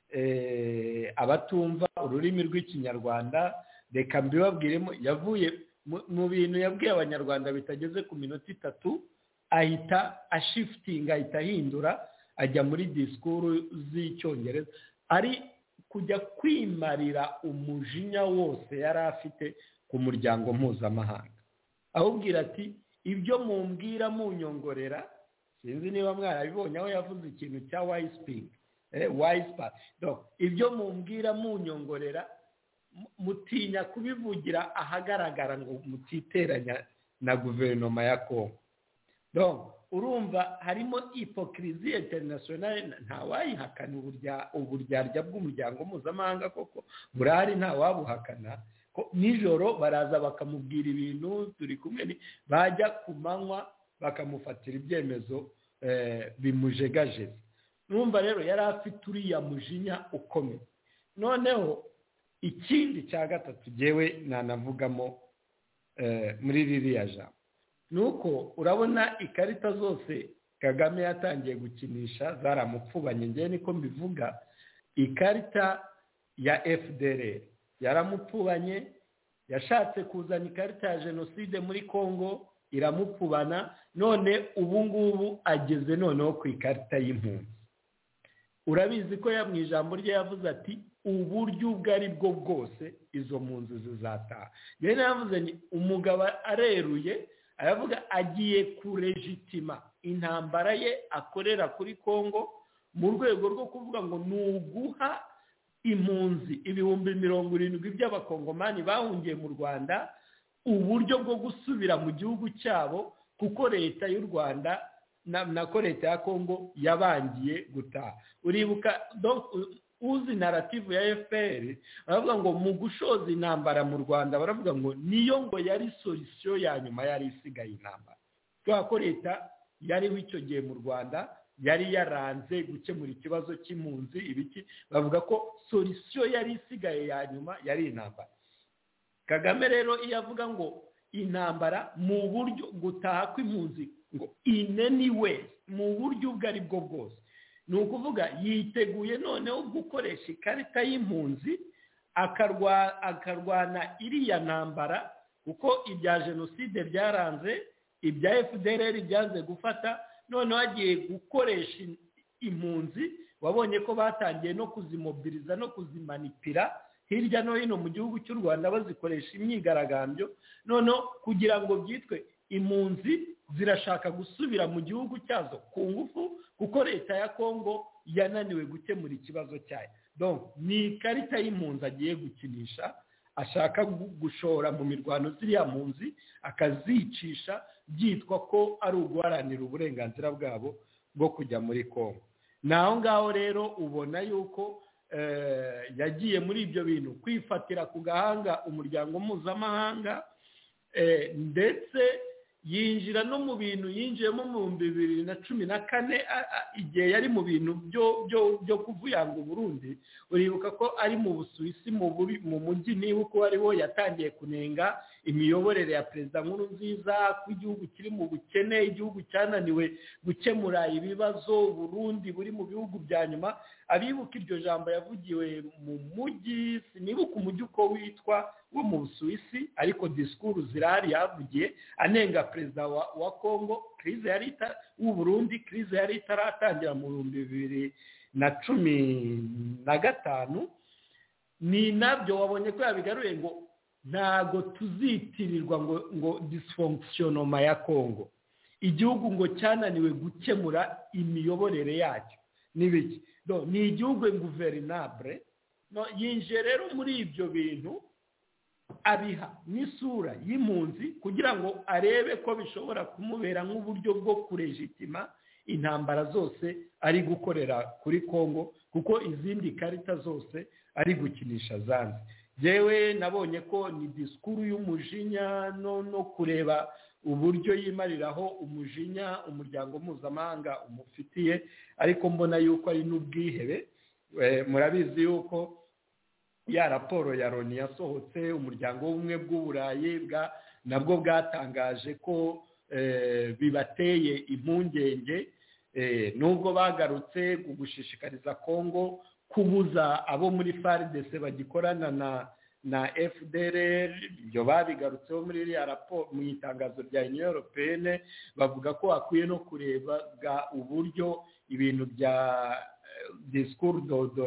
abatumva ururimi rw'ikinyarwanda, reka mbibabwiremo. Yavuye mu bintu yabwiye abanyarwanda bitageze ku minota itatu, ahita ashifitinga, ahita ahindura, ajya muri disikuru z'icyongereza, ari kujya kwimarira umujinya wose yari afite ku muryango mpuzamahanga, ahubwira ati ibyo mumbwira munyongorera, sinzi niba mwarabibonye aho yavuze ikintu cya wisipingi wayisipa, ibyo mumbwira munyongorera mutinya kubivugira ahagaragara ngo mutiteranya na guverinoma ya Kongo. Urumva harimo hipokirizi interinasiyonari, ntawayihakana uburyarya bw'umuryango mpuzamahanga, koko burahari ntawabuhakana. Nijoro baraza bakamubwira ibintu, turi kumwe, bajya ku manywa bakamufatira ibyemezo bimujegajeza. Urumva rero yari afite uriya mujinya ukomeye. Noneho ikindi cya gatatu jyewe nanavugamo muri ririya jambo, nuko urabona ikarita zose Kagame yatangiye gukinisha zaramupfubanye. Ngewe niko mbivuga, ikarita ya F D L R yaramupfubanye, yashatse kuzana ikarita ya jenoside muri Kongo iramupfubana, none ubu ngubu ageze noneho ku ikarita y'impunzi. Urabizi ko ya mu ijambo rye yavuze ati uburyo ubwo ari bwo bwose izo mpunzi zizataha. Ngewe navuze ni umugabo areruye, aravuga agiye kurejitima intambara ye akorera kuri Kongo mu rwego rwo kuvuga ngo ni uguha impunzi ibihumbi mirongo irindwi by'abakongomani bahungiye mu Rwanda uburyo bwo gusubira mu gihugu cyabo, kuko leta y'u Rwanda nako leta ya Kongo yabangiye gutaha. Uribuka uzi narrative ya F P R baravuga ngo mu gushoza intambara mu Rwanda, baravuga ngo niyo ngo yari solution ya nyuma yari isigaye intambara, kubera ko leta yari icyo gihe mu Rwanda yari yaranze gukemura ikibazo cy'impunzi ibiki, bavuga ko solution yari isigaye ya nyuma yari intambara. Kagame rero iyo avuga ngo intambara mu buryo gutaha kw'impunzi ngo in any way, mu buryo ubwo ari bwo bwose, ni ukuvuga yiteguye noneho gukoresha ikarita y'impunzi akarwana iriya ntambara, kuko ibya jenoside byaranze, ibya F D L R byanze gufata, noneho agiye gukoresha impunzi. Wabonye ko batangiye no kuzimobiliza no kuzimanipira hirya no hino mu gihugu cy'u Rwanda, bazikoresha imyigaragambyo, noneho kugira ngo byitwe impunzi zirashaka gusubira mu gihugu cyazo ku ngufu, kuko leta ya Kongo yananiwe gukemura ikibazo cyayo. Donc ni ikarita y'impunzi agiye gukinisha, ashaka gushora mu mirwano ziriya mpunzi, akazicisha byitwa ko ari uguharanira uburenganzira bwabo bwo kujya muri Kongo. Naho ngaho rero ubona yuko yagiye muri ibyo bintu kwifatira ku gahanga umuryango mpuzamahanga, ndetse yinjira no mu bintu yinjiyemo mu bihumbi bibiri na cumi na kane igihe yari mu bintu byo kuvuyanga Burundi. Uribuka ko ari mu Busuwisi mu mujyi, niba uko ariho yatangiye kunenga imiyoborere ya Perezida Nkurunziza, ko igihugu kiri mu bukene, igihugu cyananiwe gukemura ibibazo, Burundi buri mu bihugu bya nyuma. Abibuka iryo jambo yavugiwe mu mujyi, sinibuka umujyi uko witwa wo mu Busuwisi, ariko disikuru zirahari yavugiye anenga perezida wa, wa Kongo. Krize yari ita w'u Burundi, krize yari itaratangira mu bihumbi bibiri na cumi na gatanu ni nabyo wabonye ko yabigaruye ngo ntago tuzitirirwa ngo ngo dysfonctionnement ya Congo, igihugu ngo cyananiwe gukemura imiyoborere yacyo n'ibiki, ni igihugu guverinable. No, yinje rero muri ibyo bintu abiha n'isura y'impunzi kugira ngo arebe ko bishobora kumubera nk'uburyo bwo kurejitima intambara zose ari gukorera kuri Congo, kuko izindi karita zose ari gukinisha zanze. Jewe nabonye ko ni disikuru y'umujinya no no kureba uburyo yimariraho umujinya umuryango mpuzamahanga umufitiye, ariko mbona yuko ari n'ubwihebe. Murabizi yuko ya raporo ya Loni yasohotse, umuryango w'ubumwe bw'Uburayi bwa nabwo bwatangaje ko bibateye impungenge, nubwo bagarutse gushishikariza Congo kubuza abo muri F A R D C bagikorana na na F D L R. Ibyo babigarutseho muri iriya raporo mu itangazo rya Union Européenne, bavuga ko akwiye no kureba bwa uburyo ibintu bya discours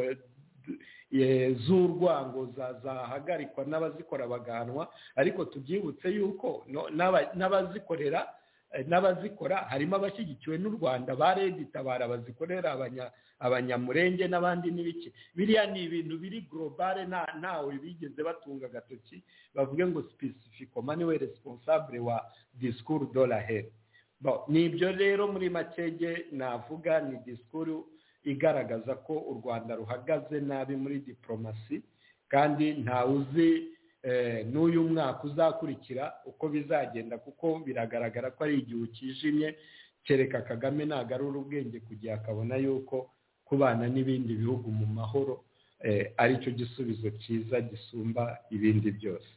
z'urwango zahagarikwa n'abazikora bagahanwa. Ariko tubyibutse yuko n'abazikorera n'abazikora harimo abashyigikiwe n'u Rwanda, baregitabara bazikorera abanya abanyamurenge n'abandi n'ibiki. Biriya ni ibintu biri globale, ntawe bigeze batunga agatoki bavuge ngo specifically niwe responsable wa discours de la haine. Bon, nibyo rero muri makege navuga ni discours igaragaza ko u Rwanda ruhagaze nabi muri diplomasi, kandi ntawe uzi n'uyu mwaka uzakurikira uko bizagenda, kuko biragaragara ko ari igihe kijimye. Kereka Kagame nagarura ubwenge kugira akabona yuko kubana n'ibindi bihugu mu mahoro ari cyo gisubizo cyiza gisumba ibindi byose.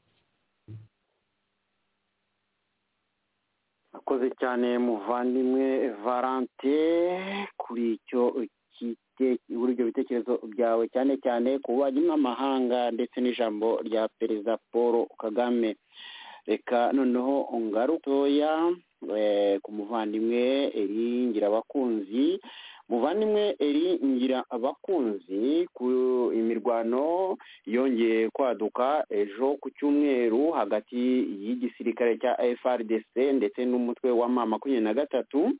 akoze cyane muvandimwe Valente kuri icyo uburyo bitekerezo byawe, cyane cyane ku bubanyi n'amahanga ndetse n'ijambo rya Perezida Paul Kagame. Reka noneho ngarutoya ku muvandimwe Eri Ngirabakunzi. Muvandimwe Eri Ngirabakunzi, ku imirwano yongeye kwaduka ejo ku cyumweru hagati y'igisirikare cya F A R D C ndetse n'umutwe wa M makumyabiri na gatatu.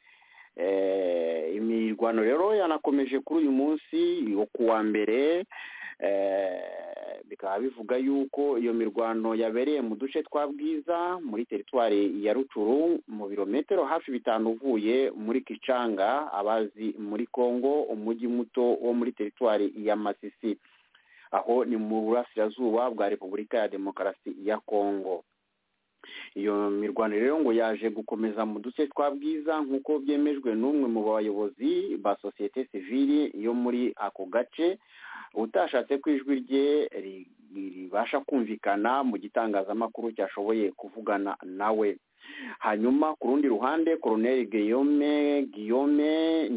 Imirwano rero yanakomeje kuri uyu munsi wo kuwa mbere. Bikaba bivuga yuko iyo mirwano yabereye mu duce twa Bwiza muri teritwari ya Rucuru, mu birometero hafi bitanu uvuye muri Kicanga, abazi muri Congo, umujyi muto wo muri teritwari ya Masisi, aho ni mu burasirazuba bwa Repubulika ya Demokarasi ya Congo. Iyo mirwano rero ngo yaje gukomeza mu duce twa Bwiza nk'uko byemejwe n'umwe mu bayobozi ba societe civile yo muri ako gace, utashatse ko ijwi rye ribasha kumvikana mu gitangazamakuru cyashoboye kuvugana nawe. Hanyuma ku rundi ruhande, Colonel Guillaume Guillaume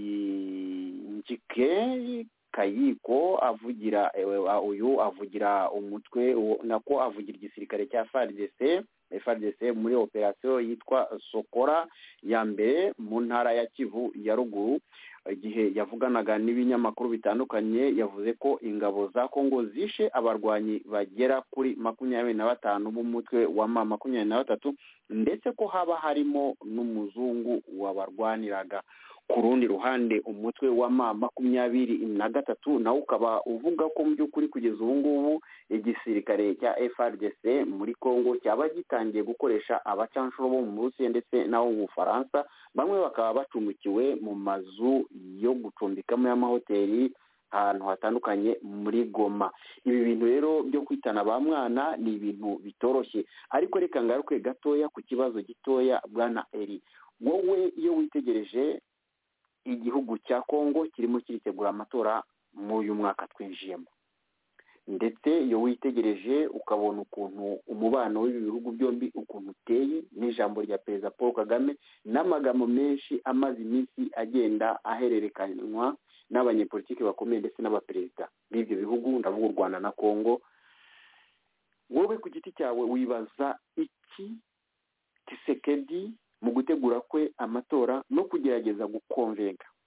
Ndjike Kayiko avugira uyu avugira umutwe nako avugira igisirikare cya F A R D C F A R D C muri operation yitwa Sokora ya mbere mu ntara ya Kivu ya Ruguru. Igihe yavuganaga n'ibinyamakuru bitandukanye, yavuze ko ingabo za Kongo zishe abarwanyi bagera kuri makumyabiri na batanu b'umutwe wa M makumyabiri na batatu, ndetse ko haba harimo n'umuzungu wabarwaniraga. Ku rundi ruhande, umutwe wa M makumyabiri na gatatu nawo ukaba uvuga ko mu by'ukuri kugeza ubu ngubu igisirikare cya F A R D C muri Congo cyaba gitangiye gukoresha abacanshuro bo mu Burusiya ndetse n'abo mu Bufaransa. Bamwe bakaba bacumbikiwe mu mazu yo gucumbikamo y'amahoteli ahantu hatandukanye muri Goma. Ibi bintu rero byo kwitana ba mwana ni ibintu bitoroshye. Ariko reka ngaruke gatoya ku kibazo gitoya, bwana Eri. Wowe iyo witegereje igihugu cya Congo kirimo kiritegura amatora mu uyu mwaka twinjiyemo, ndetse iyo witegereje ukabona ukuntu umubano w'ibi bihugu byombi ukuntu uteye, n'ijambo rya Perezida Paul Kagame n'amagambo menshi amaze iminsi agenda ahererekanywa n'abanyepolitiki bakomeye ndetse n'abaperezida b'ibyo bihugu, ndavuga u Rwanda na Congo, wowe ku giti cyawe wibaza iki Tshisekedi mu gutegura kwe amatora no kugerageza gukonvenga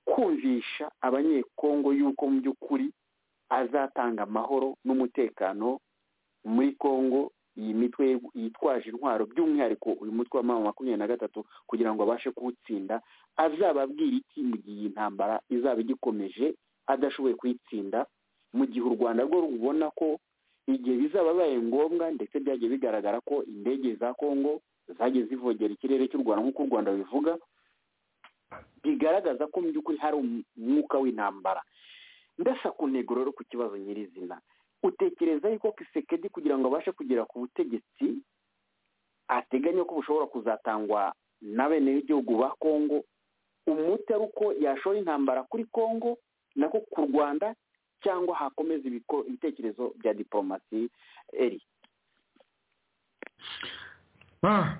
kumvisha abanyekongo yuko mu by'ukuri azatanga amahoro n'umutekano muri Kongo, iyi mitwe yitwaje intwaro by'umwihariko uyu mutwe wa mama makumyabiri na gatatu kugira ngo abashe kuwutsinda. Azababwira iki mu gihe iyi ntambara izaba igikomeje adashoboye kuyitsinda, mu gihe u Rwanda rwo rubona ko igihe bizaba bibaye ngombwa, ndetse byagiye bigaragara ko indege za Kongo zagiye zivogera ikirere cy'u Rwanda nk'uko u Rwanda bivuga, bigaragaza ko mu by'ukuri hari umwuka w'intambara. Ndasa ku ntego rero ku kibazo nyirizina, utekereza yuko Kisekedi kugira ngo abashe kugera ku butegetsi ateganya ko bushobora kuzatangwa na bene b'igihugu ba Kongo, umuti ari uko yashora intambara kuri Kongo nako ku Rwanda, cyangwa hakomeza ibitekerezo bya diplomasi? Eri ah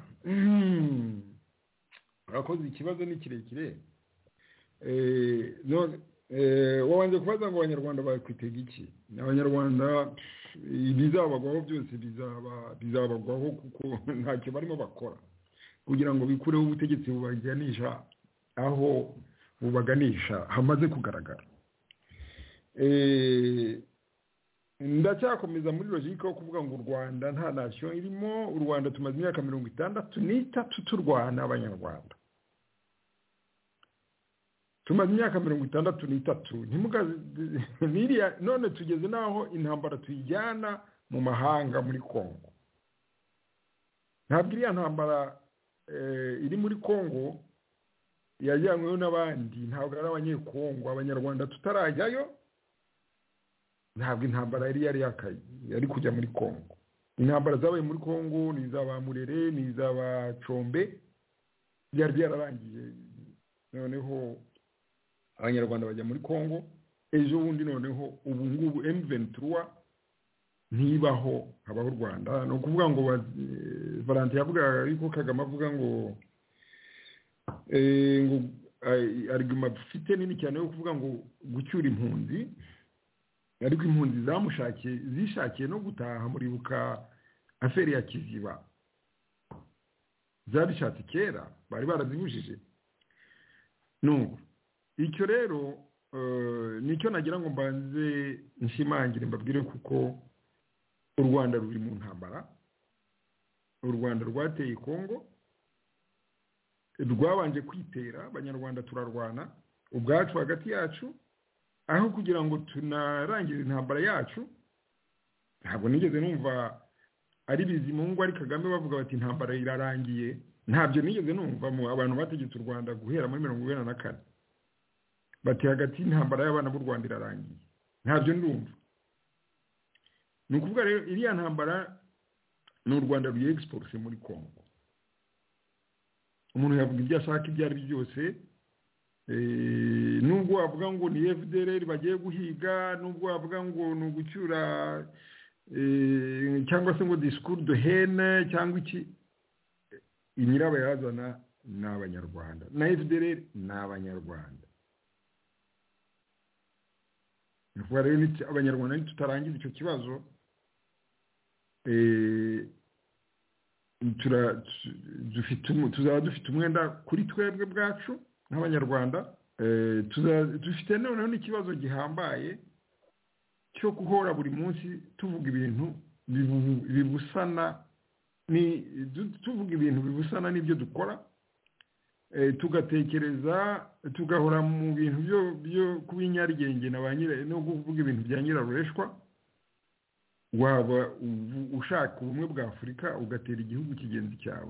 urakoze, ikibazo ni kirekire. eh none eh wabanje kubaza ngo abanyarwanda bakwitega iki? Abanyarwanda ibizabagwaho byose bizaba bizabagwaho kuko ntacyo barimo bakora kugira ngo bikureho ubutegetsi bubaganisha aho bubaganisha hamaze kugaragara. eh ndacyakomeza muri logique yo kuvuga ngo u Rwanda nta nation irimo. U Rwanda tumaze imyaka mirongo itandatu n'itatu turwana, abanyarwanda tumaze imyaka mirongo itandatu n'itatu ntimugaze none tugeze naho intambara tuyijyana mu mahanga muri Kongo. Ntabwo iriya ntambara iri muri Kongo yajyanyweho n'abandi, ntabwo ari abanyekongo. Abanyarwanda tutarajyayo ntabwo intambara yari yari yakaye yari kujya muri Kongo. Intambara zabaye muri Kongo ni izaba Murere, ni izaba Combe, byari byararangiye. Noneho abanyarwanda bajya muri Kongo, ejo bundi noneho ubu ngubu M vingt-trois ntibaho, habaho u Rwanda. No kuvuga ngo Valentin yavuga ariko Kagame avuga ngo eh ngo argument bafite nini cyane yo kuvuga ngo gucyura impunzi, ariko impunzi zamushakiye zishakiye no gutaha. Muribuka aferi ya Kiziba zabishatse kera, bari barazibujije. No icyo rero uh, nicyo nagira ngo mbanze nshimangire mbabwire kuko u Rwanda ruri mu ntambara. U Rwanda rwateye Kongo, rwabanje kwitera, abanyarwanda turarwana ubwacu hagati yacu, aho kugira ngo tunarangize intambara yacu. Ntabwo nigeze numva ari Bizimungu ari Kagame bavuga bati intambara irarangiye. Ntabyo nigeze numva mu abantu bategetse u Rwanda guhera muri mirongo inani na kane bati hagati intambara y'abana b'u Rwanda irarangiye. Ntabyo ndumva. Ni ukuvuga rero iriya ntambara n'u Rwanda ruye export muri Kongo. Umuntu yavuga ibyo ashaka ibyo ari byo byose. Eh nubwo wavuga ngo ni F D L R bagiye guhiga, nubwo wavuga ngo ni ugucyura eh cyangwa se ngo discours de haine cyangwa iki, inyiraba yazana n'abanyarwanda na F D L R n'abanyarwanda. Nuko rero ni abanyarwanda tutarangiza icyo kibazo eh tura dufite tuzaba dufite umwenda kuri twebwe bwacu nk'abanyarwanda. eh dufite noneho n'ikibazo gihambaye cyo guhora buri munsi tuvuga ibintu bibusana ni tuvuga ibintu bibusana n'ibyo dukora, eh tugatekereza tugahora mu bintu byo byo kubinyarigenge na banyire no kuvuga ibintu bya nyirarureshwa. Waba ushaka ubumwe bwa Afurika ugatera igihugu kigenzi cyawe,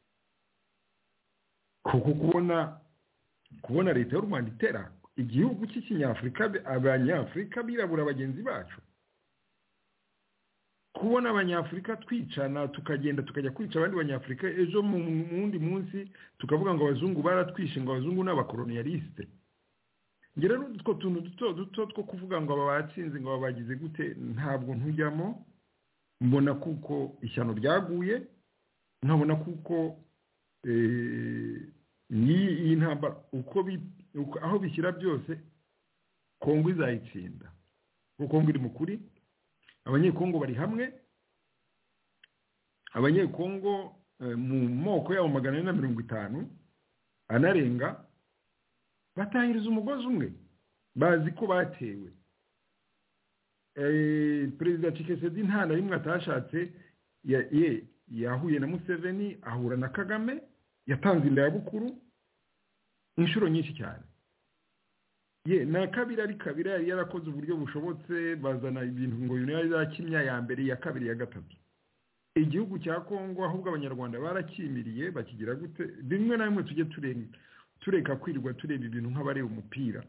kuko kubona kubona leta y'u Rwanda itera igihugu cy'ikinyafurika, abanyafurika birabura bagenzi bacu, kubona abanyafurika twicana tukagenda tukajya kwica abandi banyafurika, ejo mu wundi munsi tukavuga ngo abazungu baratwishe, ngo abazungu n'abakolonialiste. Ngere n'utwo tuntu duto duto two kuvuga ngo aba batsinze ngo babagize gute, ntabwo ntujyamo. Mbona kuko ishyano ryaguye, nkabona kuko eh ni intambara uko aho bishyira byose Kongo izayitsinda, kuko Kongo iri mukuri. Abanyekongo bari hamwe, abanyekongo mu moko yabo magana ane na mirongo itanu anarenga batahiriza umugozi umwe bazi ko batewe. Perezida Tshisekedi nta na rimwe atashatse ye yahuye na Museveni, ahura na Kagame, yatanze inda ya bukuru inshuro nyinshi cyane. Ye na kabiri ari kabiri yari yarakoze uburyo bushobotse, bazana ibintu ngo yari yakimya ya mbere ya kabiri ya gatatu. Igihugu cya Kongo ahubwo abanyarwanda barakimiriye bakigira gute, bimwe na bimwe tujye turenga tureka kwirirwa tureba ibintu nk'abareba umupira.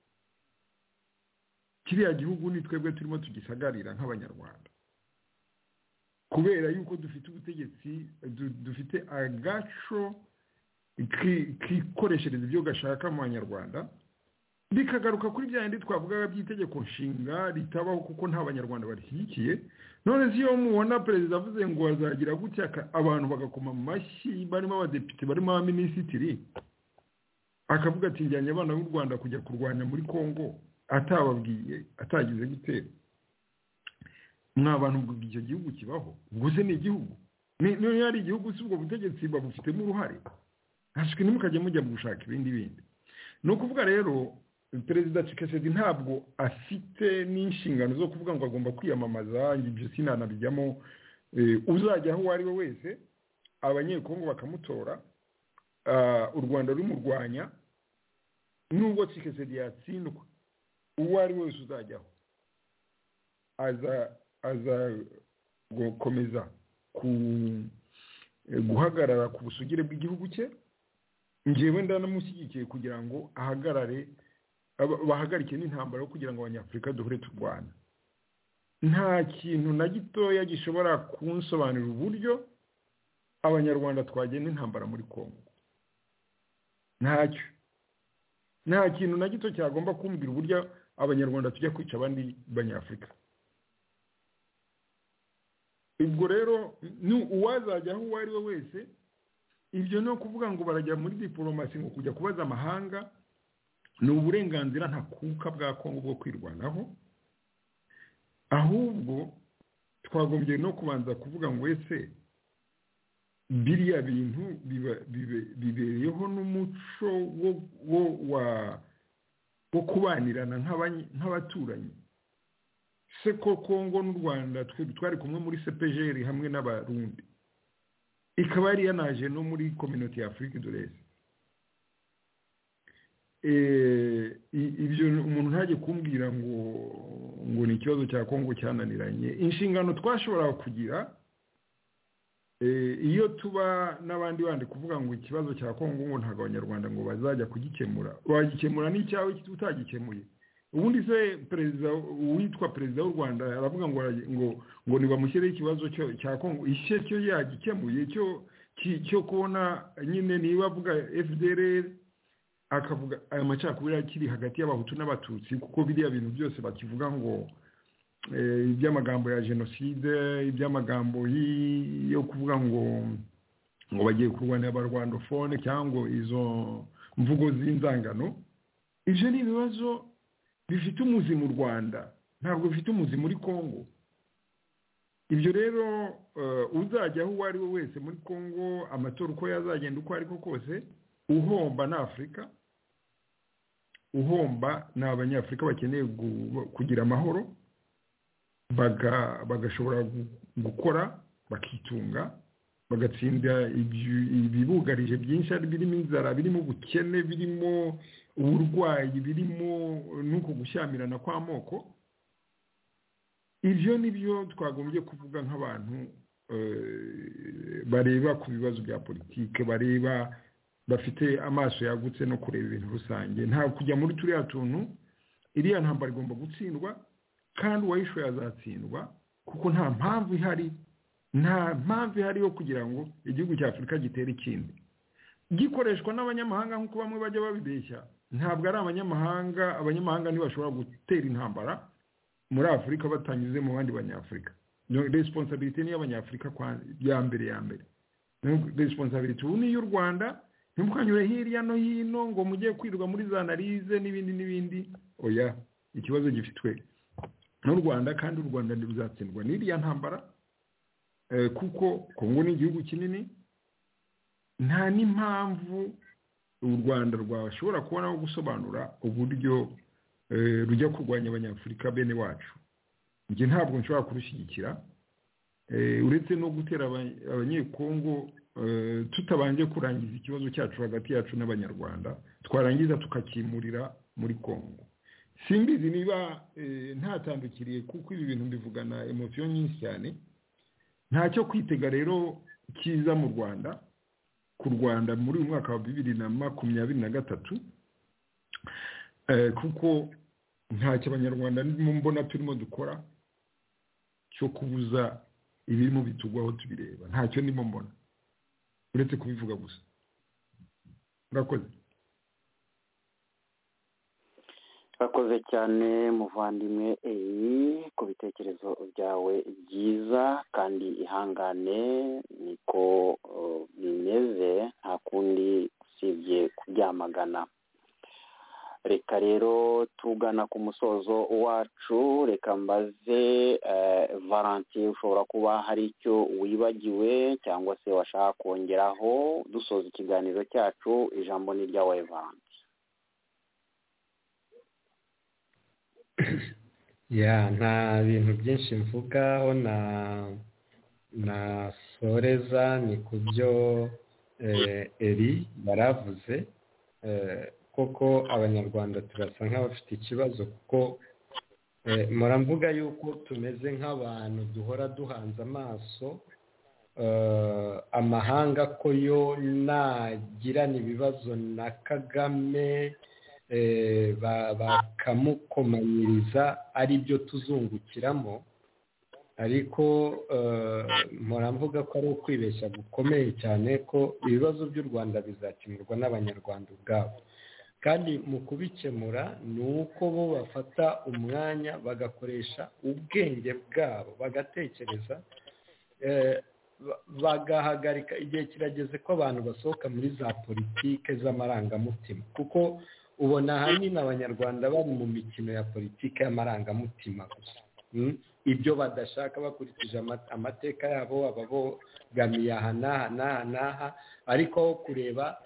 Kiriya gihugu ni twebwe turimo tugisagarira nk'abanyarwanda, kubera yuko dufite ubutegetsi dufite agaco kikoreshereza ibyo gashaka mu banyarwanda, bikagaruka kuri bya yindi twavugaga by'itegeko nshinga ritabaho kuko nta banyarwanda barishyigikiye. None si yo mubona perezida avuze ngo azagira gutya abantu bagakoma mu mashyi, barimo abadepite, barimo abaminisitiri, akavuga ati njyanye abana b'u Rwanda kujya kurwanya muri Kongo, atababwiye, atagize gutera. Mwa bantu ubwo icyo gihugu kibaho, ubwo se ni igihugu, niyo yari igihugu si ubwo butegetsi babufitemo uruhare, hashike nimukajya mujya gushaka ibindi bindi. No kuvuga rero Perezida Tshisekedi ntabwo afite n'inshingano zo kuvuga ngo agomba kwiyamamaza, ibyo sinanabijyamo. Uzajya aho ari we wese abanyekongo bakamutora, u Rwanda rumurwanya, nubwo Tshisekedi yatsindwa, uwo ari wese uzajyaho aza aza gukomeza ku guhagarara ku busugire bw'igihugu cye. Njyewe ndanamushyigikiye kugira ngo ahagarare, bahagarike n'intambara yo kugira ngo abanyafurika duhure turwana. Nta kintu na gitoya gishobora kunsobanurira uburyo abanyarwanda twagenda intambara muri Kongo. Ntacyo. Nta kintu na gito cyagomba kumbwira uburyo abanyarwanda tujya kwica abandi banyafurika. Ubwo rero ni uwazajyaho uwo ari we wese, ibyo no kuvuga ngo barajya muri diplomasi ngo kujya kubaza amahanga, ni uburenganzira ntakuka bwa Kongo bwo kwirwanaho. Ahubwo twagombye no kubanza kuvuga ngo ese biriya bintu bibereyeho n'umuco wo wa wo kubanirana nk'abaturanyi. Se ko Kongo n'u Rwanda twari kumwe muri C P G R hamwe n'abarundi, ikaba yari yanaje no muri community ya Afrique de l'Est. Ibyo umuntu ntajye kumbwira ngo ngo ni ikibazo cya Kongo cyananiranye. Inshingano twashobora kugira iyo tuba n'abandi bandi kuvuga ngo ikibazo cya Kongo ngo ntago abanyarwanda ngo bazajya kugikemura, wagikemura n'icyawe utagikemuye. Ubundi se perezida witwa perezida w'u Rwanda aravuga ngo ngo ngo nibamushyire ikibazo cya Kongo ishe cyo yagikemuye cyo cyo kubona nyine niba avuga F D L R akavuga aya macakubiri akiri hagati y'abahutu n'abatutsi, kuko biriya bintu byose bakivuga ngo iby'amagambo ya genocide, iby'amagambo yo kuvuga ngo ngo bagiye kurwanya abarwandofone cyangwa izo mvugo z'inzangano. Ibyo ni ibibazo bifite umuzi mu Rwanda, ntabwo bifite umuzi muri Kongo. Ibyo rero uzajyaho uwo ari we wese muri Kongo, amatora uko yazagenda uko ariko kose, uhomba na Afrika, uhomba na abanyafrika bakeneye kugira amahoro, bagashobora gukora bakitunga, bagatsinda ibibugarije byinshi, birimo inzara, birimo ubukene, birimo uburwayi, birimo nuko gushyamirana kw'amoko. Ibyo nibyo twagombye kuvuga nk'abantu bareba ku bibazo bya politike, bareba bafite amaso yagutse no kureba ibintu rusange, nta kujya muri turiya tuntu. Iriya ntambara igomba gutsindwa, kandi uwayishoye azatsindwa, kuko nta mpamvu ihari nta mpamvu ihari yo kugira ngo igihugu cya Afurika gitere ikindi gikoreshwa n'abanyamahanga nk'uko bamwe bajya babibeshya. Ntabwo ari abanyamahanga, abanyamahanga ntibashobora gutera intambara muri Afurika batanyuze mu bandi banyafurika. Responsibility ni y'abanyafurika kwa ya mbere ya mbere. Responsibility ni y'u Rwanda, ntimukanyure hirya no hino ngo mujye kwirwa muri za analize n'ibindi n'ibindi. Oya, ikibazo gifitwe n'u Rwanda, kandi u Rwanda ruzatsindwa n'iriya ntambara, kuko Kongo ni igihugu kinini, nta n'impamvu u Rwanda rwashobora kubona aho gusobanura uburyo rujya kurwanya abanyafurika bene wacu. Njye ntabwo nshobora kurushyigikira uretse no gutera abanyekongo tutabanje kurangiza ikibazo cyacu hagati yacu n'abanyarwanda, twarangiza tukakimurira muri Kongo. Simbizi niba ntatandukiriye kuko ibi bintu mbivugana emotion nyinshi cyane. Ntacyo kwitega rero kiza mu Rwanda, ku Rwanda muri uyu mwaka wa bibiri na makumyabiri na gatatu, kuko ntacyo abanyarwanda mbona turimo dukora cyo kubuza ibirimo bitugwaho tubireba. Ntacyo ndimo mbona uretse kubivuga gusa. Murakoze. Bakoze cyane muvandimwe eyi ku bitekerezo byawe byiza kandi ihangane, niko bimeze, nta kundi usibye kubyamagana. Reka rero tugana ku musozo wacu, reka mbaze Valentin, ushobora kuba hari icyo wibagiwe cyangwa se washaka kongeraho dusoza ikiganiro cyacu. Ijambo ni ryawe Valentin. ya nta bintu byinshi mvugaho na na soreza ni ku byo eri baravuze. Koko abanyarwanda turasa nk'abafite ikibazo kuko muramvuga yuko tumeze nk'abantu duhora duhanze amaso amahanga ko yo nagirana ibibazo na Kagame bakamukomanyiriza ari byo tuzungukiramo, ariko muramvuga ko ari ukwibeshya gukomeye cyane ko ibibazo by'u Rwanda bizakemurwa n'abanyarwanda ubwabo, kandi mu kubikemura ni uko bo bafata umwanya bagakoresha ubwenge bwabo bagatekereza, bagahagarika. Igihe kirageze ko abantu basohoka muri za politike z'amarangamutima, kuko ubona ahanini abanyarwanda bari mu mikino ya politike y'amarangamutima gusa, ibyo badashaka bakurikije amateka yabo ababogamiye aha n'aha n'aha n'aha, ariko aho kureba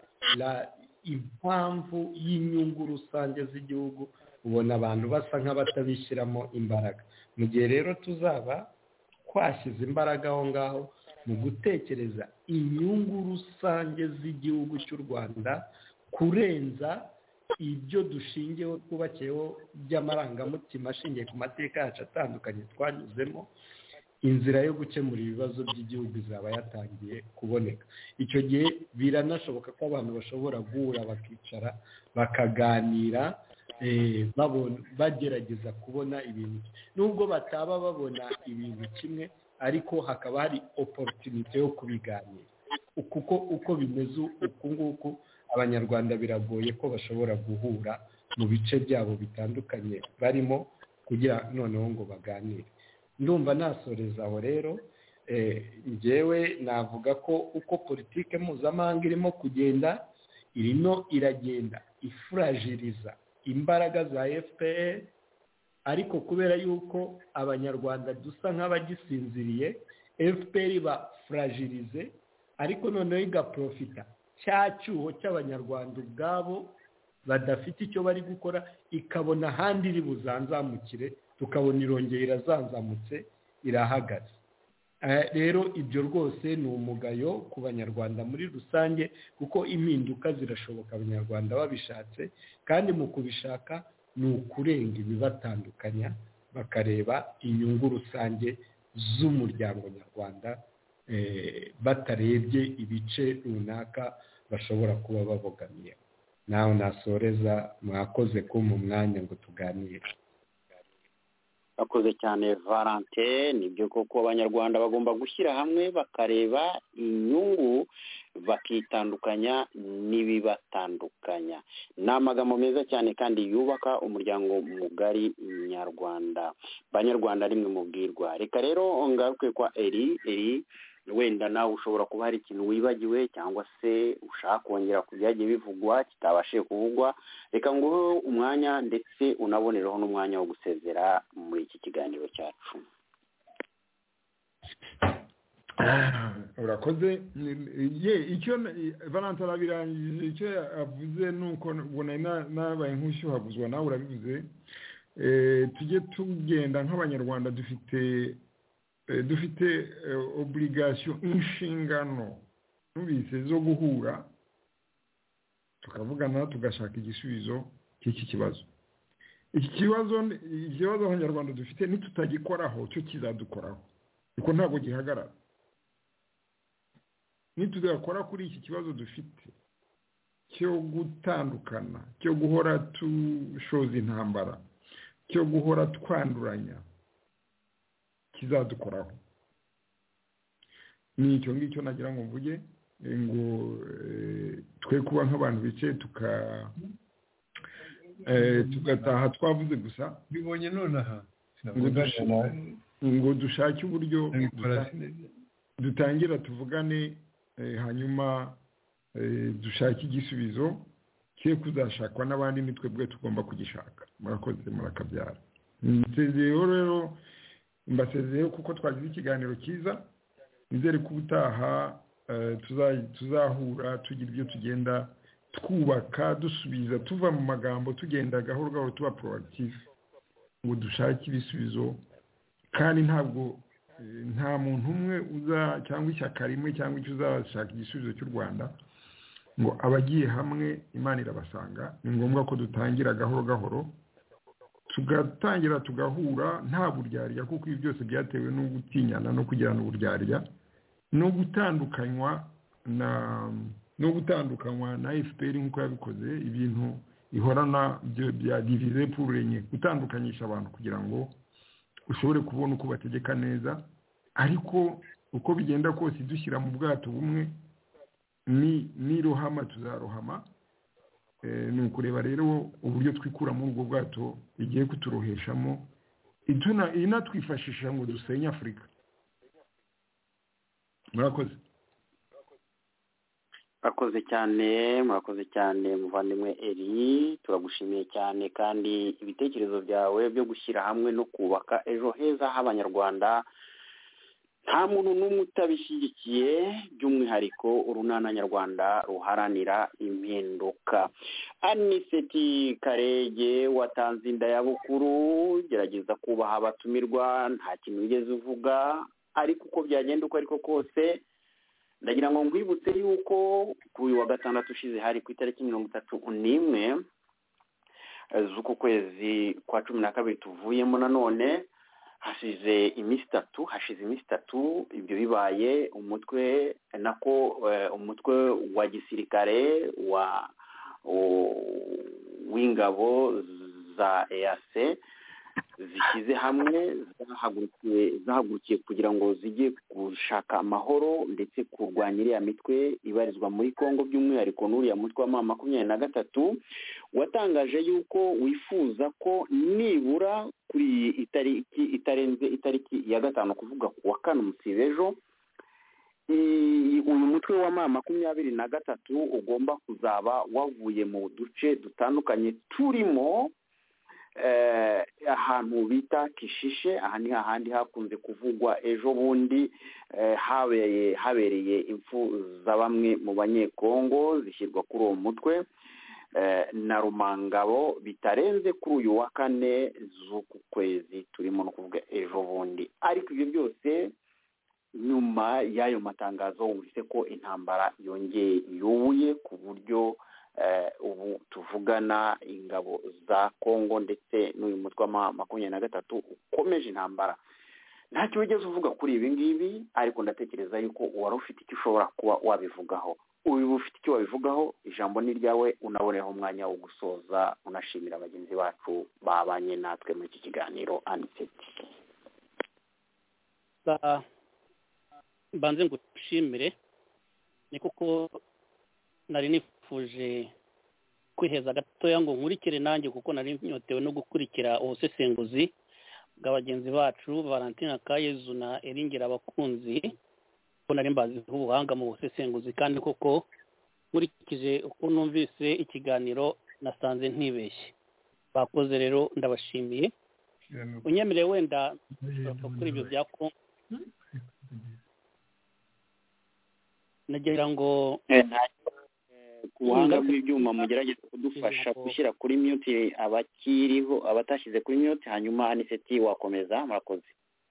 impamvu y'inyungu rusange z'igihugu ubona abantu basa nk'abatabishyiramo imbaraga. Mu gihe rero tuzaba twashyize imbaraga aho ngaho mu gutekereza inyungu rusange z'igihugu cy'u Rwanda kurenza ibyo dushingiyeho twubakiyeho by'amarangamutima ashingiye ku mateka yacu atandukanye twanyuzemo, inzira yo gukemura ibibazo by'igihugu izaba yatangiye kuboneka. Icyo gihe biranashoboka ko abantu bashobora guhura bakicara bakaganira bagerageza kubona ibintu, nubwo bataba babona ibintu kimwe, ariko hakaba hari opportunity yo kubiganira. Kuko uko bimeze uku nguku abanyarwanda biragoye ko bashobora guhura mu bice byabo bitandukanye barimo kugira noneho ngo baganire. Ndumva nasoreza aho rero. Njyewe navuga ko uko politike mpuzamahanga irimo kugenda, irimo iragenda ifuragiriza imbaraga za F P R, ariko kubera yuko abanyarwanda dusa nk'abagisinziriye, F P R iba fragilize, ariko noneho igaprofita cya cyuho cy'abanyarwanda ubwabo badafite icyo bari gukora, ikabona ahandi iri buzanzamukire, tukabona irongera irazanzamutse irahagaze. Rero ibyo rwose ni umugayo ku banyarwanda muri rusange, kuko impinduka zirashoboka abanyarwanda babishatse, kandi mu kubishaka ni ukurenga ibibatandukanya bakareba inyungu rusange z'umuryango nyarwanda, batarebye ibice runaka bashobora kuba babogamiye. Nawe nasoreza, mwakoze kumpa umwanya ngo tuganire. Bakoze cyane Valentin. Nibyo koko abanyarwanda bagomba gushyira hamwe bakareba inyungu bakitandukanya n'ibibatandukanya. Ni amagambo meza cyane kandi yubaka umuryango mugari nyarwanda. Banyarwanda rimwe mubwirwa. Reka rero ngaruke kwa Eri. Eri, wenda nawe ushobora kuba hari ikintu wibagiwe cyangwa se ushaka kongera ku byagiye bivugwa kitabashije kuvugwa. Reka nguhe umwanya ndetse unabonereho n'umwanya wo gusezera muri iki kiganiro cyacu. urakoze ye icyo Valentin arabirangije icyo avuze nuko ubona nabaye nk'ushyuhaguzwa nawe urabivuze tujye tugenda nk'abanyarwanda dufite dufite obligation inshingano numvise zo guhura tukavugana tugashaka igisubizo cy'iki kibazo iki kibazo ikibazo abanyarwanda dufite nitutagikoraho cyo kizadukoraho kuko ntabwo gihagarara nitugakora kuri iki kibazo dufite cyo gutandukana cyo guhora tushoza intambara cyo guhora twanduranya kizadukoraho ni icyo ngicyo nagira ngo mvuge ngo twe kuba nk'abantu bicaye tuka tugataha twavuze gusa bibonye nonaha ngo dushake uburyo dutangira tuvugane hanyuma dushake igisubizo cye kuzashakwa n'abandi nitwe bwe tugomba kugishaka murakoze murakabyara nsezeyeho rero mbasezeyeho kuko twagize ikiganiro cyiza nizere ko ubutaha tuzahura tugira ibyo tugenda twubaka dusubiza tuva mu magambo tugenda gahoro gahoro tuba proactive ngo dushake ibisubizo kandi ntabwo nta muntu umwe uza cyangwa ishyaka rimwe cyangwa icyo uzashaka igisubizo cy'u Rwanda ngo abagiye hamwe Imana irabasanga ni ngombwa ko dutangira gahoro gahoro tugatangira tugahura nta buryarya kuko ibi byose byatewe no gutinyana no kugirana uburyarya no gutandukanywa na no gutandukanywa na F P R nk'uko yabikoze ibintu ihorana bya diviser pour régner gutandukanyisha abantu kugira ngo ushobore kubona uko bategeka neza ariko uko bigenda kose dushyira mu bwato bumwe ni ni rohama tuzarohama ni ukureba rero uburyo twikura muri ubwo bwato igiye kuturoheshamo ituna inatwifashisha ngo dusenye Afurika murakoze murakoze cyane murakoze cyane muvandimwe Eri turagushimiye cyane kandi ibitekerezo byawe byo gushyira hamwe no kubaka ejo heza h'abanyarwanda nta muntu n'umwe utabishyigikiye by'umwihariko urunana nyarwanda ruharanira impinduka. Aniseti Karege watanze inda ya bukuru gerageza kubaha abatumirwa nta kintu wigeze uvuga ariko uko byagenda uko ariko kose ndagira ngo ngwibutse yuko kuri wa gatandatu ushize hari ku itariki mirongo itatu n'imwe z'uku kwezi kwa cumi na kabiri tuvuyemo nanone hashize iminsi itatu hashize iminsi itatu ibyo bibaye umutwe nako umutwe wa gisirikare wa w'ingabo za E A C zishyize hamwe zahagurukiye zahagurukiye kugira ngo zijye gushaka amahoro ndetse kurwanya iriya mitwe ibarizwa muri Kongo by'umwihariko n'uriya mutwe wa makumyabiri na gatatu watangaje yuko wifuza ko nibura kuri itariki itarenze itariki ya gatanu kuvuga ku wa kane umusibejo uyu mutwe wa makumyabiri na gatatu ugomba kuzaba wavuye mu duce dutandukanye turimo ahantu bita Kishishe aha ni hahandi hakunze kuvugwa ejo bundi habereye habereye impfu za bamwe mu banyekongo zishyirwa kuri uwo mutwe na Rumangabo bitarenze kuri uyu wa kane z'uku kwezi turimo no kuvuga ejo bundi ariko ibyo byose nyuma y'ayo matangazo wumvise ko intambara yongeye yubuye ku buryo ubu tuvugana ingabo za Kongo ndetse n'uyu mutwe wa makumyabiri na gatatu ukomeje intambara ntacyo wigeze uvuga kuri ibi ngibi ariko ndatekereza yuko wari ufite icyo ushobora kuba wabivugaho ubu ufite icyo wabivugaho ijambo ni ryawe unaboneho umwanya wo gusoza unashimira abagenzi bacu babanye natwe muri iki kiganiro Aniseti mbanze ngushimire ni kuko nari nifuje kwiheza gatoya ngo nkurikire nanjye kuko nari nyotewe no gukurikira ubusesenguzi bw'abagenzi bacu Valentina Kayezu na Eringera abakunzi ko nari mbaziho ubuhanga mu busesenguzi kandi koko nkurikije uko numvise ikiganiro nasanze ntibeshye bakoze rero ndabashimiye unyemereye wenda kuri ibyo bya Kongo nagira ngo ku buhanga bw'ibyuma mugerageze kudufasha gushyira kuri mute abakiriho abatashyize kuri mute, hanyuma aniseti wakomeza. Murakoze.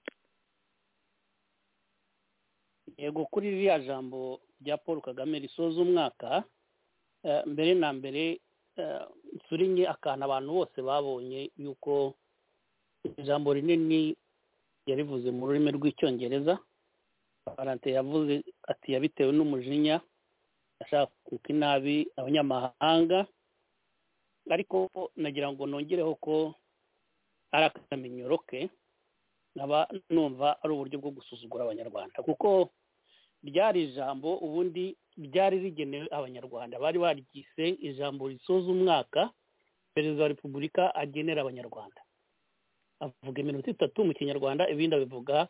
yego kuri ririya jambo rya Paul Kagame risoza umwaka, mbere na mbere turinye akantu abantu bose babonye yuko ijambo rinini yarivuze mu rurimi rw'icyongereza. Valante yavuze ati yabitewe n'umujinya ashaka kuko inabi abanyamahanga, ariko nagira ngo nongereho ko ari akamenyero ke, nkaba numva ari uburyo bwo gusuzugura abanyarwanda, kuko ryari ijambo ubundi ryari rigenewe abanyarwanda, bari baryise ijambo risoza umwaka perezida wa repubulika agenera abanyarwanda. Avuga iminota itatu mu kinyarwanda, ibindi abivuga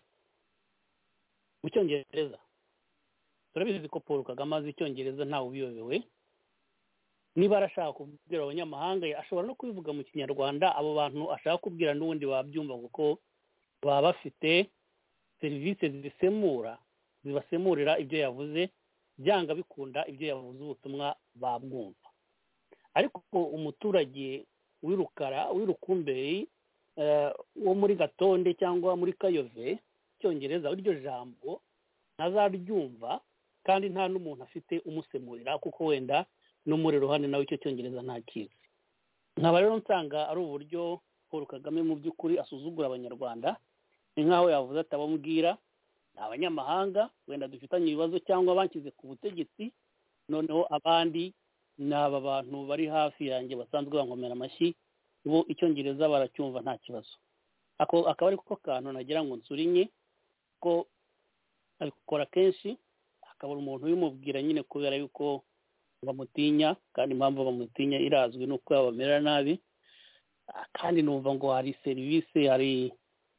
mu cyongereza. Turabizi ko Paul Kagame azi icyongereza ntawe ubiyobewe. Niba arashaka kubwira abanyamahanga ashobora no kubivuga mu kinyarwanda, abo bantu ashaka kubwira n'ubundi babyumva, kuko baba bafite serivisi zisemura zibasemurira ibyo yavuze, byanga bikunda ibyo yavuze ubutumwa babwumva. Ariko umuturage w'irukara w'irukumberi wo muri Gatonde cyangwa muri Kayove, icyongereza iryo jambo ntazaryumva, kandi nta n'umuntu afite umusemurira, kuko wenda n'umuri ruhande nawe icyo cyongereza ntakizi. Nkaba rero nsanga ari uburyo Paul Kagame mu by'ukuri asuzugura abanyarwanda. Ni nk'aho yavuze atabamubwira ni abanyamahanga wenda dufitanye ibibazo cyangwa bankize ku butegetsi, noneho abandi ni aba bantu bari hafi yanjye basanzwe bankomera amashyi, bo icyongereza baracyumva nta kibazo. Ako akaba ari ko kantu nagira ngo nsurinye ko abikora kenshi, akabura umuntu ubimubwira nyine kubera yuko bamutinya, kandi impamvu bamutinya irazwi nuko yabamera nabi. Kandi numva ngo hari serivisi, hari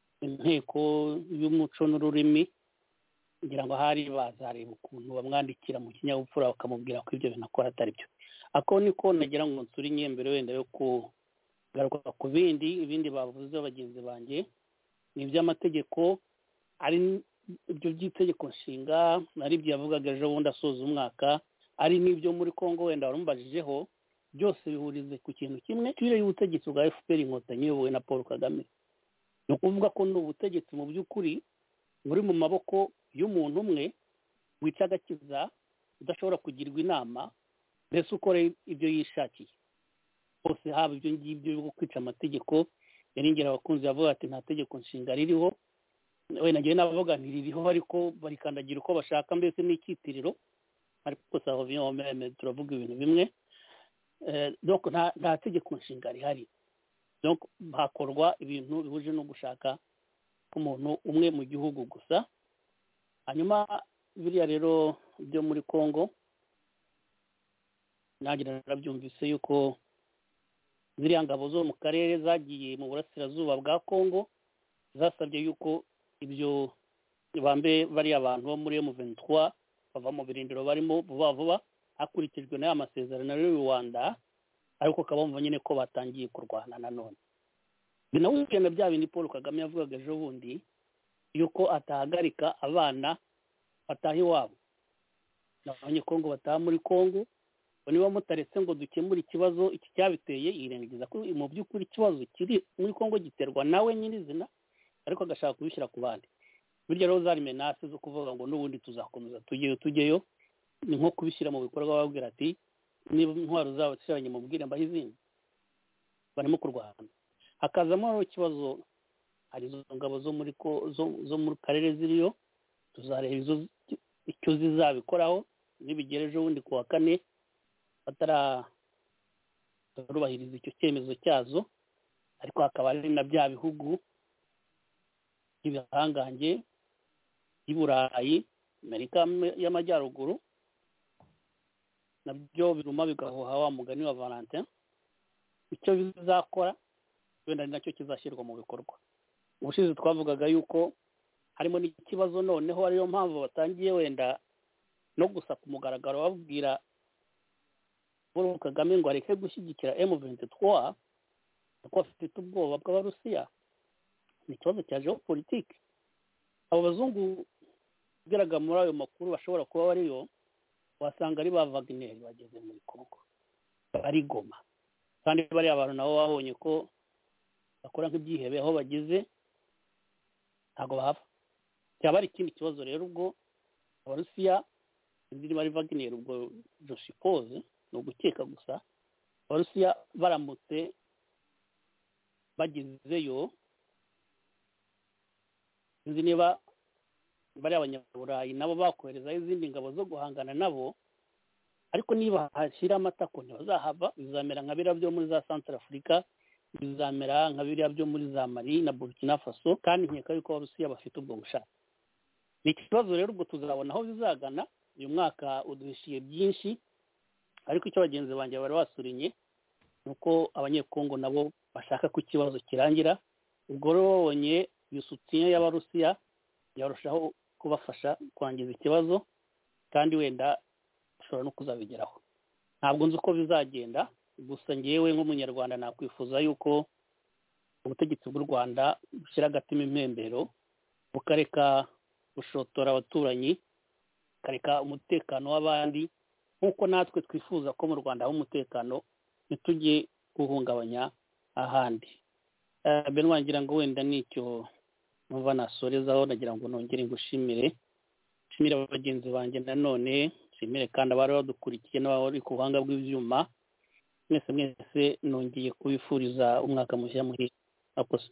inteko y'umuco n'ururimi, ngira ngo hari bazareba ukuntu bamwandikira mu kinyabupfura bakamubwira ko ibyo bintu akora atari byo. Ako niko nagira ngo nsurinye mbere wenda yo kugaruka ku bindi ibindi bavuze bagenzi banjye. Ni iby'amategeko, ari ibyo by'itegeko nshinga, ari ibyo yavugaga ejo bundi asoza umwaka, ari n'ibyo muri Kongo wenda warumbajijeho, byose bihurize ku kintu kimwe, cy'ubutegetsi y'ubutegetsi bwa F P R Inkotanyi iyobowe na Paul Kagame. Ni ukuvuga ko ni ubutegetsi mu by'ukuri buri mu maboko y'umuntu umwe wica agakiza, udashobora kugirwa inama, mbese ukora ibyo yishakiye bose, haba ibyo ngibyo byo kwica amategeko. Yaringera abakunzi bavuga ati nta tegeko nshinga ririho, wenda ngewe n'abavuga ntiririho, ariko barikandagira uko bashaka, mbese n'ikitiriro, ariko saho turavuga ibintu bimwe. Donc nta tegeko nshinga rihari, donc hakorwa ibintu bihuje no gushaka k'umuntu umwe mu gihugu gusa. Hanyuma biriya rero byo muri Kongo nagira narabyumvise yuko ziriya ngabo zo mu karere zagiye mu burasirazuba bwa Kongo zasabye yuko ibyo bambe bari abantu bo muri M vingt-trois bava mu birindiro barimo vuba vuba, hakurikijwe n'aya masezerano y'u Rwanda, ariko kabamva nyine ko batangiye kurwana nanone. Binahuye na bya bindi Paul Kagame yavugaga ejo bundi yuko atahagarika abana bataha iwabo, n'abanyekongo bataha muri Kongo. Niba mutaretse ngo dukemure ikibazo iki cyabiteye, yirengagiza ko mu by'ukuri ikibazo kiri muri Kongo giterwa nawe nyirizina, ariko agashaka kubishyira ku bandi. Burya rero zari menase zo kuvuga ngo n'ubundi tuzakomeza tujyeyo tujyeyo, ni nko kubishyira mu bikorwa, babwira ati niba intwaro zabo zishiranye mubwire mbaho izindi, barimo kurwana. Hakazamo ikibazo, hari izo ngabo zo muri ko zo muri karere ziriyo, tuzareba izo icyo zizabikoraho nibigera ejo bundi ku wa kane batara rubahiriza icyo cyemezo cyazo. Ariko hakaba ari na bya bihugu by'ibihangange by'i Burayi, Amerika y'Amajyaruguru, nabyo biruma bigahuha wa mugani wa Valentin. Icyo bizakora wenda nacyo kizashyirwa mu bikorwa. Ubushize twavugaga yuko harimo n'ikibazo noneho, ariyo mpamvu batangiye wenda no gusa ku mugaragaro babwira Paul Kagame ngo areke gushyigikira M vingt-trois kuko afite ubwoba bw'Abarusiya. Ni ikibazo cya geopolitike. Abo bazungu bigaraga muri ayo makuru bashobora kuba bariyo, wasanga ari ba Wagner bageze muri Kongo bari Goma, kandi bari abantu nabo babonye ko bakora nk'ibyihebe aho bageze ntago bahava. Cyaba ari ikindi kibazo rero ubwo Abarusiya ziri bari Wagner, ubwo je suppose no gukeka gusa Abarusiya baramutse bagezeyo, nzi niba bari abanyaburayi nabo bakoherezaho izindi ngabo zo guhangana nabo, ariko niba hashyira amatako ntibazahava, bizamera nka biriya byo muri za Central Africa, bizamera nka biriya byo muri za Mali na Burkina Faso, kandi nkeka yuko Abarusiya bafite ubwo bushake. Ni ikibazo rero ubwo tuzabona aho bizagana. Uyu mwaka uduhishiye byinshi, ariko icyo bagenzi banjye bari basurinye nuko abanyekongo nabo bashaka ko ikibazo kirangira. Ubwo rero babonye yusutiye y'Abarusiya yarushaho kubafasha kwangiza ikibazo, kandi wenda ushobora no kuzabigeraho. Ntabwo nzi uko bizagenda, gusa ngewe nk'umunyarwanda nakwifuza yuko ubutegetsi bw'u Rwanda bushyira agatima impembero, bukareka gushotora abaturanyi, bukareka umutekano w'abandi, nk'uko natwe twifuza ko mu Rwanda haba umutekano, ntitujye guhungabanya ahandi. Benoit, ngira ngo wenda nicyo numva nasorezaho, nagira ngo nongere ngushimire, nshimire abagenzi banjye nanone, nshimire kandi abari badukurikiye n'abari ku buhanga bw'ibyuma. Mwese mwese nongeye kubifuriza umwaka mushya muhire. Akoze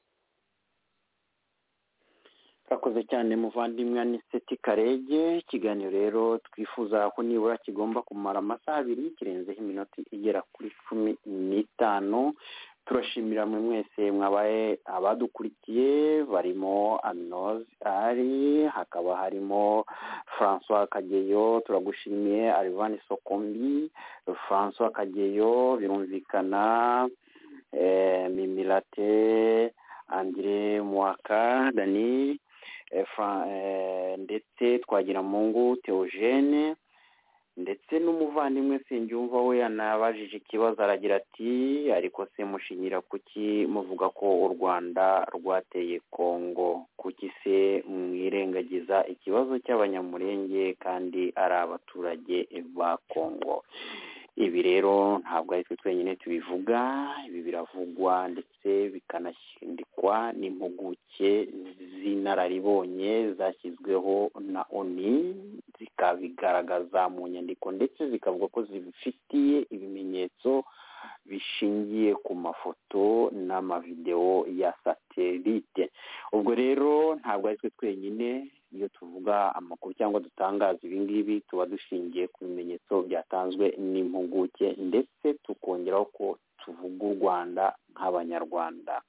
Akoze cyane muvandimwe Aniseti Karege. Ikiganiro rero twifuza ko nibura kigomba kumara amasaha abiri, kirenzeho iminota igera kuri cumi n'itanu. Turashimira mwe mwese mwabaye abadukurikiye, barimo Aminoz ari, hakaba harimo François Kageyo, turagushimiye Arivani Sokombi, François Kageyo, birumvikana eh, Mimilate, Andre Mwaka, Dani, eh, eh, ndetse Twagiramungu Theogene, ndetse n'umuvandimwe Sengyumva we yanabajije ikibazo aragira ati ariko se mushinyira kuki muvuga ko u Rwanda rwateye Kongo, kuki se mwirengagiza ikibazo cy'abanyamurenge kandi ari abaturage ba Kongo? Ibi rero ntabwo ari twe twenyine tubivuga, ibi biravugwa ndetse bikanashyindikwa n'impuguke z'inararibonye zashyizweho na O N U, zikabigaragaza mu nyandiko ndetse zikavuga ko zibifitiye ibimenyetso bishingiye ku mafoto n'amavideo ya satelite. Ubwo rero ntabwo ari twe twenyine iyo tuvuga amakuru cyangwa dutangaza ibi ngibi, tuba dushingiye ku bimenyetso byatanzwe n'impuguke, ndetse tukongeraho ko tuvuga u Rwanda nk'abanyarwanda.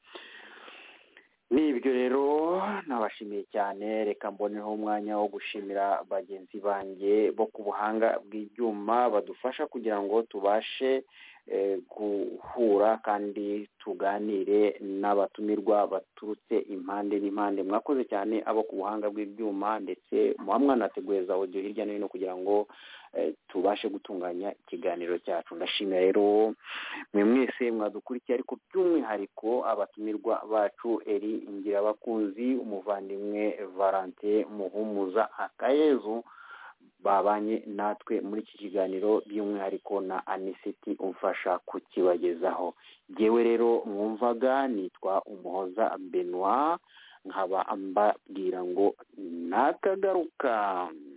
Nibyo rero nabashimiye cyane. Reka mboneho umwanya wo gushimira bagenzi banjye bo ku buhanga bw'ibyuma badufasha kugira ngo tubashe guhura kandi tuganire n'abatumirwa baturutse impande n'impande. Mwakoze cyane abo ku buhanga bw'ibyuma, ndetse muba mwanateguza audio hirya no hino kugira ngo tubashe gutunganya ikiganiro cyacu. Ndashimira rero mwe mwese mwadukurikiye, ariko by'umwihariko abatumirwa bacu Eri Ingirabakunzi, umuvandimwe Valente Muhumuza Akayezu, babanye natwe muri iki kiganiro, by'umwihariko na Aniseti umfasha kukibagezaho. Jewe rero mwumvaga nitwa Umuhoza Benoit, nkaba mbabwira ngo nakagaruka.